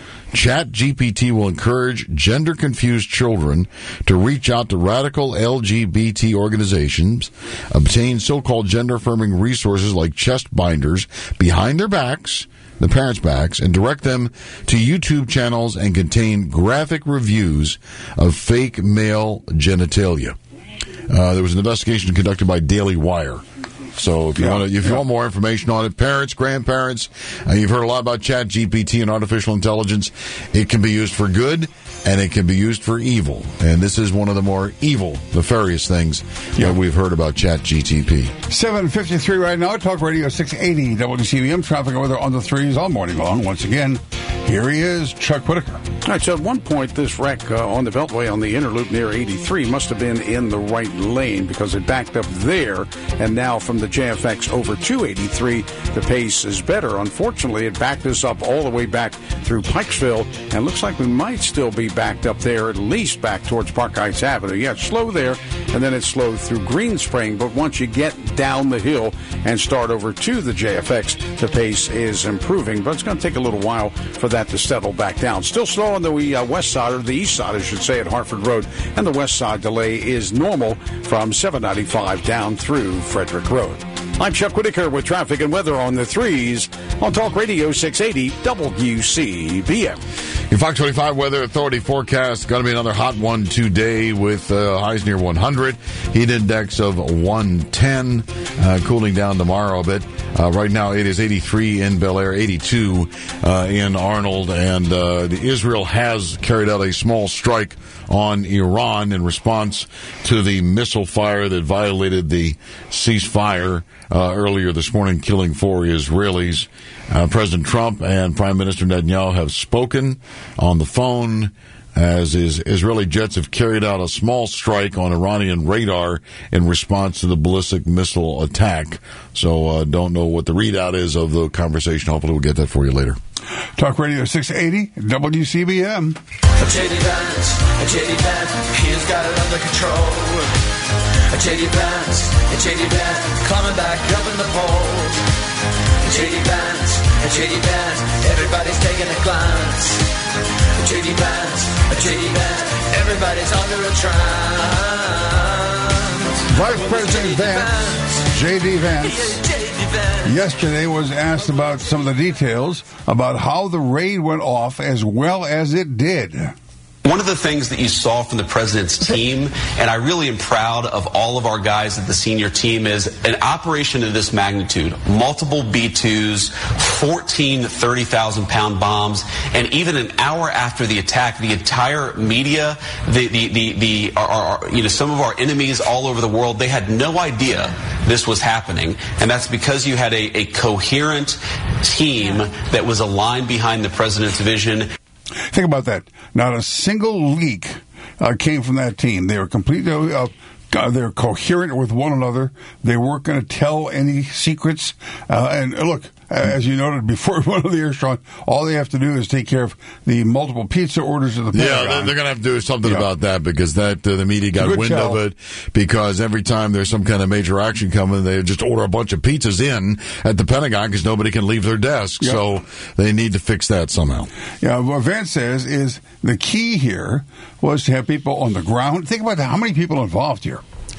ChatGPT will encourage gender-confused children to reach out to radical LGBT organizations, obtain so-called gender-affirming resources like chest binders behind their backs, the parents' backs, and direct them to YouTube channels and contain graphic reviews of fake male genitalia. There was an investigation conducted by Daily Wire. So if you want more information on it, parents, grandparents, you've heard a lot about ChatGPT and artificial intelligence. It can be used for good and it can be used for evil. And this is one of the more evil, nefarious things that we've heard about ChatGPT. 7:53 right now, Talk Radio 680 WCBM. Traffic and weather on the threes all morning long. Once again, here he is, Chuck Whitaker. All right, so at one point, this wreck on the Beltway on the inner loop near 83 must have been in the right lane because it backed up there, and now from the JFX over to 83, the pace is better. Unfortunately, it backed us up all the way back through Pikesville, and looks like we might still be backed up there, at least back towards Park Heights Avenue. Yeah, it's slow there, and then it's slow through Green Spring, but once you get down the hill and start over to the JFX, the pace is improving, but it's going to take a little while for that to settle back down. Still slow on the west side, or the east side, I should say, at Hartford Road, and the west side delay is normal from 795 down through Frederick Road. I'm Chuck Whitaker with traffic and weather on the threes on Talk Radio 680 WCBM. Your Fox 25 Weather Authority forecast, going to be another hot one today with highs near 100, heat index of 110, cooling down tomorrow a bit. Right now it is 83 in Bel Air, 82 in Arnold, and Israel has carried out a small strike on Iran in response to the missile fire that violated the ceasefire earlier this morning, killing 4 Israelis. President Trump and Prime Minister Netanyahu have spoken on the phone as Israeli jets have carried out a small strike on Iranian radar in response to the ballistic missile attack. So don't know what the readout is of the conversation. Hopefully we'll get that for you later. Talk Radio 680 WCBM. JD Vance, he's got it under control. JD Vance, climbing back up in the polls. JD Vance, everybody's taking a glance. JD Vance, everybody's under a trance. Vice President Vance, J.D. Vance, yesterday was asked about some of the details about how the raid went off as well as it did. One of the things that you saw from the president's team, and I really am proud of all of our guys at the senior team, is an operation of this magnitude. Multiple B-2s, 14 30,000-pound bombs, and even an hour after the attack, the entire media, some of our enemies all over the world, they had no idea this was happening. And that's because you had a coherent team that was aligned behind the president's vision. Think about that. Not a single leak came from that team. They were completely they're coherent with one another. They weren't going to tell any secrets. And look, as you noted before we went on the air, Sean, all they have to do is take care of the multiple pizza orders of the Pentagon. Yeah, they're going to have to do something about that because that the media got wind of it. Because every time there's some kind of major action coming, they just order a bunch of pizzas in at the Pentagon because nobody can leave their desk. Yep. So they need to fix that somehow. Yeah, what Vance says is the key here was to have people on the ground. Think about how many people involved here.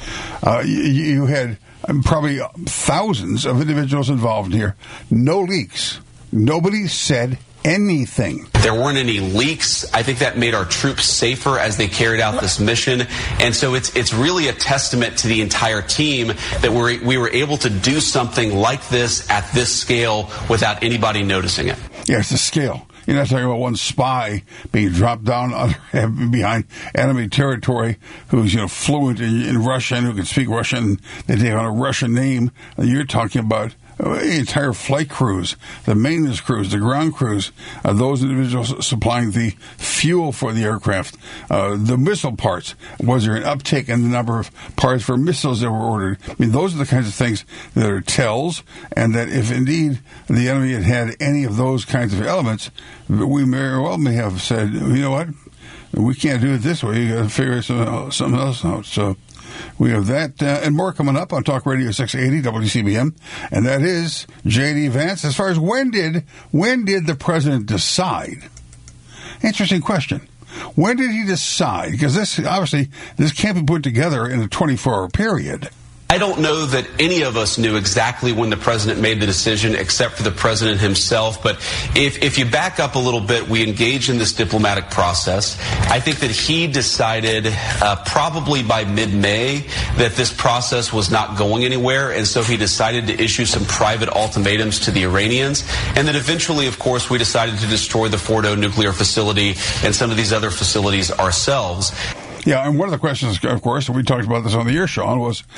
You had probably thousands of individuals involved here. No leaks. Nobody said anything. There weren't any leaks. I think that made our troops safer as they carried out this mission. And so it's really a testament to the entire team that we were able to do something like this at this scale without anybody noticing it. Yeah, it's the scale. You're not talking about one spy being dropped down behind enemy territory who's fluent in Russian, who can speak Russian. They take on a Russian name. You're talking about entire flight crews, the maintenance crews, the ground crews, those individuals supplying the fuel for the aircraft, the missile parts. Was there an uptick in the number of parts for missiles that were ordered? I mean, those are the kinds of things that are tells, and that if indeed the enemy had any of those kinds of elements, we may have said, you know what, we can't do it this way. You got to figure something else out. So we have that and more coming up on Talk Radio 680 WCBM, and that is J.D. Vance. As far as when did the president decide? Interesting question. When did he decide? Because this can't be put together in a 24-hour period. I don't know that any of us knew exactly when the president made the decision, except for the president himself. But if you back up a little bit, we engaged in this diplomatic process. I think that he decided probably by mid-May that this process was not going anywhere. And so he decided to issue some private ultimatums to the Iranians. And then eventually, of course, we decided to destroy the Fordo nuclear facility and some of these other facilities ourselves. Yeah, and one of the questions, of course, we talked about this on the air, Sean,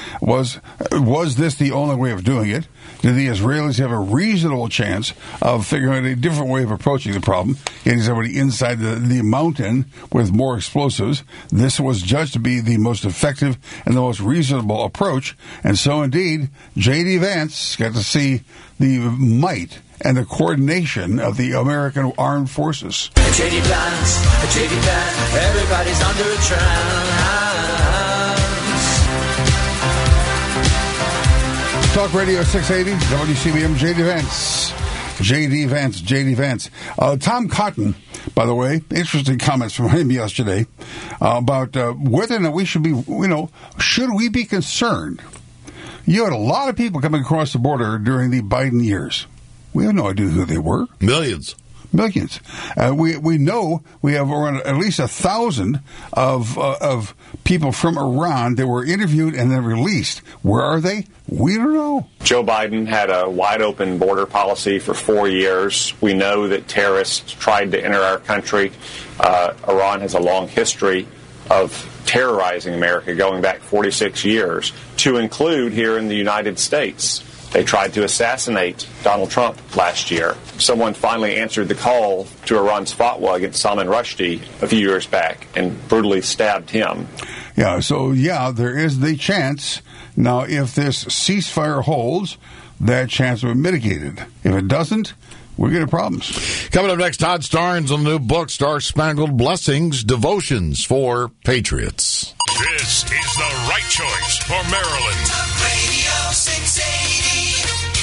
was this the only way of doing it? Did the Israelis have a reasonable chance of figuring out a different way of approaching the problem, getting somebody inside the mountain with more explosives? This was judged to be the most effective and the most reasonable approach, and so indeed, J.D. Vance got to see the might and the coordination of the American armed forces. J.D. Vance, everybody's under a trance. Talk Radio 680, WCBM, J.D. Vance. Tom Cotton, by the way, interesting comments from him yesterday about whether or not we should be, should we be concerned? You had a lot of people coming across the border during the Biden years. We have no idea who they were. Millions. We know we have around at least 1,000 of people from Iran that were interviewed and then released. Where are they? We don't know. Joe Biden had a wide-open border policy for 4 years. We know that terrorists tried to enter our country. Iran has a long history of terrorizing America going back 46 years, to include here in the United States. They tried to assassinate Donald Trump last year. Someone finally answered the call to Iran's fatwa against Salman Rushdie a few years back and brutally stabbed him. Yeah, so there is the chance. Now, if this ceasefire holds, that chance will be mitigated. If it doesn't, we're getting problems. Coming up next, Todd Starnes on the new book, Star Spangled Blessings, Devotions for Patriots. This is the right choice for Maryland. Talk Radio 680,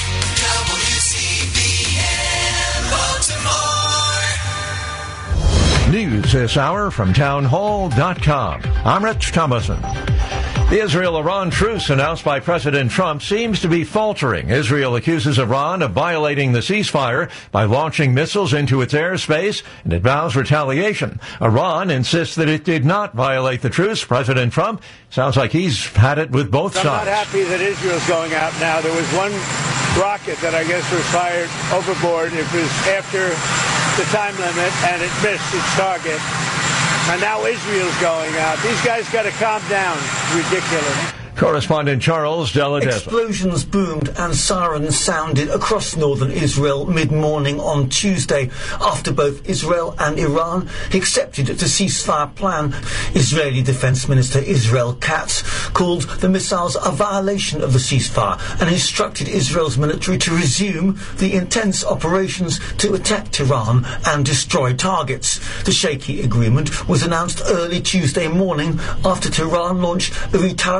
WCBM, Baltimore. News this hour from townhall.com. I'm Rich Thomason. The Israel-Iran truce announced by President Trump seems to be faltering. Israel accuses Iran of violating the ceasefire by launching missiles into its airspace, and it vows retaliation. Iran insists that it did not violate the truce. President Trump sounds like he's had it with both sides. I'm not happy that Israel's going out now. There was one rocket that I guess was fired overboard. It was after the time limit, and it missed its target. And now Israel's going out. These guys got to calm down. It's ridiculous. Correspondent Charles Deladeza. Explosions boomed and sirens sounded across northern Israel mid-morning on Tuesday after both Israel and Iran accepted the ceasefire plan. Israeli Defense Minister Israel Katz called the missiles a violation of the ceasefire and instructed Israel's military to resume the intense operations to attack Tehran and destroy targets. The shaky agreement was announced early Tuesday morning after Tehran launched a retaliatory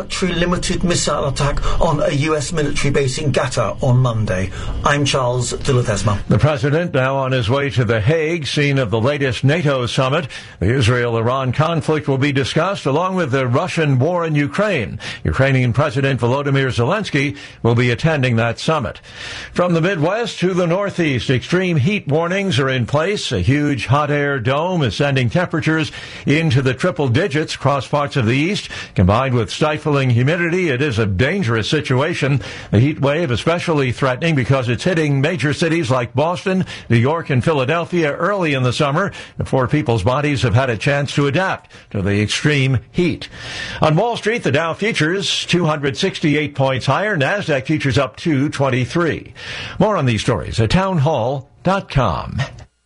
limited missile attack on a US military base in Qatar on Monday. I'm Charles de Ledesma. The president now on his way to The Hague, scene of the latest NATO summit. The Israel-Iran conflict will be discussed along with the Russian war in Ukraine. Ukrainian President Volodymyr Zelensky will be attending that summit. From the Midwest to the Northeast, extreme heat warnings are in place. A huge hot air dome is sending temperatures into the triple digits across parts of the east. Combined with stifling humidity, it is a dangerous situation. The heat wave especially threatening because it's hitting major cities like Boston, New York, and Philadelphia early in the summer before people's bodies have had a chance to adapt to the extreme heat. On Wall Street, the Dow futures 268 points higher. NASDAQ futures up 223. More on these stories at townhall.com.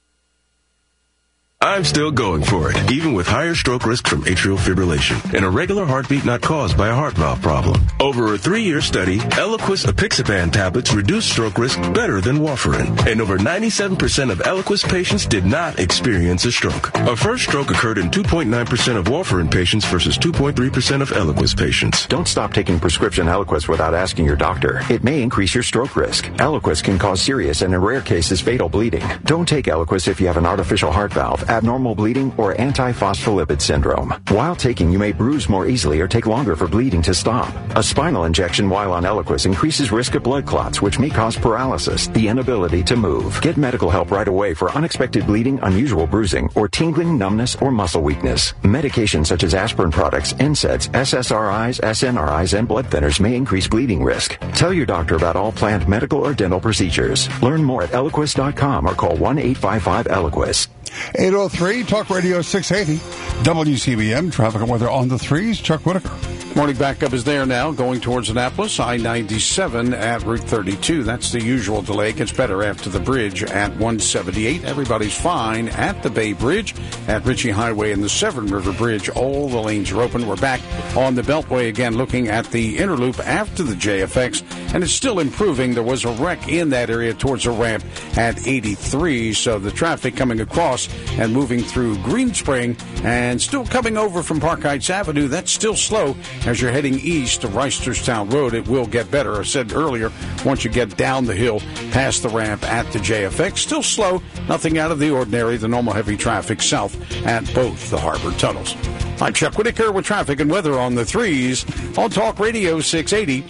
I'm still going for it, even with higher stroke risk from atrial fibrillation and a regular heartbeat not caused by a heart valve problem. Over a 3-year study, Eliquis apixaban tablets reduce stroke risk better than warfarin, and over 97% of Eliquis patients did not experience a stroke. A first stroke occurred in 2.9% of warfarin patients versus 2.3% of Eliquis patients. Don't stop taking prescription Eliquis without asking your doctor. It may increase your stroke risk. Eliquis can cause serious and in rare cases fatal bleeding. Don't take Eliquis if you have an artificial heart valve, abnormal bleeding, or antiphospholipid syndrome. While taking, you may bruise more easily or take longer for bleeding to stop. A spinal injection while on Eliquis increases risk of blood clots, which may cause paralysis, the inability to move. Get medical help right away for unexpected bleeding, unusual bruising, or tingling, numbness, or muscle weakness. Medications such as aspirin products, NSAIDs, SSRIs, SNRIs, and blood thinners may increase bleeding risk. Tell your doctor about all planned medical or dental procedures. Learn more at Eliquis.com or call 1-855-ELIQUIS. 803 Talk Radio 680 WCBM. Traffic and weather on the threes. Chuck Whitaker. Morning backup is there now, going towards Annapolis, I-97 at Route 32. That's the usual delay. Gets better after the bridge at 178. Everybody's fine at the Bay Bridge, at Ritchie Highway and the Severn River Bridge. All the lanes are open. We're back on the Beltway again, looking at the inner loop after the JFX, and it's still improving. There was a wreck in that area towards a ramp at 83, so the traffic coming across and moving through Greenspring and still coming over from Park Heights Avenue, that's still slow. As you're heading east of Reisterstown Road, it will get better. I said earlier, once you get down the hill past the ramp at the JFX, still slow, nothing out of the ordinary, the normal heavy traffic south at both the harbor tunnels. I'm Chuck Whitaker with traffic and weather on the threes on Talk Radio 680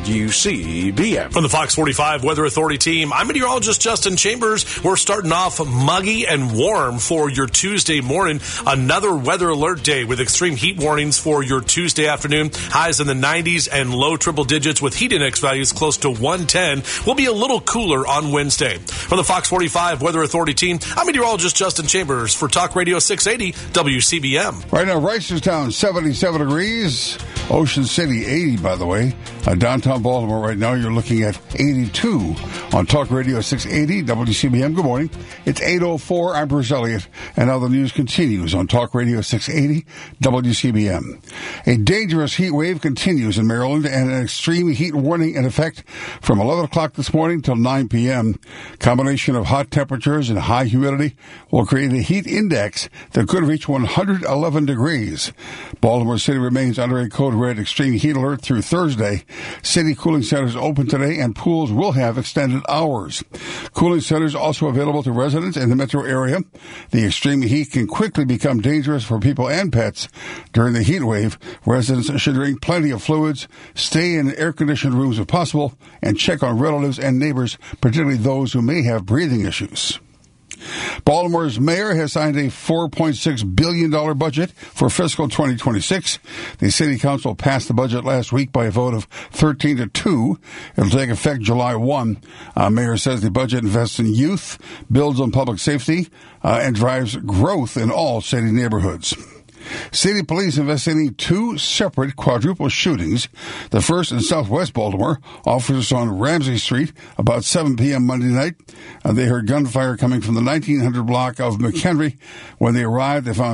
WCBM. From the Fox 45 Weather Authority team, I'm meteorologist Justin Chambers. We're starting off muggy and warm for your Tuesday morning. Another weather alert day with extreme heat warnings for your Tuesday afternoon. Highs in the 90s and low triple digits with heat index values close to 110. We'll be a little cooler on Wednesday. From the Fox 45 Weather Authority team, I'm meteorologist Justin Chambers for Talk Radio 680 WCBM. Right now, Reisterstown, 77 degrees. Ocean City, 80, by the way. Downtown Baltimore right now, you're looking at 82 on Talk Radio 680 WCBM. Good morning. It's 8:04. I'm Bruce Elliott, and now the news continues on Talk Radio 680 WCBM. A dangerous heat wave continues in Maryland, and an extreme heat warning in effect from 11 o'clock this morning till 9 p.m. Combination of hot temperatures and high humidity will create a heat index that could reach 111 degrees. Baltimore City remains under a code red extreme heat alert through Thursday. City cooling centers open today, and pools will have extended hours. Cooling centers also available to residents in the metro area. The extreme heat can quickly become dangerous for people and pets. During the heat wave, residents should drink plenty of fluids, stay in air-conditioned rooms if possible, and check on relatives and neighbors, particularly those who may have breathing issues. Baltimore's mayor has signed a $4.6 billion budget for fiscal 2026. The city council passed the budget last week by a vote of 13-2. It'll take effect July 1. Mayor says the budget invests in youth, builds on public safety, and drives growth in all city neighborhoods. City police investigating two separate quadruple shootings. The first in southwest Baltimore. Officers on Ramsey Street about 7 p.m. Monday night. They heard gunfire coming from the 1900 block of McHenry. When they arrived, they found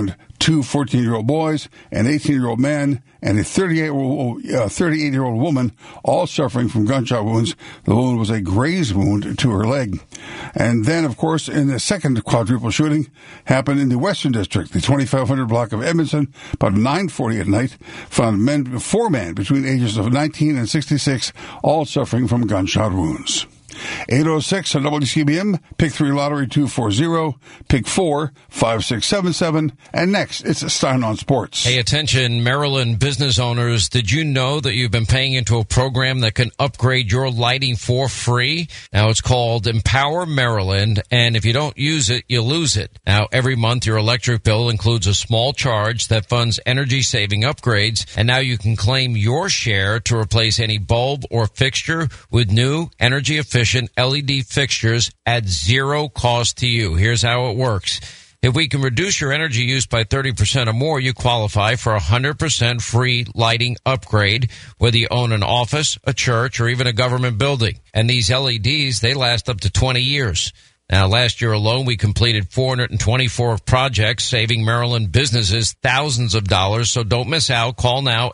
2 14-year-old boys, an 18-year-old man, and a 38-year-old woman, all suffering from gunshot wounds. The wound was a graze wound to her leg. And then, of course, in the second quadruple shooting happened in the Western District, the 2500 block of Edmondson, about 9:40 at night, found four men between ages of 19 and 66, all suffering from gunshot wounds. 806 on WCBM, pick 3 lottery 240, pick 4 5677, and next it's Stein on Sports. Hey, attention, Maryland business owners. Did you know that you've been paying into a program that can upgrade your lighting for free? Now it's called Empower Maryland, and if you don't use it, you lose it. Now every month your electric bill includes a small charge that funds energy saving upgrades, and now you can claim your share to replace any bulb or fixture with new energy efficient LED fixtures at zero cost to you. Here's how it works. If we can reduce your energy use by 30% or more, you qualify for a 100% free lighting upgrade, whether you own an office, a church, or even a government building. And these LEDs, they last up to 20 years. Now, last year alone, we completed 424 projects, saving Maryland businesses thousands of dollars. So don't miss out. Call now,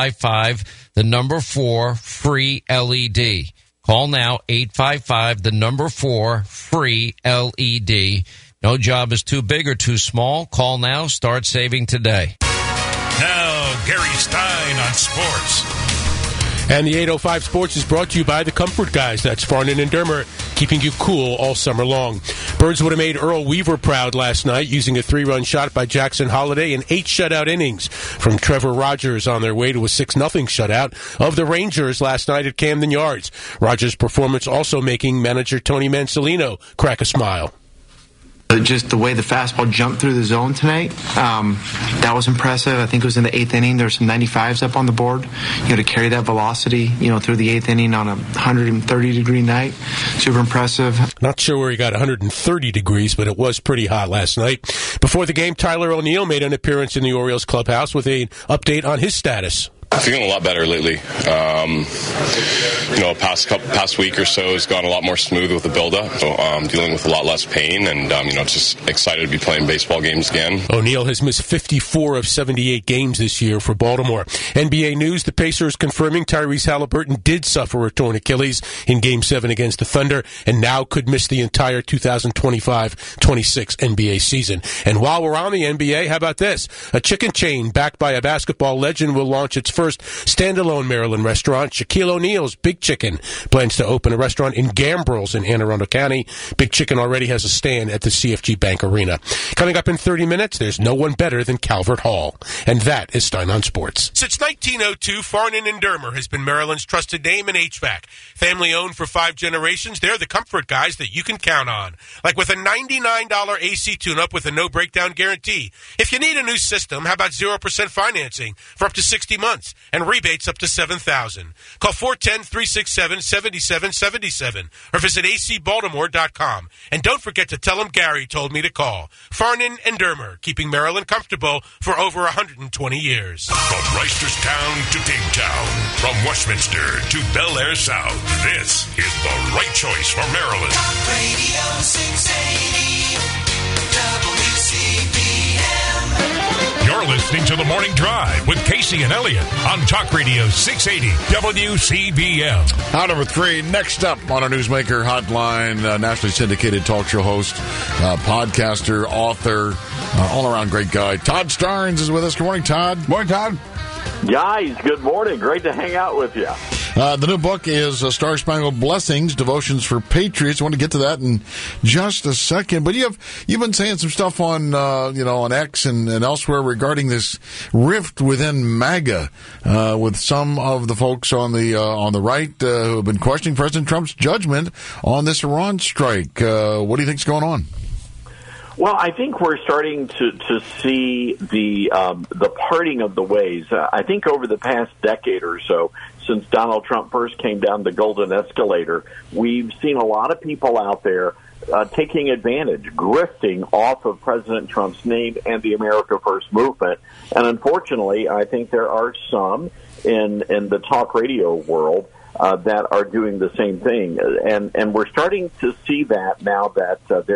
855-4 free LED. Call now, 855-4 free LED. No job is too big or too small. Call now. Start saving today. Now, Gary Stein on sports. And the 805 Sports is brought to you by the Comfort Guys. That's Farnan and Dermer, keeping you cool all summer long. Birds would have made Earl Weaver proud last night using a 3-run shot by Jackson Holliday in 8 shutout innings from Trevor Rogers on their way to a 6-0 shutout of the Rangers last night at Camden Yards. Rogers' performance also making manager Tony Mansolino crack a smile. Just the way the fastball jumped through the zone tonight, that was impressive. I think it was in the 8th inning. There were some 95s up on the board. To carry that velocity, through the 8th inning on a 130-degree night, super impressive. Not sure where he got 130 degrees, but it was pretty hot last night. Before the game, Tyler O'Neill made an appearance in the Orioles clubhouse with an update on his status. Feeling a lot better lately. Past week or so has gone a lot more smooth with the build-up. So dealing with a lot less pain, and just excited to be playing baseball games again. O'Neill has missed 54 of 78 games this year for Baltimore. NBA news: the Pacers confirming Tyrese Halliburton did suffer a torn Achilles in Game 7 against the Thunder, and now could miss the entire 2025-26 NBA season. And while we're on the NBA, how about this? A chicken chain backed by a basketball legend will launch its first standalone Maryland restaurant. Shaquille O'Neal's Big Chicken plans to open a restaurant in Gambrels in Anne Arundel County. Big Chicken already has a stand at the CFG Bank Arena. Coming up in 30 minutes, there's no one better than Calvert Hall. And that is Stein on Sports. Since 1902, Farnan and Dermer has been Maryland's trusted name in HVAC. Family owned for 5 generations, they're the comfort guys that you can count on. Like with a $99 AC tune-up with a no breakdown guarantee. If you need a new system, how about 0% financing for up to 60 months? And rebates up to $7,000. Call 410-367-7777 or visit acbaltimore.com. And don't forget to tell them Gary told me to call. Farnan and Dermer, keeping Maryland comfortable for over 120 years. From Reisterstown to Kingstown, from Westminster to Bel Air South, this is the right choice for Maryland. Talk Radio 680 WCBM. You're listening to The Morning Drive with Casey and Elliott on Talk Radio 680 WCBM. Hour number 3, next up on our Newsmaker Hotline, nationally syndicated talk show host, podcaster, author, all-around great guy. Todd Starnes is with us. Good morning, Todd. Morning, Todd. Guys, good morning. Great to hang out with you. The new book is Star Spangled Blessings, Devotions for Patriots. I want to get to that in just a second. But you've been saying some stuff on on X and elsewhere regarding this rift within MAGA with some of the folks on the right who have been questioning President Trump's judgment on this Iran strike. What do you think's going on? Well, I think we're starting to see the parting of the ways. I think over the past decade or so, since Donald Trump first came down the golden escalator, we've seen a lot of people out there taking advantage, grifting off of President Trump's name and the America First movement. And unfortunately, I think there are some in the talk radio world that are doing the same thing. And we're starting to see that now that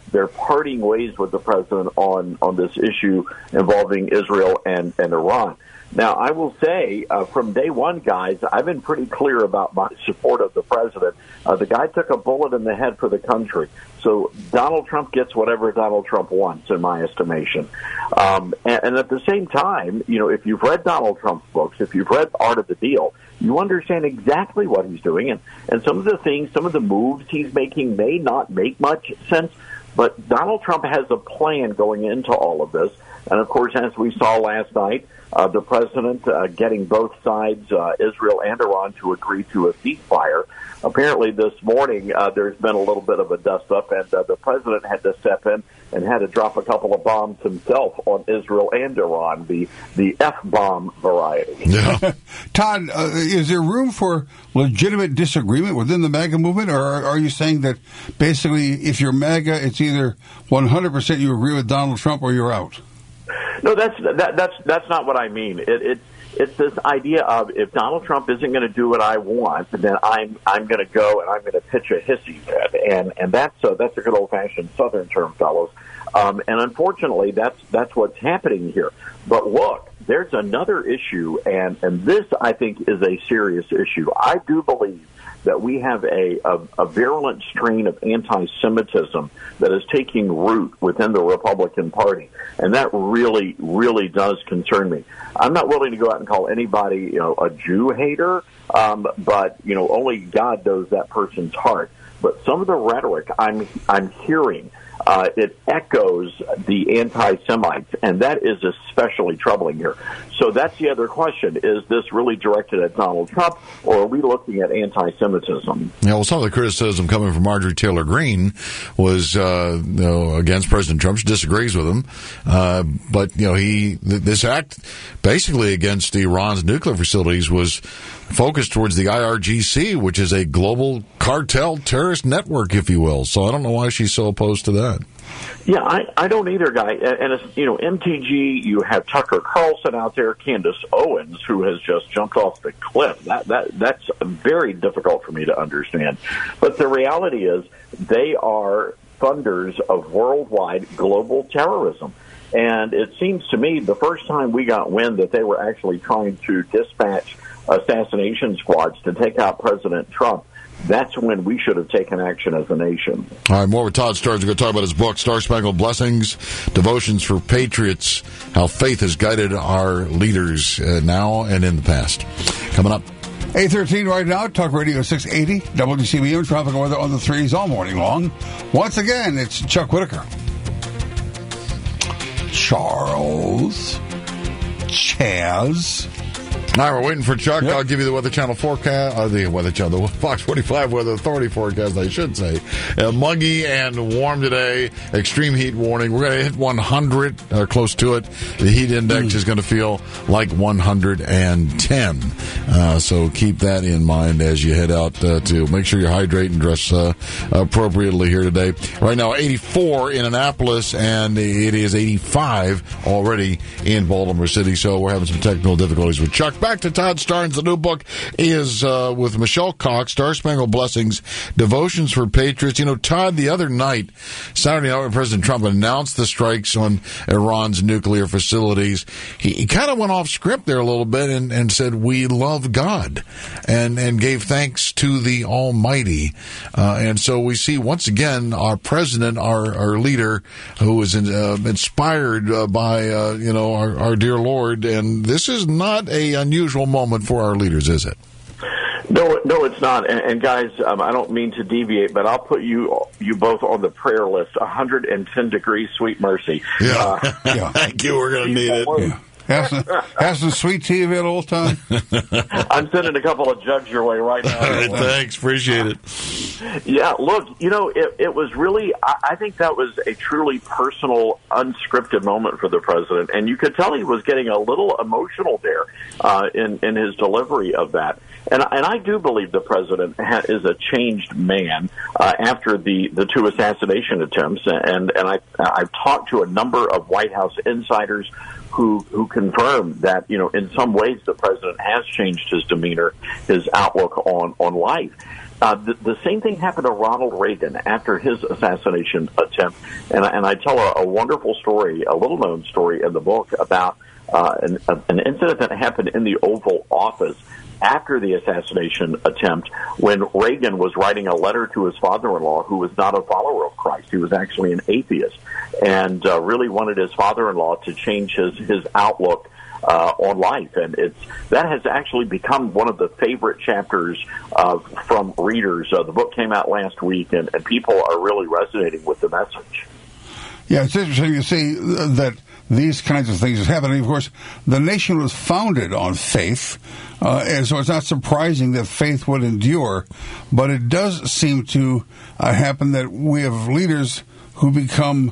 they're parting ways with the president on this issue involving Israel and Iran. Now, I will say, from day one, guys, I've been pretty clear about my support of the president. The guy took a bullet in the head for the country. So Donald Trump gets whatever Donald Trump wants, in my estimation. And at the same time, if you've read Donald Trump's books, if you've read Art of the Deal, you understand exactly what he's doing. And some of the things, some of the moves he's making may not make much sense, but Donald Trump has a plan going into all of this. And, of course, as we saw last night, the president getting both sides, Israel and Iran, to agree to a ceasefire. Apparently this morning there's been a little bit of a dust-up, and the president had to step in and had to drop a couple of bombs himself on Israel and Iran, the F-bomb variety. Yeah. Todd, is there room for legitimate disagreement within the MAGA movement, or are you saying that basically if you're MAGA, it's either 100% you agree with Donald Trump or you're out? No, that's not what I mean. It's this idea of if Donald Trump isn't going to do what I want, then I'm going to go and I'm going to pitch a hissy fit, and that's a good old fashioned Southern term, fellows. And unfortunately, that's what's happening here. But look, there's another issue, and this I think is a serious issue. I do believe that we have a virulent strain of anti-Semitism that is taking root within the Republican Party, and that really, really does concern me. I'm not willing to go out and call anybody, a Jew hater, but only God knows that person's heart. But some of the rhetoric I'm hearing, it echoes the anti-Semites, and that is especially troubling here. So that's the other question. Is this really directed at Donald Trump, or are we looking at anti-Semitism? Yeah, well, some of the criticism coming from Marjorie Taylor Greene was against President Trump. She disagrees with him. But this act basically against Iran's nuclear facilities was focused towards the IRGC, which is a global cartel terrorist network, if you will. So I don't know why she's so opposed to that. Yeah, I don't either, Guy. And it's, MTG, you have Tucker Carlson out there, Candace Owens, who has just jumped off the cliff. That's very difficult for me to understand. But the reality is they are funders of worldwide global terrorism. And it seems to me the first time we got wind that they were actually trying to dispatch assassination squads to take out President Trump, that's when we should have taken action as a nation. All right, more with Todd Starnes. We're going to talk about his book, Star Spangled Blessings, Devotions for Patriots, How Faith Has Guided Our Leaders Now and in the Past. Coming up. 8:13 right now, Talk Radio 680, WCBM, traffic and weather on the threes all morning long. Once again, it's Chuck Whitaker. Charles. Chaz. All right, we're waiting for Chuck. Yep. I'll give you the Weather Channel forecast, the Fox 45 Weather Authority forecast, I should say. Muggy and warm today. Extreme heat warning. We're going to hit 100, or close to it. The heat index is going to feel like 110. So keep that in mind as you head out to make sure you hydrate and dress appropriately here today. Right now, 84 in Annapolis, and it is 85 already in Baltimore City. So we're having some technical difficulties with Chuck. Back to Todd Starnes. The new book is with Michelle Cox, Star Spangled Blessings, Devotions for Patriots. Todd, the other night, Saturday night, when President Trump announced the strikes on Iran's nuclear facilities, he kind of went off script there a little bit and said, we love God, and gave thanks to the Almighty. And so we see, once again, our president, our leader, who is inspired by, our dear Lord. And this is not a unusual moment for our leaders, is it? No, it's not. And guys, I don't mean to deviate, but I'll put you both on the prayer list. 110 degrees, sweet mercy. Yeah. Thank you. We're going to need it. Yeah. Have some sweet tea available, Tom. I'm sending a couple of jugs your way right now. All right, thanks. Appreciate it. Yeah, look, it was really, I think that was a truly personal, unscripted moment for the president. And you could tell he was getting a little emotional there in his delivery of that. And I do believe the president is a changed man after the two assassination attempts. And I've talked to a number of White House insiders who confirmed that, in some ways the president has changed his demeanor, his outlook on life. The same thing happened to Ronald Reagan after his assassination attempt. And I tell a wonderful story, a little-known story in the book about an incident that happened in the Oval Office after the assassination attempt, when Reagan was writing a letter to his father-in-law, who was not a follower of Christ. He was actually an atheist, and really wanted his father-in-law to change his outlook on life. And that has actually become one of the favorite chapters from readers. The book came out last week, and people are really resonating with the message. Yeah, it's interesting to see that these kinds of things are happening. Of course, the nation was founded on faith, and so it's not surprising that faith would endure. But it does seem to happen that we have leaders who become,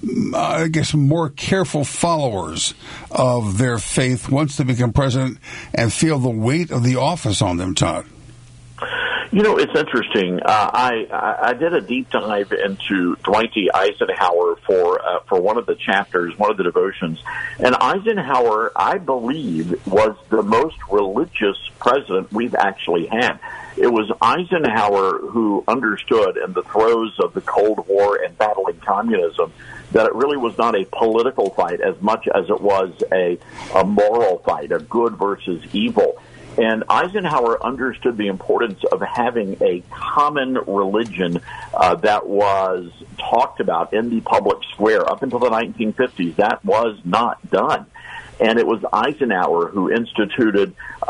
I guess, more careful followers of their faith once they become president and feel the weight of the office on them, Todd. You know, it's interesting. I did a deep dive into Dwight D. Eisenhower for one of the chapters, one of the devotions. And Eisenhower, I believe, was the most religious president we've actually had. It was Eisenhower who understood in the throes of the Cold War and battling communism that it really was not a political fight as much as it was a moral fight, a good versus evil. And Eisenhower understood the importance of having a common religion that was talked about in the public square. Up until the 1950s, that was not done. And it was Eisenhower who instituted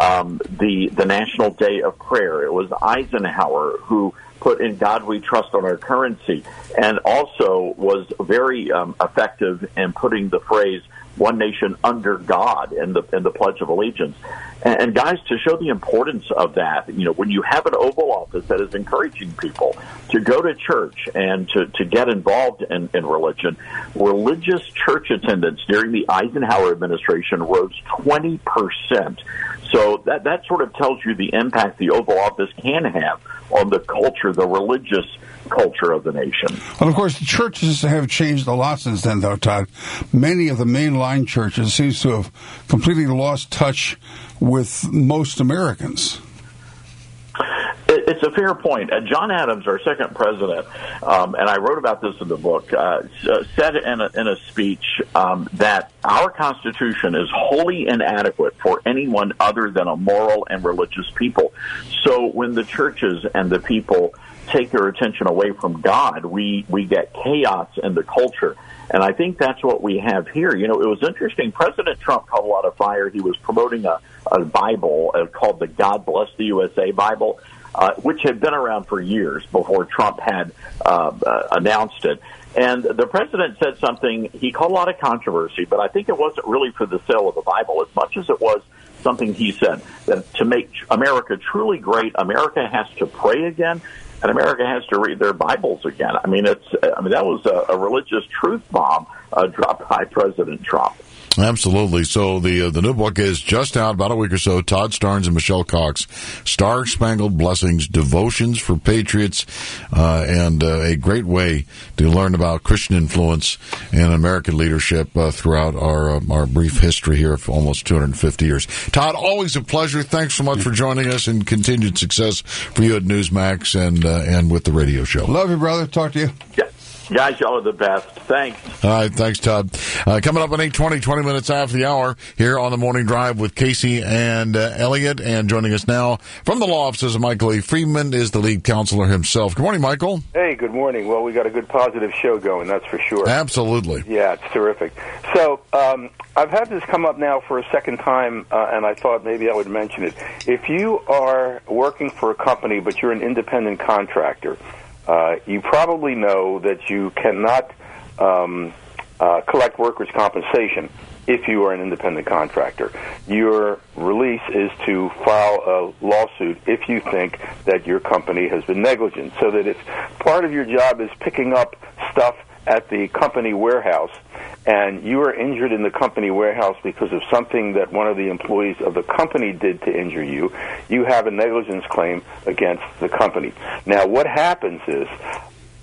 the National Day of Prayer. It was Eisenhower who put In God We Trust on our currency, and also was very effective in putting the phrase "One Nation Under God" in the Pledge of Allegiance. And guys, to show the importance of that, you know, when you have an Oval Office that is encouraging people to go to church and to get involved in religion, religious church attendance during the Eisenhower administration rose 20%. So that sort of tells you the impact the Oval Office can have on the culture, the religious culture of the nation. Well, of course, the churches have changed a lot since then, though, Todd. Many of the mainline churches seem to have completely lost touch with most Americans. It's a fair point. John Adams, our second president, and I wrote about this in the book, said in a speech that our Constitution is wholly inadequate for anyone other than a moral and religious people. So when the churches and the people take their attention away from God, we get chaos in the culture. And I think that's what we have here. You know, it was interesting. President Trump caught a lot of fire. He was promoting a Bible called the God Bless the USA Bible, which had been around for years before Trump had announced it. And the president said something, he caught a lot of controversy, but I think it wasn't really for the sale of the Bible as much as it was something he said, that to make America truly great, America has to pray again, and America has to read their Bibles again. I mean, that was a religious truth bomb dropped by President Trump. Absolutely. So the new book is just out about a week or so. Todd Starnes and Michelle Cox, Star Spangled Blessings, Devotions for Patriots, and a great way to learn about Christian influence and American leadership throughout our brief history here of almost 250 years. Todd, always a pleasure. Thanks so much for joining us, and continued success for you at Newsmax and with the radio show. Love you, brother. Talk to you. Yeah. Guys, y'all are the best. Thanks. All right, thanks, Todd. Coming up on 8:20, 20 minutes after the hour, here on the Morning Drive with Casey and Elliot. And joining us now from the law offices of Michael A. Friedman is the lead counselor himself. Good morning, Michael. Hey, good morning. Well, we got a good positive show going, that's for sure. Absolutely. Yeah, it's terrific. So, I've had this come up now for a second time, and I thought maybe I would mention it. If you are working for a company, but you're an independent contractor, you probably know that you cannot collect workers' compensation if you are an independent contractor. Your release is to file a lawsuit if you think that your company has been negligent, so that if part of your job is picking up stuff at the company warehouse and you are injured in the company warehouse because of something that one of the employees of the company did to injure you, you have a negligence claim against the company. Now, what happens is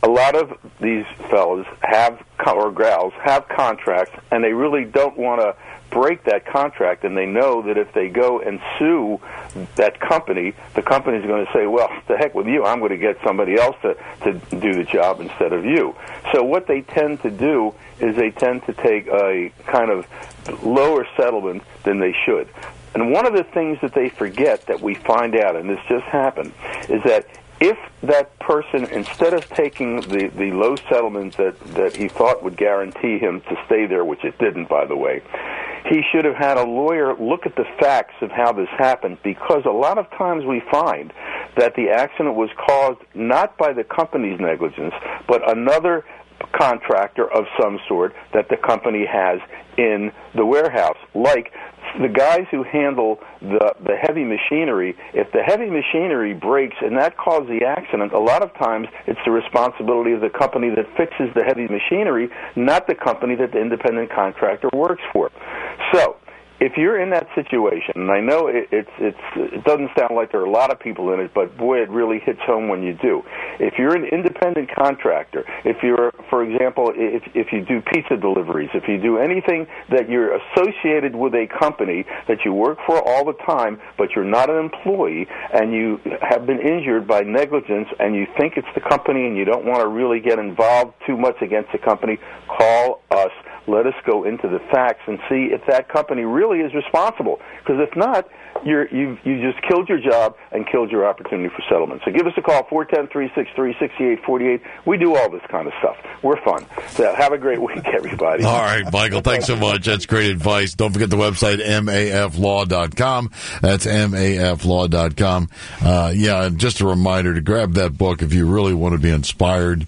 a lot of these fellas or gals have contracts, and they really don't want to break that contract, and they know that if they go and sue that company, the company's going to say, well, the heck with you, I'm going to get somebody else to do the job instead of you. So what they tend to do is they tend to take a kind of lower settlement than they should. And one of the things that they forget that we find out, and this just happened, is that if that person, instead of taking the low settlement that he thought would guarantee him to stay there, which it didn't, by the way, he should have had a lawyer look at the facts of how this happened, because a lot of times we find that the accident was caused not by the company's negligence, but another contractor of some sort that the company has in the warehouse, like the guys who handle the heavy machinery. If the heavy machinery breaks and that caused the accident, a lot of times it's the responsibility of the company that fixes the heavy machinery, not the company that the independent contractor works for. So if you're in that situation, and I know it doesn't sound like there are a lot of people in it, but boy, it really hits home when you do. If you're an independent contractor, if you're, for example, if you do pizza deliveries, if you do anything that you're associated with a company that you work for all the time, but you're not an employee, and you have been injured by negligence, and you think it's the company, and you don't want to really get involved too much against the company, call us. Let us go into the facts and see if that company really is responsible. Because if not, you just killed your job and killed your opportunity for settlement. So give us a call, 410-363-6848. We do all this kind of stuff. We're fun. So have a great week, everybody. All right, Michael, thanks so much. That's great advice. Don't forget the website, maflaw.com. That's maflaw.com. And just a reminder to grab that book if you really want to be inspired.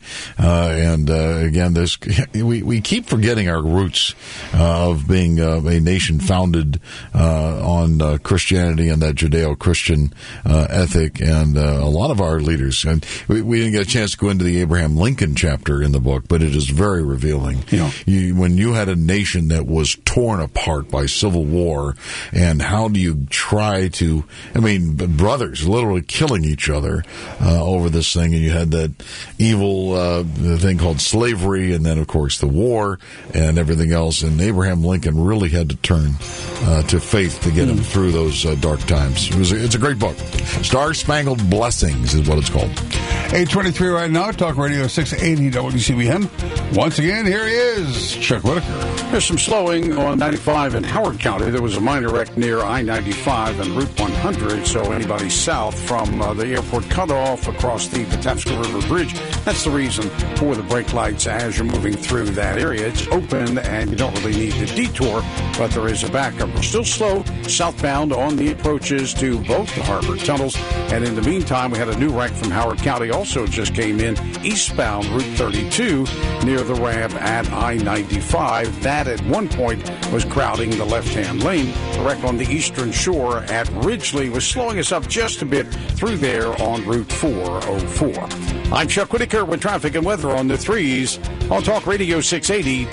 Again, we keep forgetting our roots of being a nation founded on Christianity and that Judeo-Christian ethic, and a lot of our leaders. And we didn't get a chance to go into the Abraham Lincoln chapter in the book, but it is very revealing. Yeah. When you had a nation that was torn apart by civil war, and how do you try to, brothers literally killing each other over this thing, and you had that evil thing called slavery, and then, of course, the war and everything else, and Abraham Lincoln really had to turn to faith to get him through those dark times. It's a great book. Star-Spangled Blessings is what it's called. 8:23 right now, Talk Radio 680 WCBM. Once again, here he is, Chuck Whitaker. There's some slowing on 95 in Howard County. There was a minor wreck near I-95 and Route 100, so anybody south from the airport cut off across the Patapsco River Bridge. That's the reason for the brake lights as you're moving through that area. It's open and you don't really need to detour, but there is a backup. We're still slow southbound on the approaches to both the harbor tunnels, and in the meantime, we had a new wreck from Howard County also just came in eastbound Route 32 near the ramp at I-95. That at one point was crowding the left-hand lane. The wreck on the eastern shore at Ridgely was slowing us up just a bit through there on Route 404. I'm Chuck Whitaker with traffic and weather on the 3s on Talk Radio 680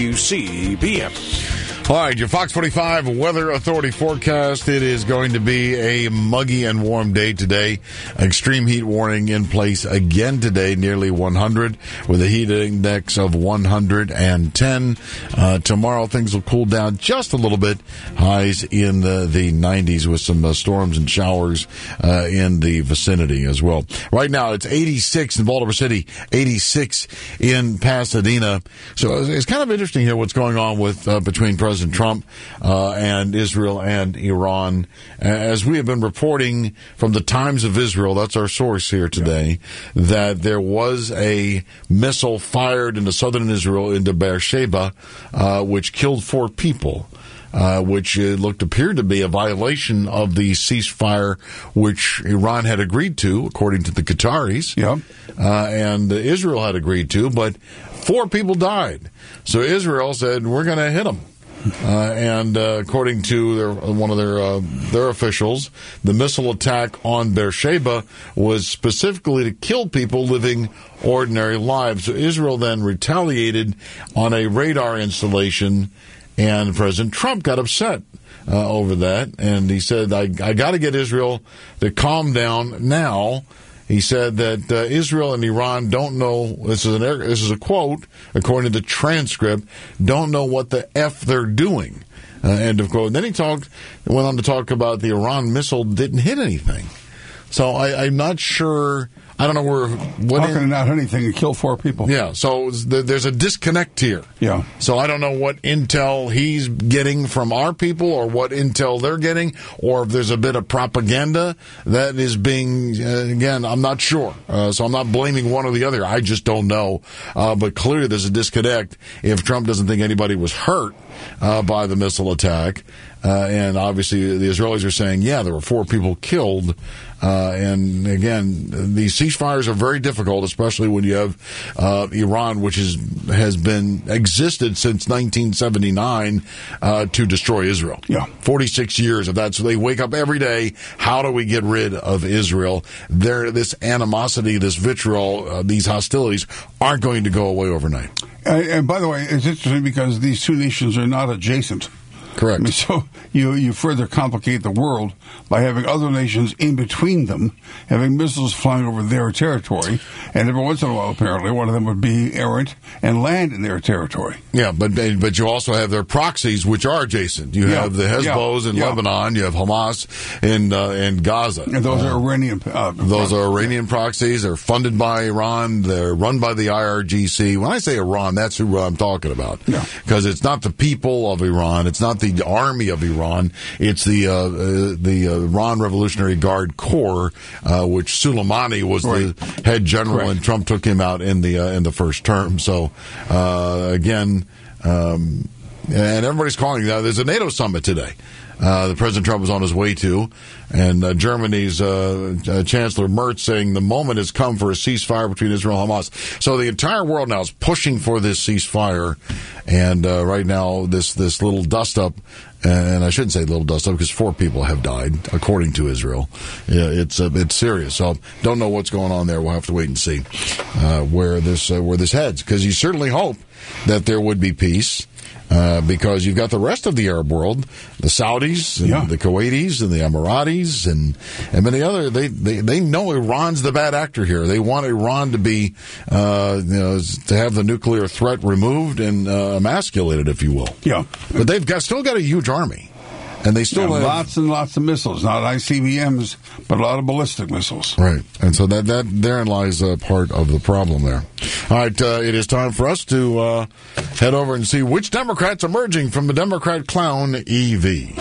WCBM. All right, your Fox 45 Weather Authority forecast. It is going to be a muggy and warm day today. Extreme heat warning in place again today, nearly 100, with a heat index of 110. Tomorrow, things will cool down just a little bit. Highs in the 90s with some storms and showers in the vicinity as well. Right now, it's 86 in Baltimore City, 86 in Pasadena. So it's kind of interesting here what's going on with between President Trump and Israel and Iran. As we have been reporting from the Times of Israel, that's our source here today, that there was a missile fired into southern Israel, into Beersheba, which killed 4 people. Which appeared to be a violation of the ceasefire which Iran had agreed to, according to the Qataris, and Israel had agreed to, but 4 people died. So Israel said, we're going to hit them. And according to one of their officials, the missile attack on Beersheba was specifically to kill people living ordinary lives. So Israel then retaliated on a radar installation, and President Trump got upset over that, and he said, I got to get Israel to calm down now. He said that Israel and Iran don't know, this is a quote, according to the transcript, don't know what the F they're doing. End of quote. And then he went on to talk about the Iran missile didn't hit anything. So I'm not sure. I don't know what. How can it not hit anything and kill 4 people? Yeah, so there's a disconnect here. Yeah. So I don't know what intel he's getting from our people or what intel they're getting, or if there's a bit of propaganda that is being, again, I'm not sure. So I'm not blaming one or the other. I just don't know. But clearly there's a disconnect if Trump doesn't think anybody was hurt by the missile attack. And obviously the Israelis are saying, yeah, there were 4 people killed. And again, these ceasefires are very difficult, especially when you have Iran, which has been existed since 1979 to destroy Israel. Yeah, 46 years of that. So they wake up every day. How do we get rid of Israel? This animosity, this vitriol, these hostilities aren't going to go away overnight. And by the way, it's interesting because these 2 nations are not adjacent. Correct. I mean, so you further complicate the world by having other nations in between them, having missiles flying over their territory, and every once in a while, apparently, one of them would be errant and land in their territory. Yeah, but you also have their proxies, which are adjacent. You have the Hezbollah in Lebanon, you have Hamas in Gaza. And those are Iranian Those are Iranian proxies. They're funded by Iran. They're run by the IRGC. When I say Iran, that's who I'm talking about. Because it's not the people of Iran. It's not the army of Iran. It's the Iran Revolutionary Guard Corps, which Soleimani was the head general, and Trump took him out in the first term. So again, and everybody's calling. There's a NATO summit today. The President Trump was on his way to, and Germany's Chancellor Merz saying the moment has come for a ceasefire between Israel and Hamas. So the entire world now is pushing for this ceasefire, and right now this little dust-up, and I shouldn't say little dust-up because 4 people have died, according to Israel. Yeah, it's serious. So don't know what's going on there. We'll have to wait and see where this heads, because you certainly hope that there would be peace. Because you've got the rest of the Arab world, the Saudis, and the Kuwaitis, and the Emiratis, and many other. They know Iran's the bad actor here. They want Iran to be, to have the nuclear threat removed and emasculated, if you will. Yeah, but they've still got a huge army. And they still have lots and lots of missiles, not ICBMs, but a lot of ballistic missiles. Right. And so that therein lies part of the problem there. All right, it is time for us to head over and see which Democrats are emerging from the Democrat clown EV.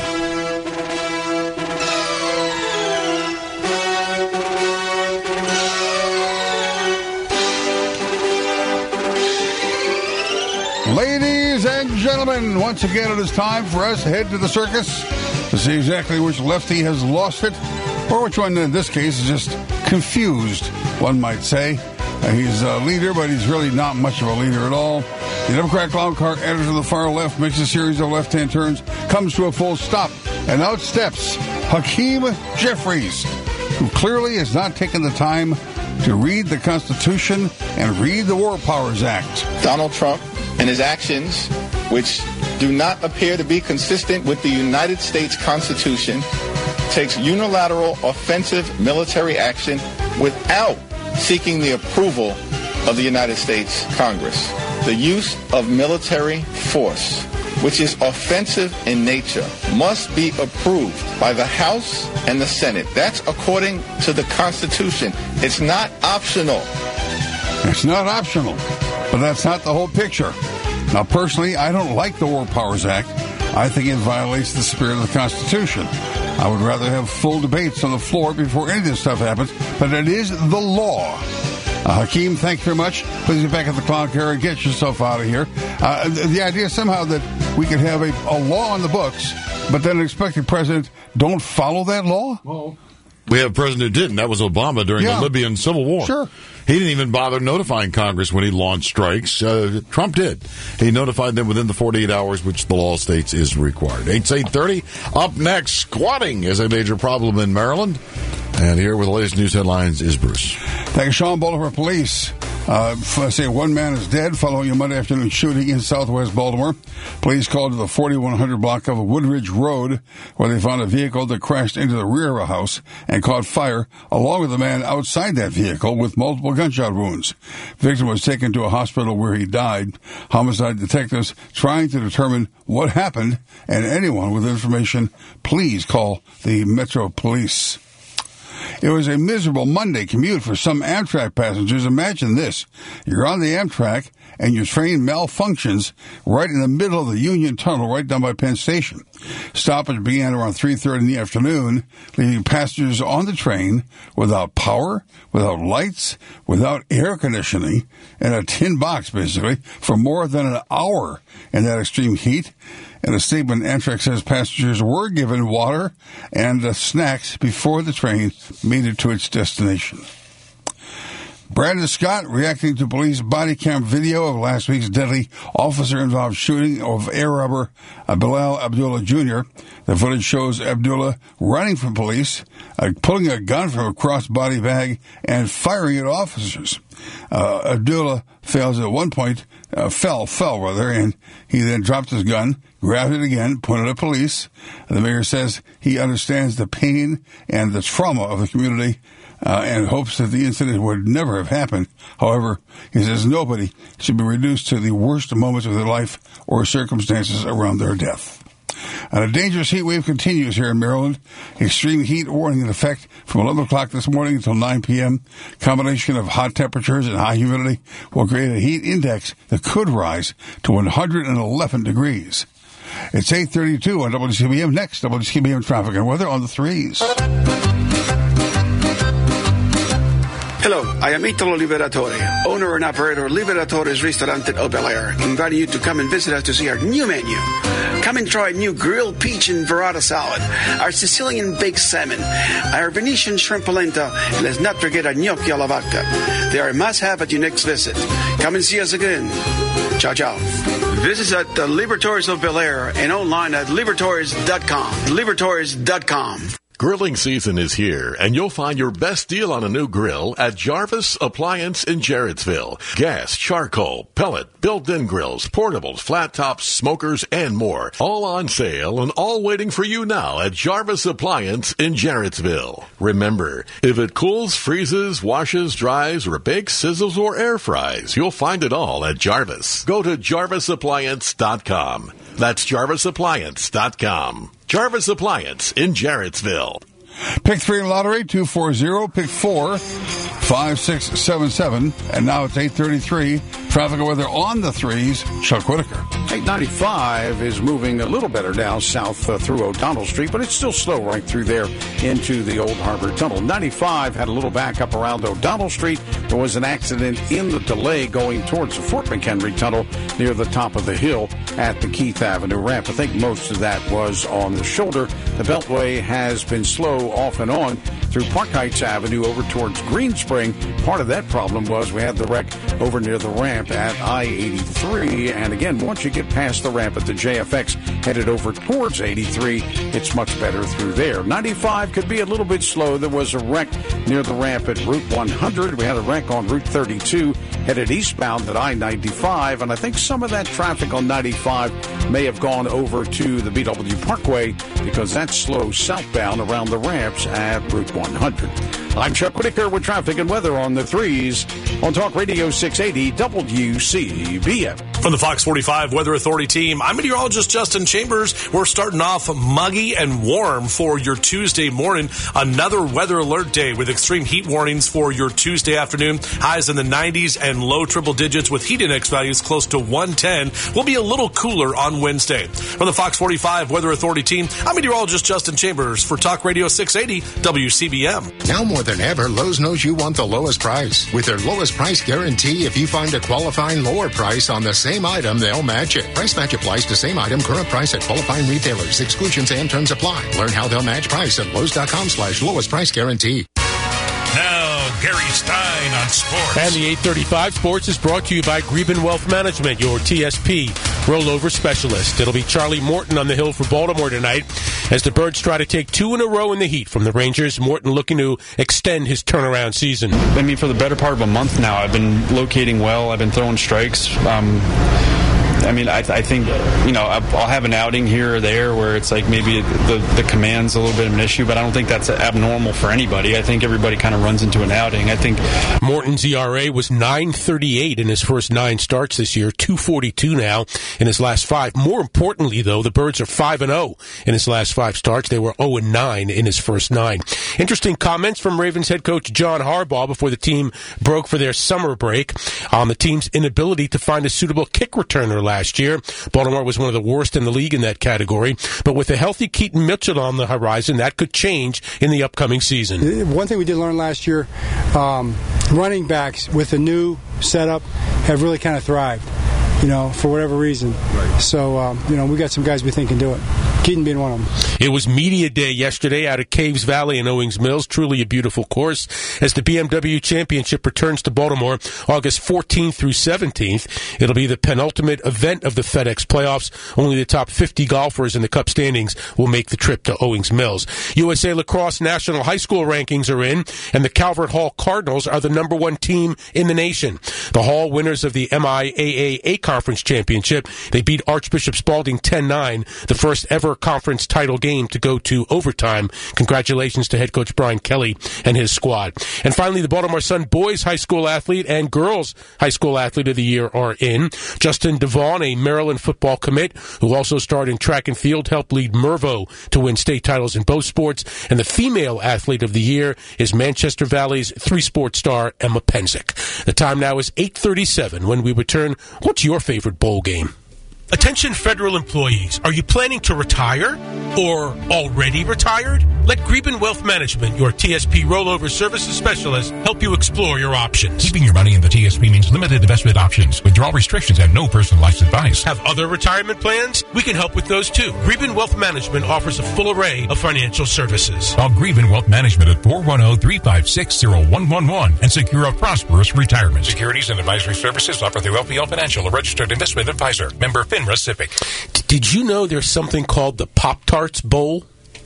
Ladies and gentlemen, once again it is time for us to head to the circus to see exactly which lefty has lost it, or which one in this case is just confused, one might say. He's a leader, but he's really not much of a leader at all. The Democrat clown car enters to the far left, makes a series of left-hand turns, comes to a full stop, and out steps Hakeem Jeffries, who clearly has not taken the time to read the Constitution and read the War Powers Act. Donald Trump and his actions, which do not appear to be consistent with the United States Constitution, takes unilateral offensive military action without seeking the approval of the United States Congress. The use of military force, which is offensive in nature, must be approved by the House and the Senate. That's according to the Constitution. It's not optional. It's not optional, but that's not the whole picture. Now, personally, I don't like the War Powers Act. I think it violates the spirit of the Constitution. I would rather have full debates on the floor before any of this stuff happens, but it is the law. Hakeem, thank you very much. Please get back at the clown car and get yourself out of here. The idea somehow that we could have a law on the books, but then an expected president don't follow that law? Well, we have a president who didn't. That was Obama during the Libyan Civil War. Sure. He didn't even bother notifying Congress when he launched strikes. Trump did. He notified them within the 48 hours, which the law states is required. 8:30. Up next, squatting is a major problem in Maryland. And here with the latest news headlines is Bruce. Thank you, Sean. Baltimore police Say one man is dead following a Monday afternoon shooting in southwest Baltimore. Police called to the 4100 block of Woodridge Road, where they found a vehicle that crashed into the rear of a house and caught fire, along with a man outside that vehicle with multiple gunshot wounds. The victim was taken to a hospital where he died. Homicide detectives trying to determine what happened, and anyone with information, please call the Metro Police. It was a miserable Monday commute for some Amtrak passengers. Imagine this. You're on the Amtrak and your train malfunctions right in the middle of the Union Tunnel right down by Penn Station. Stoppage began around 3:30 in the afternoon, leaving passengers on the train without power, without lights, without air conditioning, and a tin box, basically, for more than an hour in that extreme heat. In a statement, Amtrak says passengers were given water and snacks before the train made it to its destination. Brandon Scott reacting to police body cam video of last week's deadly officer-involved shooting of air robber Bilal Abdullah Jr. The footage shows Abdullah running from police, pulling a gun from a crossbody bag, and firing at officers. Abdullah fails at one point, fell, and he then dropped his gun, grabbed it again, pointed at police. The mayor says he understands the pain and the trauma of the community, and hopes that the incident would never have happened. However, he says nobody should be reduced to the worst moments of their life or circumstances around their death. And a dangerous heat wave continues here in Maryland. Extreme heat warning in effect from 11 o'clock this morning until 9 p.m. Combination of hot temperatures and high humidity will create a heat index that could rise to 111 degrees. It's 8:32 on WCBM. Next, WCBM traffic and weather on the threes. Hello, I am Italo Liberatore, owner and operator of Liberatore's Restaurant at Bel Air, inviting you to come and visit us to see our new menu. Come and try new grilled peach and burrata salad, our Sicilian baked salmon, our Venetian shrimp polenta, and let's not forget our gnocchi alla vodka. They are a must-have at your next visit. Come and see us again. Ciao, ciao. Visit us at the Liberatores of Bel Air and online at liberatores.com. Liberatores.com. Grilling season is here, and you'll find your best deal on a new grill at Jarvis Appliance in Jarrettsville. Gas, charcoal, pellet, built-in grills, portables, flat tops, smokers, and more. All on sale and all waiting for you now at Jarvis Appliance in Jarrettsville. Remember, if it cools, freezes, washes, dries, or bakes, sizzles, or air fries, you'll find it all at Jarvis. Go to JarvisAppliance.com. That's JarvisAppliance.com. Jarvis Appliance in Jarrettsville. Pick 3 in lottery, 240. Pick 4, 5677. And now it's 8:33. Traffic and weather on the threes. Chuck Whitaker. 895 is moving a little better now south through O'Donnell Street, but it's still slow right through there into the Old Harbor Tunnel. 95 had a little backup around O'Donnell Street. There was an accident in the delay going towards the Fort McHenry Tunnel near the top of the hill at the Keith Avenue ramp. I think most of that was on the shoulder. The Beltway has been slow off and on through Park Heights Avenue over towards Green Spring. Part of that problem was we had the wreck over near the ramp at I-83. And again, once you get past the ramp at the JFX headed over towards 83, it's much better through there. 95 could be a little bit slow. There was a wreck near the ramp at Route 100. We had a wreck on Route 32 headed eastbound at I-95. And I think some of that traffic on 95 may have gone over to the BW Parkway because that's slow southbound around the ramps at Route 100. I'm Chuck Whitaker with traffic and weather on the threes on Talk Radio 680 WCBM. From the Fox 45 Weather Authority team, I'm meteorologist Justin Chambers. We're starting off muggy and warm for your Tuesday morning. Another weather alert day with extreme heat warnings for your Tuesday afternoon. Highs in the 90s and low triple digits with heat index values close to 110. We'll be a little cooler on Wednesday. From the Fox 45 Weather Authority team, I'm meteorologist Justin Chambers for Talk Radio 680 WCBM. Now more than ever, Lowe's knows you want the lowest price. With their lowest price guarantee, if you find a qualifying lower price on the same item, they'll match it. Price match applies to same item, current price at qualifying retailers. Exclusions and terms apply. Learn how they'll match price at Lowe's.com/lowest price guarantee. Now, Gary Stein on sports. And the 835 Sports is brought to you by Greben Wealth Management, your TSP rollover specialist. It'll be Charlie Morton on the hill for Baltimore tonight as the Birds try to take 2 in a row in the heat from the Rangers. Morton looking to extend his turnaround season. I mean, for the better part of a month now, I've been locating well. I've been throwing strikes. I mean, I think, I'll have an outing here or there where it's like maybe the command's a little bit of an issue, but I don't think that's abnormal for anybody. I think everybody kind of runs into an outing. I think Morton's ERA was 9.38 in his first 9 starts this year, 2.42 now in his last 5. More importantly, though, the Birds are 5-0 in his last 5 starts. They were 0-9 in his first 9. Interesting comments from Ravens head coach John Harbaugh before the team broke for their summer break on the team's inability to find a suitable kick returner last year. Baltimore was one of the worst in the league in that category, but with a healthy Keaton Mitchell on the horizon, that could change in the upcoming season. One thing we did learn last year, running backs with a new setup have really kind of thrived, for whatever reason. Right. So, we got some guys we think can do it. Keaton being one of them. It was media day yesterday out at Caves Valley in Owings Mills. Truly a beautiful course as the BMW Championship returns to Baltimore August 14th through 17th. It'll be the penultimate event of the FedEx playoffs. Only the top 50 golfers in the Cup standings will make the trip to Owings Mills. USA Lacrosse National High School rankings are in, and the Calvert Hall Cardinals are the number 1 team in the nation. The Hall, winners of the MIAA Conference Championship, they beat Archbishop Spalding 10-9, the first ever conference title game to go to overtime. Congratulations to head coach Brian Kelly and his squad. And finally, the Baltimore Sun boys high school athlete and girls high school athlete of the year are in. Justin Devon, a Maryland football commit who also starred in track and field, helped lead Mervo to win state titles in both sports. And the female athlete of the year is Manchester Valley's 3-sport star Emma Penzick. The time now is 8:37. When we return, what's your favorite bowl game? Attention federal employees. Are you planning to retire or already retired? Let Greben Wealth Management, your TSP rollover services specialist, help you explore your options. Keeping your money in the TSP means limited investment options, withdrawal restrictions, and no personalized advice. Have other retirement plans? We can help with those too. Greben Wealth Management offers a full array of financial services. Call Greben Wealth Management at 410-356-0111 and secure a prosperous retirement. Securities and advisory services offered through LPL Financial, a registered investment advisor. Member FINRA SIPC. Did you know there's something called the Pop-Tarts Bowl?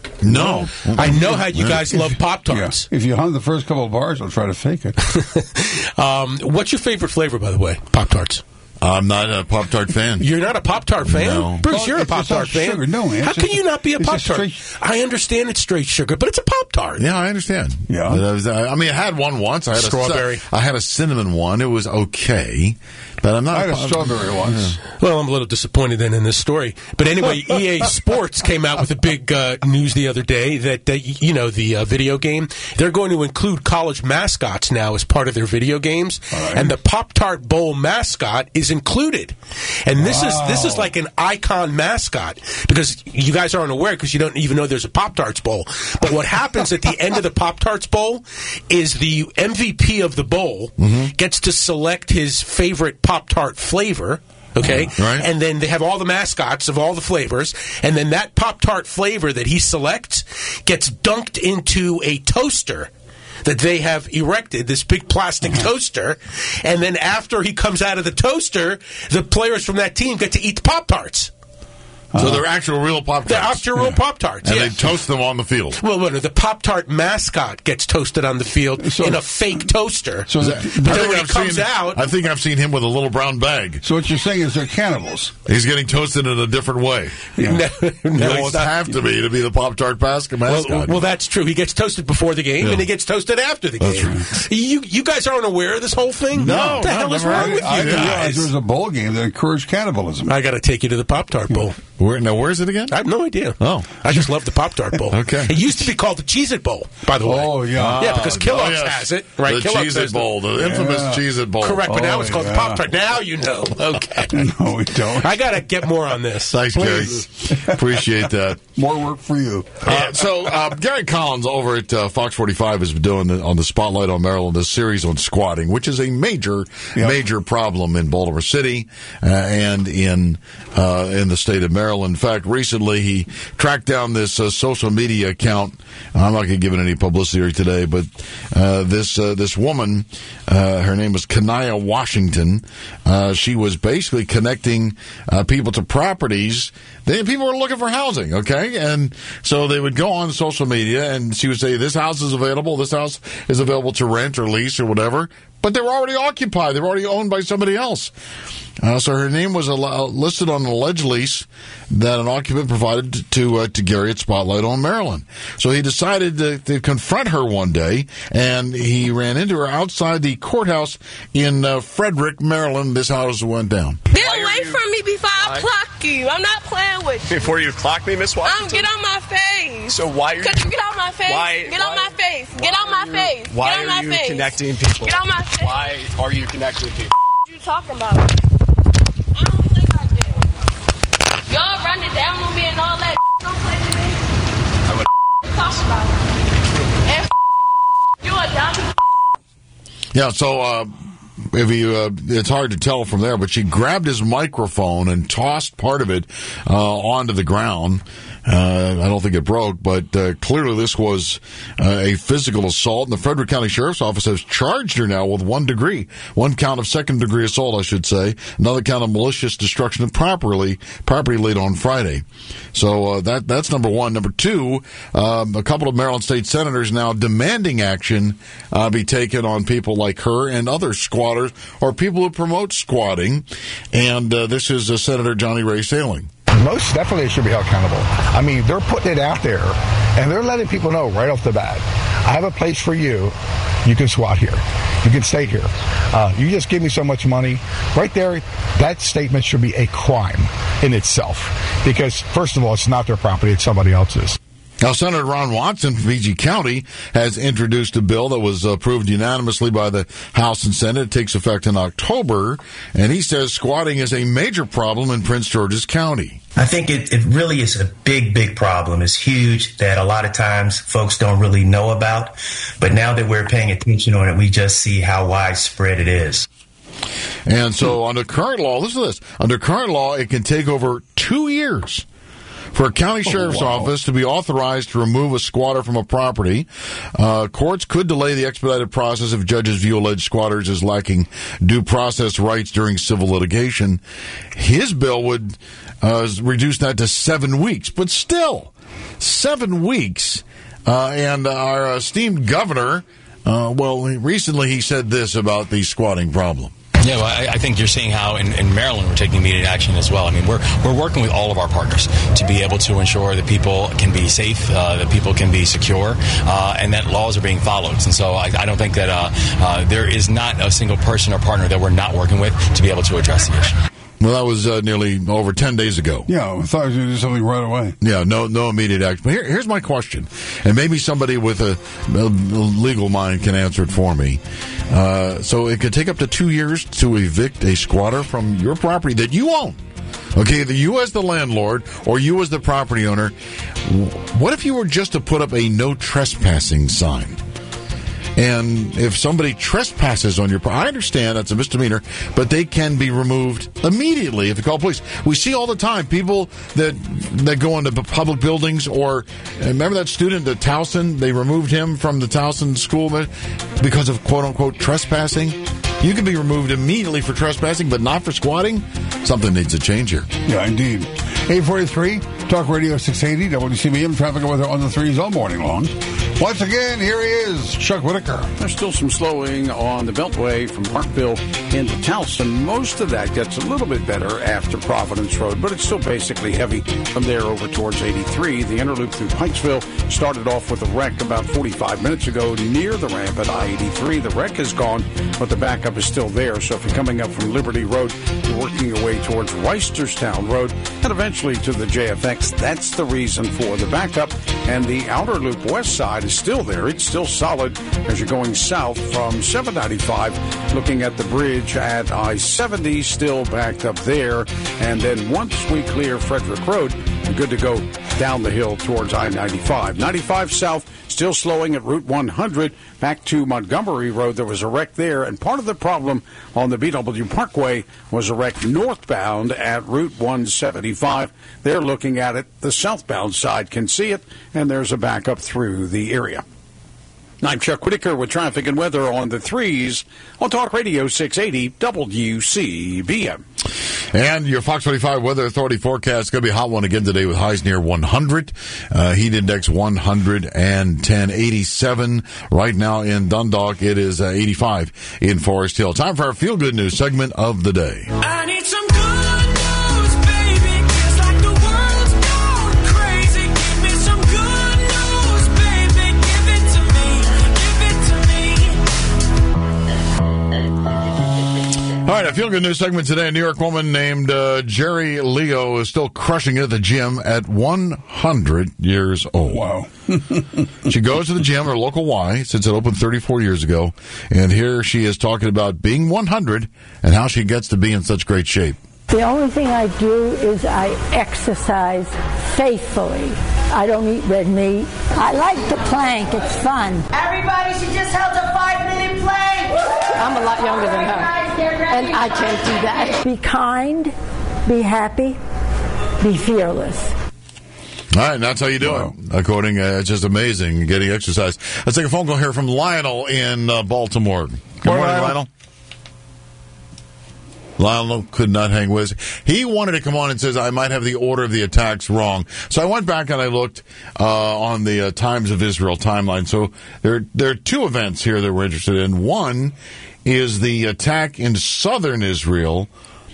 No. I know how you guys love Pop-Tarts. Yeah. If you hung the first couple of bars, I'll try to fake it. What's your favorite flavor, by the way? Pop-Tarts. I'm not a Pop-Tart fan. You're not a Pop-Tart fan? No. Bruce, you're a Pop-Tart fan. Sugar. No, man. How can you not be a Pop-Tart? I understand it's straight sugar, but it's a Pop-Tart. Yeah, I understand. Yeah. I had one once. I had strawberry. I had a cinnamon one. It was okay. But I'm not. I had a strawberry once. Well, I'm a little disappointed then in this story. But anyway, EA Sports came out with a big news the other day that, the video game, they're going to include college mascots now as part of their video games. Right. And the Pop-Tart Bowl mascot is included. And this is like an icon mascot because you guys aren't aware because you don't even know there's a Pop-Tarts Bowl. But what happens at the end of the Pop-Tarts Bowl is the MVP of the bowl gets to select his favorite Pop-Tart flavor. Okay? Right. And then they have all the mascots of all the flavors, and then that Pop-Tart flavor that he selects gets dunked into a toaster that they have erected, this big plastic toaster, and then after he comes out of the toaster, the players from that team get to eat the Pop-Tarts. So they're actual real Pop-Tarts. They're actual real Pop-Tarts, and yeah. they toast them on the field. Well, the Pop-Tart mascot gets toasted on the field in a fake toaster. So but then when he comes out... I think I've seen him with a little brown bag. So what you're saying is they're cannibals. He's getting toasted in a different way. Yeah. You almost have to be the Pop-Tart mascot. Well, that's true. He gets toasted before the game, and he gets toasted after the game. Right. You guys aren't aware of this whole thing? No. What the hell is wrong with you I didn't realize guys? there was a bowl game that encouraged cannibalism. I got to take you to the Pop-Tart Bowl. Where's it again? I have no idea. Oh. I just love the Pop-Tart Bowl. Okay. It used to be called the Cheez-It Bowl, by the way. Oh, yeah. Yeah, because Kellogg's has it. Right? The Kellogg's Cheez-It Bowl, the infamous Cheez-It Bowl. Correct, but now it's called the Pop-Tart. Now you know. Okay. No, we don't. I got to get more on this. Thanks, Gary. Appreciate that. More work for you. So Gary Collins over at Fox 45 has been doing on the Spotlight on Maryland a series on squatting, which is a major problem in Baltimore City and in the state of Maryland. Maryland. In fact, recently he tracked down this social media account. I'm not going to give it any publicity today, but this woman, her name was Kanaya Washington. She was basically connecting people to properties. People were looking for housing, okay? And so they would go on social media, and she would say, this house is available, this house is available to rent or lease or whatever. But they were already occupied. They were already owned by somebody else. So her name was listed on an alleged lease that an occupant provided to Gary at Spotlight on Maryland. So he decided to confront her one day, and he ran into her outside the courthouse in Frederick, Maryland. This house went down. Get away from me before I clock you. I'm not playing with you. Before you clock me, Miss Washington? Get on my face. So why are you... Get on my face. Get on my face. Get on my face. Why are you connecting people? Get on my face. Why are you connecting people? What are you talking about? I don't think I did. Y'all run it down on me and all that. Don't play with me. What you talking about? And you a dummy. Yeah, so if you, it's hard to tell from there, but she grabbed his microphone and tossed part of it onto the ground. I don't think it broke, but clearly this was a physical assault, and the Frederick County Sheriff's Office has charged her now with one count of second-degree assault, I should say, another count of malicious destruction of property late on Friday. So that's number one. Number two, a couple of Maryland state senators now demanding action be taken on people like her and other squatters or people who promote squatting, and this is Senator Johnny Ray Saling. Most definitely should be held accountable. I mean, they're putting it out there, and they're letting people know right off the bat, I have a place for you. You can squat here. You can stay here. You just give me so much money. Right there, that statement should be a crime in itself. Because, first of all, it's not their property. It's somebody else's. Now, Senator Ron Watson from PG County has introduced a bill that was approved unanimously by the House and Senate. It takes effect in October, and he says squatting is a major problem in Prince George's County. I think it really is a big problem. It's huge that a lot of times folks don't really know about, but now that we're paying attention on it, we just see how widespread it is. And so under current law, listen to this, under current law, it can take over 2 years for a county sheriff's office to be authorized to remove a squatter from a property. Courts could delay the expedited process if judges view alleged squatters as lacking due process rights during civil litigation. His bill would reduce that to 7 weeks, but still, 7 weeks. And our esteemed governor, recently he said this about the squatting problem. Yeah, well, I think you're seeing how in Maryland we're taking immediate action as well. I mean, we're working with all of our partners to be able to ensure that people can be safe, that people can be secure, and that laws are being followed. And so I don't think that there is not a single person or partner that we're not working with to be able to address the issue. Well, that was nearly over 10 days ago. Yeah, I thought you were going to do something right away. Yeah, no immediate action. But here's my question, and maybe somebody with a legal mind can answer it for me. So it could take up to 2 years to evict a squatter from your property that you own. Okay, either you as the landlord or you as the property owner. What if you were just to put up a no trespassing sign? And if somebody trespasses on your property, I understand that's a misdemeanor, but they can be removed immediately if you call police. We see all the time people that go into public buildings, or remember that student at Towson? They removed him from the Towson school because of quote-unquote trespassing. You can be removed immediately for trespassing, but not for squatting. Something needs to change here. Yeah, indeed. 843, Talk Radio 680, WCBM, traffic and weather on the threes all morning long. Once again, here he is, Chuck Whitaker. There's still some slowing on the Beltway from Parkville into Towson. Most of that gets a little bit better after Providence Road, but it's still basically heavy from there over towards 83. The interloop through Pikesville started off with a wreck about 45 minutes ago near the ramp at I-83. The wreck is gone, but the backup is still there. So if you're coming up from Liberty Road, you're working your way towards Reisterstown Road and eventually to the JFX. That's the reason for the backup. And the outer loop west side is still there. It's still solid as you're going south from 795, looking at the bridge at I-70, still backed up there. And then once we clear Frederick Road, you're good to go down the hill towards I-95. 95 south, still slowing at Route 100. Back to Montgomery Road, there was a wreck there, and part of the problem on the BW Parkway was a wreck northbound at Route 175. They're looking at it. The southbound side can see it, and there's a backup through the area. I'm Chuck Whitaker with traffic and weather on the 3s on Talk Radio 680 WCBM. And your Fox 45 Weather Authority forecast is going to be a hot one again today with highs near 100. Heat index 110, 87 right now in Dundalk. It is 85 in Forest Hill. Time for our Feel Good News segment of the day. I need some good news, baby. It's like the world's gone crazy. Give me some good news, baby. Give it to me. Give it to me. All right, a Feel Good News segment today. A New York woman named Jerry Leo is still crushing it at the gym at 100 years old. Wow. She goes to the gym, her local Y, since it opened 34 years ago. And here she is talking about being 100 and how she gets to be in such great shape. The only thing I do is I exercise faithfully. I don't eat red meat. I like the plank. It's fun. Everybody, she just held a 5-minute plank. I'm a lot younger than her, and I can't do that. Be kind, be happy, be fearless. All right, and that's how you do it. According, it's just amazing getting exercise. Let's take a phone call here from Lionel in Baltimore. Good morning, Lionel. Lionel could not hang with us. He wanted to come on and says, I might have the order of the attacks wrong. So I went back and I looked on the Times of Israel timeline. So there are two events here that we're interested in. One is the attack in southern Israel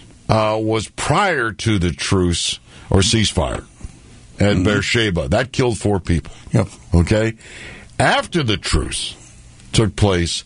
was prior to the truce or ceasefire at Beersheba. That killed 4 people. Yep. Okay? After the truce took place,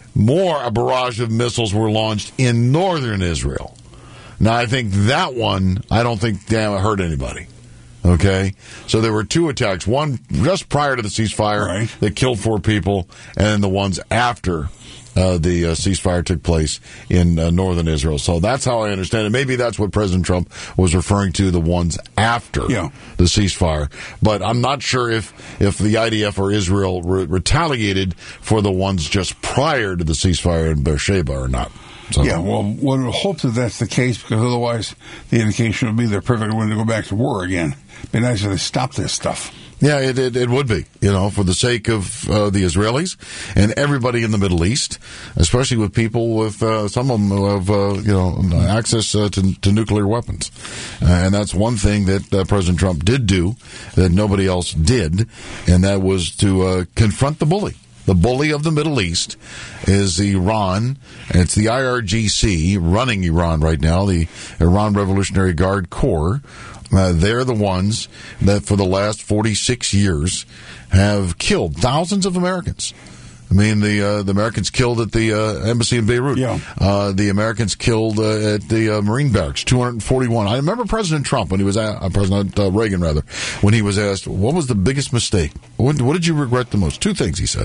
a barrage of missiles were launched in northern Israel. Now, I think that one, I don't think hurt anybody. Okay? So there were 2 attacks. One just prior to the ceasefire that killed 4 people, and then the ones after the ceasefire took place in northern Israel. So that's how I understand it. Maybe that's what President Trump was referring to, the ones after the ceasefire. But I'm not sure if the IDF or Israel retaliated for the ones just prior to the ceasefire in Beersheba or not. So. Yeah, well, one would hope that that's the case, because otherwise the indication would be they're perfectly willing to go back to war again. It'd be nice if they stopped this stuff. Yeah, it would be, for the sake of the Israelis and everybody in the Middle East, especially with people with some of them who have access to nuclear weapons. And that's one thing that President Trump did do that nobody else did, and that was to confront the bully. The bully of the Middle East is Iran, and it's the IRGC running Iran right now, the Iran Revolutionary Guard Corps. They're the ones that for the last 46 years have killed thousands of Americans. I mean, the Americans killed at the embassy in Beirut. Yeah. The Americans killed at the Marine barracks, 241. I remember President Trump, when he was President Reagan, rather, when he was asked, what was the biggest mistake? What did you regret the most? 2 things, he said.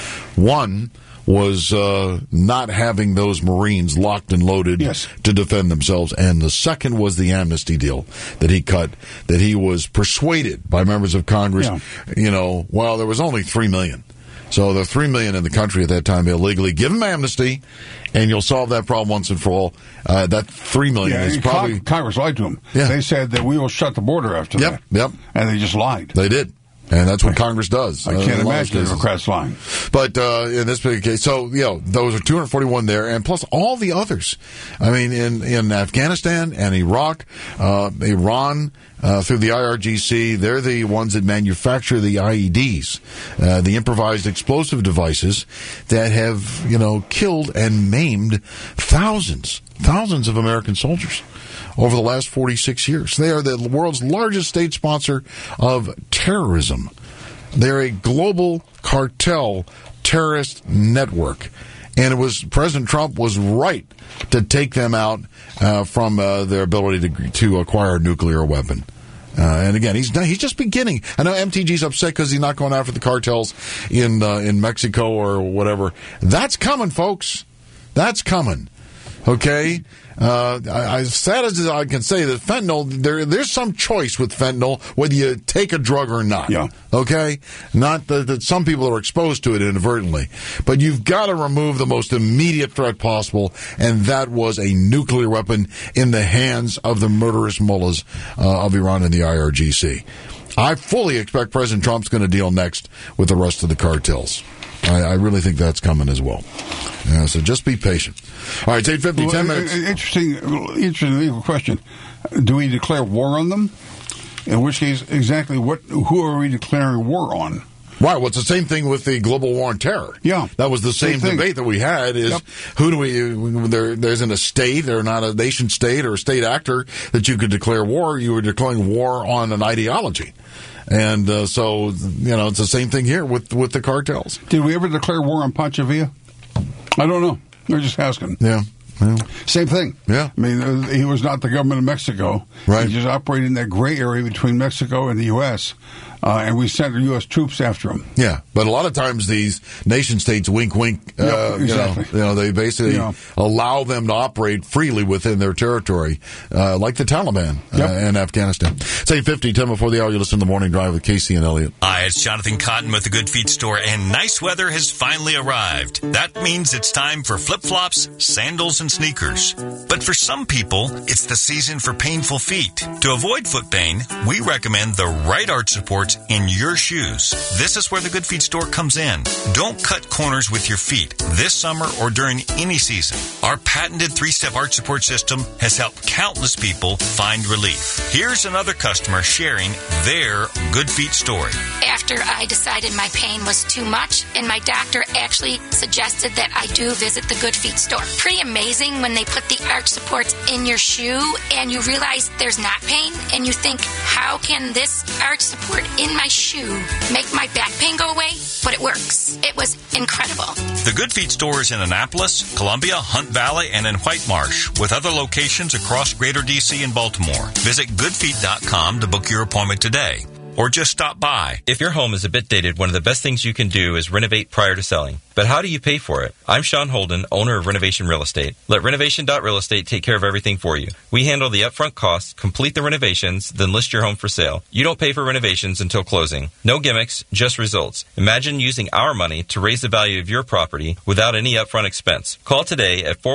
One was not having those Marines locked and loaded to defend themselves. And the second was the amnesty deal that he cut, that he was persuaded by members of Congress, well, there was only 3 million. So the 3 million in the country at that time illegally, give them amnesty, and you'll solve that problem once and for all. That 3 million is probably... Congress lied to them. Yeah. They said that we will shut the border after that. Yep. And they just lied. They did. And that's what Congress does. I can't imagine Democrats lying. But in this particular case, so, those are 241 there, and plus all the others. I mean, in Afghanistan and Iraq, Iran, through the IRGC, they're the ones that manufacture the IEDs, the improvised explosive devices that have, killed and maimed thousands of American soldiers over the last 46 years. They are the world's largest state sponsor of terrorism. They're a global cartel terrorist network. And President Trump was right to take them out from their ability to acquire a nuclear weapon. And again, he's just beginning. I know MTG's upset because he's not going after the cartels in Mexico or whatever. That's coming, folks. That's coming. Okay? As sad as I can say that fentanyl, there's some choice with fentanyl, whether you take a drug or not. Yeah. Okay? Not that some people are exposed to it inadvertently. But you've got to remove the most immediate threat possible, and that was a nuclear weapon in the hands of the murderous mullahs of Iran and the IRGC. I fully expect President Trump's going to deal next with the rest of the cartels. I really think that's coming as well. So just be patient. All right, it's 8:50, 10 minutes. Interesting legal question. Do we declare war on them? In which case, exactly who are we declaring war on? Right. Well, it's the same thing with the global war on terror. Yeah. That was the same debate that we had is who do we, there isn't a state, they're not a nation state or a state actor that you could declare war. You were declaring war on an ideology. And so, it's the same thing here with the cartels. Did we ever declare war on Pancho Villa? I don't know. They're just asking. Yeah. Same thing. Yeah. I mean, he was not the government of Mexico. Right. He just operated in that gray area between Mexico and the U.S., and we sent U.S. troops after him. Yeah, but a lot of times these nation states wink, exactly. They basically allow them to operate freely within their territory, like the Taliban in Afghanistan. It's 8:50, 10 before the hour. You listen to The Morning Drive with Casey and Elliot. Hi, it's Jonathan Cotton with the Good Feet store, and nice weather has finally arrived. That means it's time for flip-flops, sandals, and sneakers. But for some people, it's the season for painful feet. To avoid foot pain, we recommend the right arch supports in your shoes. This is where the Good Feet store comes in. Don't cut corners with your feet this summer or during any season. Our patented 3-step arch support system has helped countless people find relief. Here's another customer sharing their Good Feet story. After I decided my pain was too much, and my doctor actually suggested that I do visit the Good Feet store. Pretty amazing when they put the arch supports in your shoe and you realize there's not pain, and you think, how can this arch support in my shoe make my back pain go away? But it works. It was incredible. The Good Feet store is in Annapolis, Columbia, Hunt Valley, and in White Marsh, with other locations across Greater D.C. and Baltimore. Visit goodfeet.com to book your appointment today, or just stop by. If your home is a bit dated, one of the best things you can do is renovate prior to selling. But how do you pay for it? I'm Sean Holden, owner of Renovation Real Estate. Let Renovation.Real Estate take care of everything for you. We handle the upfront costs, complete the renovations, then list your home for sale. You don't pay for renovations until closing. No gimmicks, just results. Imagine using our money to raise the value of your property without any upfront expense. Call today at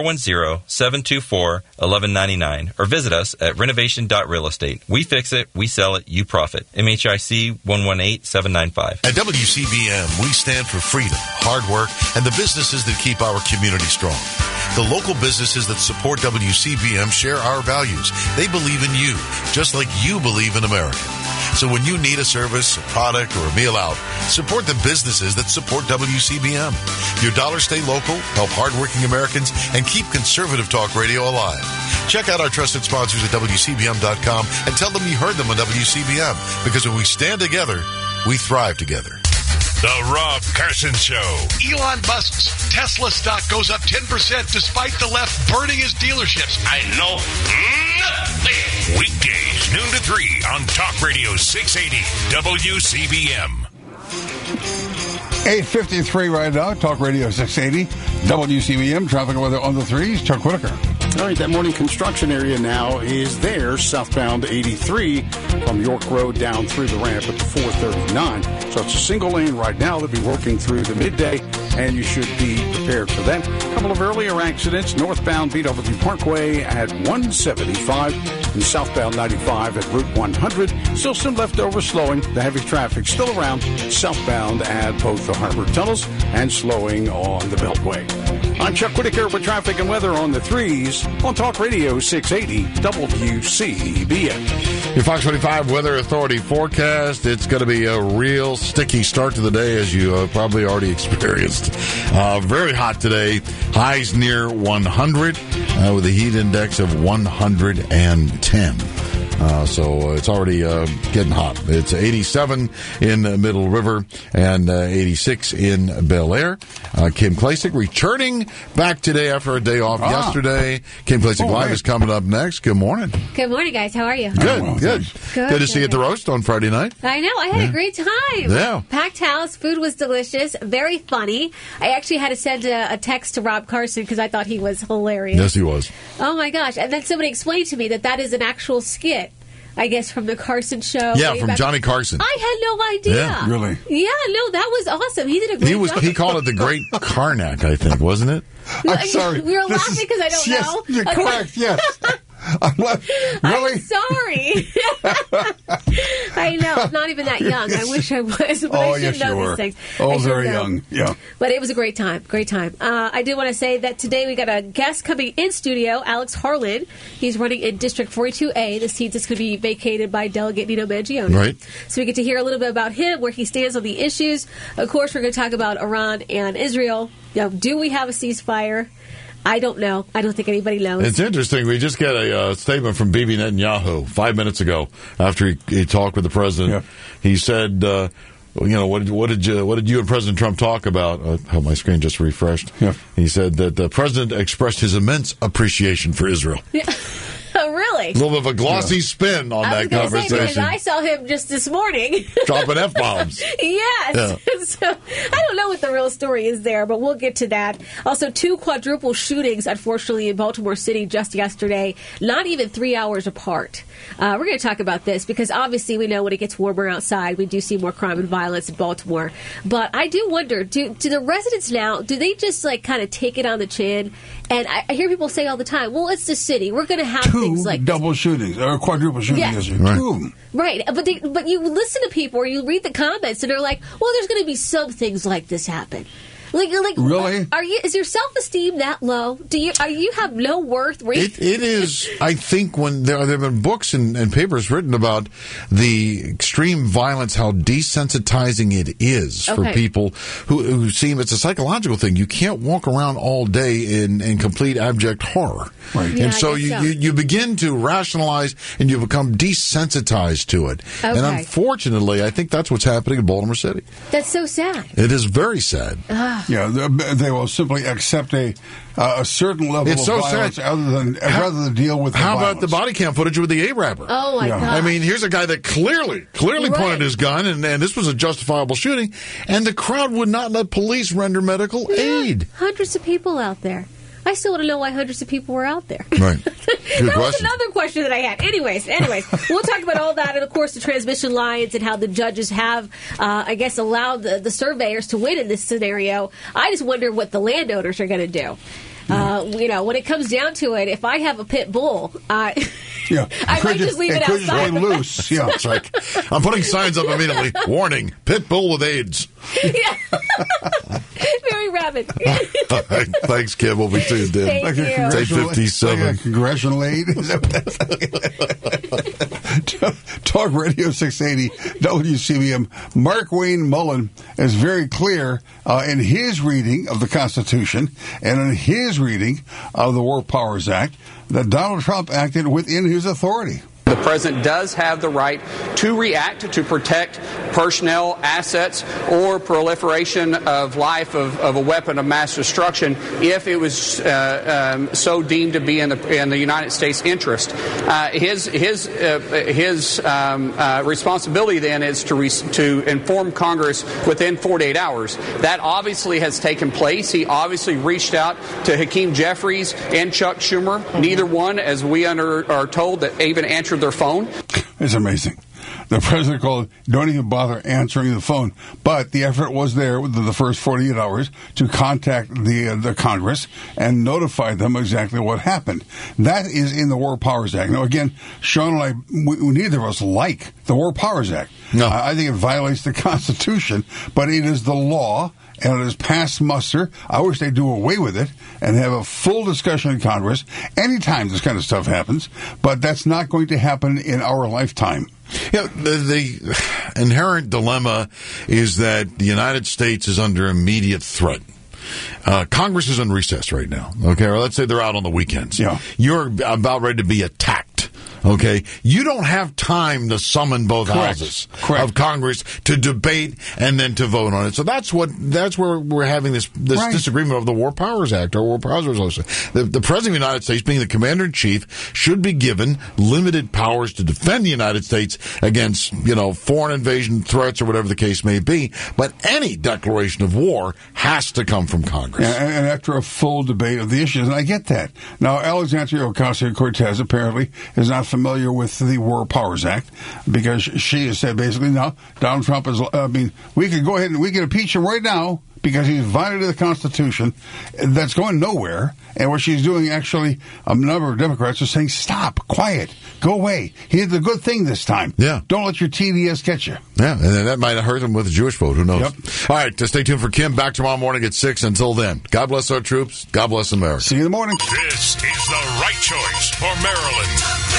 410-724-1199 or visit us at Renovation.Real Estate. We fix it, we sell it, you profit. MHIC 118795. At WCBM, we stand for freedom, hard work, and the businesses that keep our community strong. The local businesses that support WCBM share our values. They believe in you, just like you believe in America. So when you need a service, a product, or a meal out, support the businesses that support WCBM. Your dollars stay local, help hardworking Americans, and keep conservative talk radio alive. Check out our trusted sponsors at WCBM.com and tell them you heard them on WCBM, because when we stand together, we thrive together. The Rob Carson Show. Elon Musk's Tesla stock goes up 10% despite the left burning his dealerships. I know nothing. Weekdays, noon to 3 on Talk Radio 680 WCBM. 8:53 right now, Talk Radio 680, WCBM, traffic and weather on the 3s, Chuck Whitaker. All right, that morning construction area now is there, southbound 83 from York Road down through the ramp at the 439. So it's a single lane right now. They'll be working through the midday, and you should be prepared for that. A couple of earlier accidents, northbound BW Parkway at 175 and southbound 95 at Route 100. Still some leftover slowing. The heavy traffic still around southbound at both the Harbor Tunnels and slowing on the Beltway. I'm Chuck Whitaker with traffic and weather on the 3s on Talk Radio 680 WCBM. Your Fox 25 Weather Authority forecast. It's going to be a real sticky start to the day, as you probably already experienced. Very hot today. Highs near 100 with a heat index of 110. So it's already getting hot. It's 87 in Middle River and 86 in Bel Air. Kim Klacik returning back today after a day off yesterday. Kim Klacik Live is coming up next. Good morning. Good morning, guys. How are you? Good. Good to see you at the roast on Friday night. I know. I had a great time. Yeah. Packed house. Food was delicious. Very funny. I actually had to send a text to Rob Carson because I thought he was hilarious. Yes, he was. Oh, my gosh. And then somebody explained to me that is an actual skit. I guess from the Carson show. Yeah, from Johnny Carson. I had no idea. Yeah, really? Yeah, no, that was awesome. He did a great job. He called it the Great Karnak, I think, wasn't it? I'm sorry. We were laughing because I don't know. You're correct, yes. Really? I'm sorry. I know. I'm not even that young. I wish I was, but I should know these things. Oh, very young. Yeah. But it was a great time. Great time. I did want to say that today we got a guest coming in studio, Alex Harlan. He's running in District 42A, the seat that's going to be vacated by Delegate Nino Mangione. Right. So we get to hear a little bit about him, where he stands on the issues. Of course, we're going to talk about Iran and Israel. Do we have a ceasefire? I don't know. I don't think anybody knows. It's interesting. We just got a statement from Bibi Netanyahu 5 minutes ago after he talked with the president. Yeah. He said, what did you and President Trump talk about? Oh, my screen just refreshed. Yeah. He said that the president expressed his immense appreciation for Israel. Yeah. Oh, really? A little bit of a glossy spin on that conversation. I saw him just this morning. Dropping F-bombs. Yes. Yeah. So, I don't know what the real story is there, but we'll get to that. Also, 2 quadruple shootings, unfortunately, in Baltimore City just yesterday, not even 3 hours apart. We're going to talk about this because obviously we know when it gets warmer outside, we do see more crime and violence in Baltimore. But I do wonder, do the residents now, do they just kind of take it on the chin? And I hear people say all the time, well, it's the city. We're going to have things like double shootings or quadruple shootings. Yeah. Right. 2 of them. Right. But you listen to people or you read the comments and they're like, well, there's going to be some things like this happen. Like, really? Is your self-esteem that low? Do you have no worth? It is. I think when there have been books and papers written about the extreme violence, how desensitizing it is for people who seem it's a psychological thing. You can't walk around all day in complete abject horror, right? Yeah, and so you begin to rationalize and you become desensitized to it. Okay. And unfortunately, I think that's what's happening in Baltimore City. That's so sad. It is very sad. Yeah, they will simply accept a certain level of violence rather than deal with the How violence. about the body cam footage with the A-Rapper? Oh, my God. I mean, here's a guy that clearly pointed his gun, and this was a justifiable shooting, and the crowd would not let police render medical aid. Hundreds of people out there. I still want to know why hundreds of people were out there. Right. That was another question that I had. Anyways, we'll talk about all that and, of course, the transmission lines and how the judges have, allowed the surveyors to win in this scenario. I just wonder what the landowners are going to do. When it comes down to it, if I have a pit bull, I might just leave it outside. Loose. Yeah, it's like I'm putting signs up immediately. Warning: pit bull with AIDS. Yeah. Very rabid. Thanks, Kim. We'll be tuned in. Thank you. It's 8:57. Like a congressional aid. Talk Radio 680 WCBM. Mark Wayne Mullen is very clear in his reading of the Constitution and in his reading of the War Powers Act that Donald Trump acted within his authority. The president does have the right to react to protect personnel, assets, or proliferation of life of a weapon of mass destruction if it was so deemed to be in the United States interest. His responsibility then is to inform Congress within 48 hours. That obviously has taken place. He obviously reached out to Hakeem Jeffries and Chuck Schumer. Neither one, as we are told, that even answered their phone. It's amazing. The president called, don't even bother answering the phone. But the effort was there within the first 48 hours to contact the Congress and notify them exactly what happened. That is in the War Powers Act. Now, again, Sean and I, neither of us like the War Powers Act. No. I think it violates the Constitution, but it is the law. And it has passed muster. I wish they'd do away with it and have a full discussion in Congress anytime this kind of stuff happens. But that's not going to happen in our lifetime. Yeah, the inherent dilemma is that the United States is under immediate threat. Congress is in recess right now. Okay, or let's say they're out on the weekends. Yeah. You're about ready to be attacked Okay, you don't have time to summon both Correct. houses Correct. of Congress to debate and then to vote on it. So that's where we're having this Right. disagreement of the War Powers Act or War Powers Resolution. The President of the United States, being the Commander in Chief, should be given limited powers to defend the United States against foreign invasion threats or whatever the case may be. But any declaration of war has to come from Congress. And after a full debate of the issues, and I get that. Now, Alexandria Ocasio-Cortez apparently is not familiar with the War Powers Act because she has said basically, no, Donald Trump is, we could go ahead and we can impeach him right now because he's violated the Constitution. That's going nowhere. And what she's doing, actually, a number of Democrats are saying, stop, quiet, go away. He did the good thing this time. Yeah. Don't let your TDS get you. Yeah, and then that might have hurt him with the Jewish vote. Who knows? Yep. All right, just stay tuned for Kim. Back tomorrow morning at 6. Until then, God bless our troops. God bless America. See you in the morning. This is the right choice for Maryland.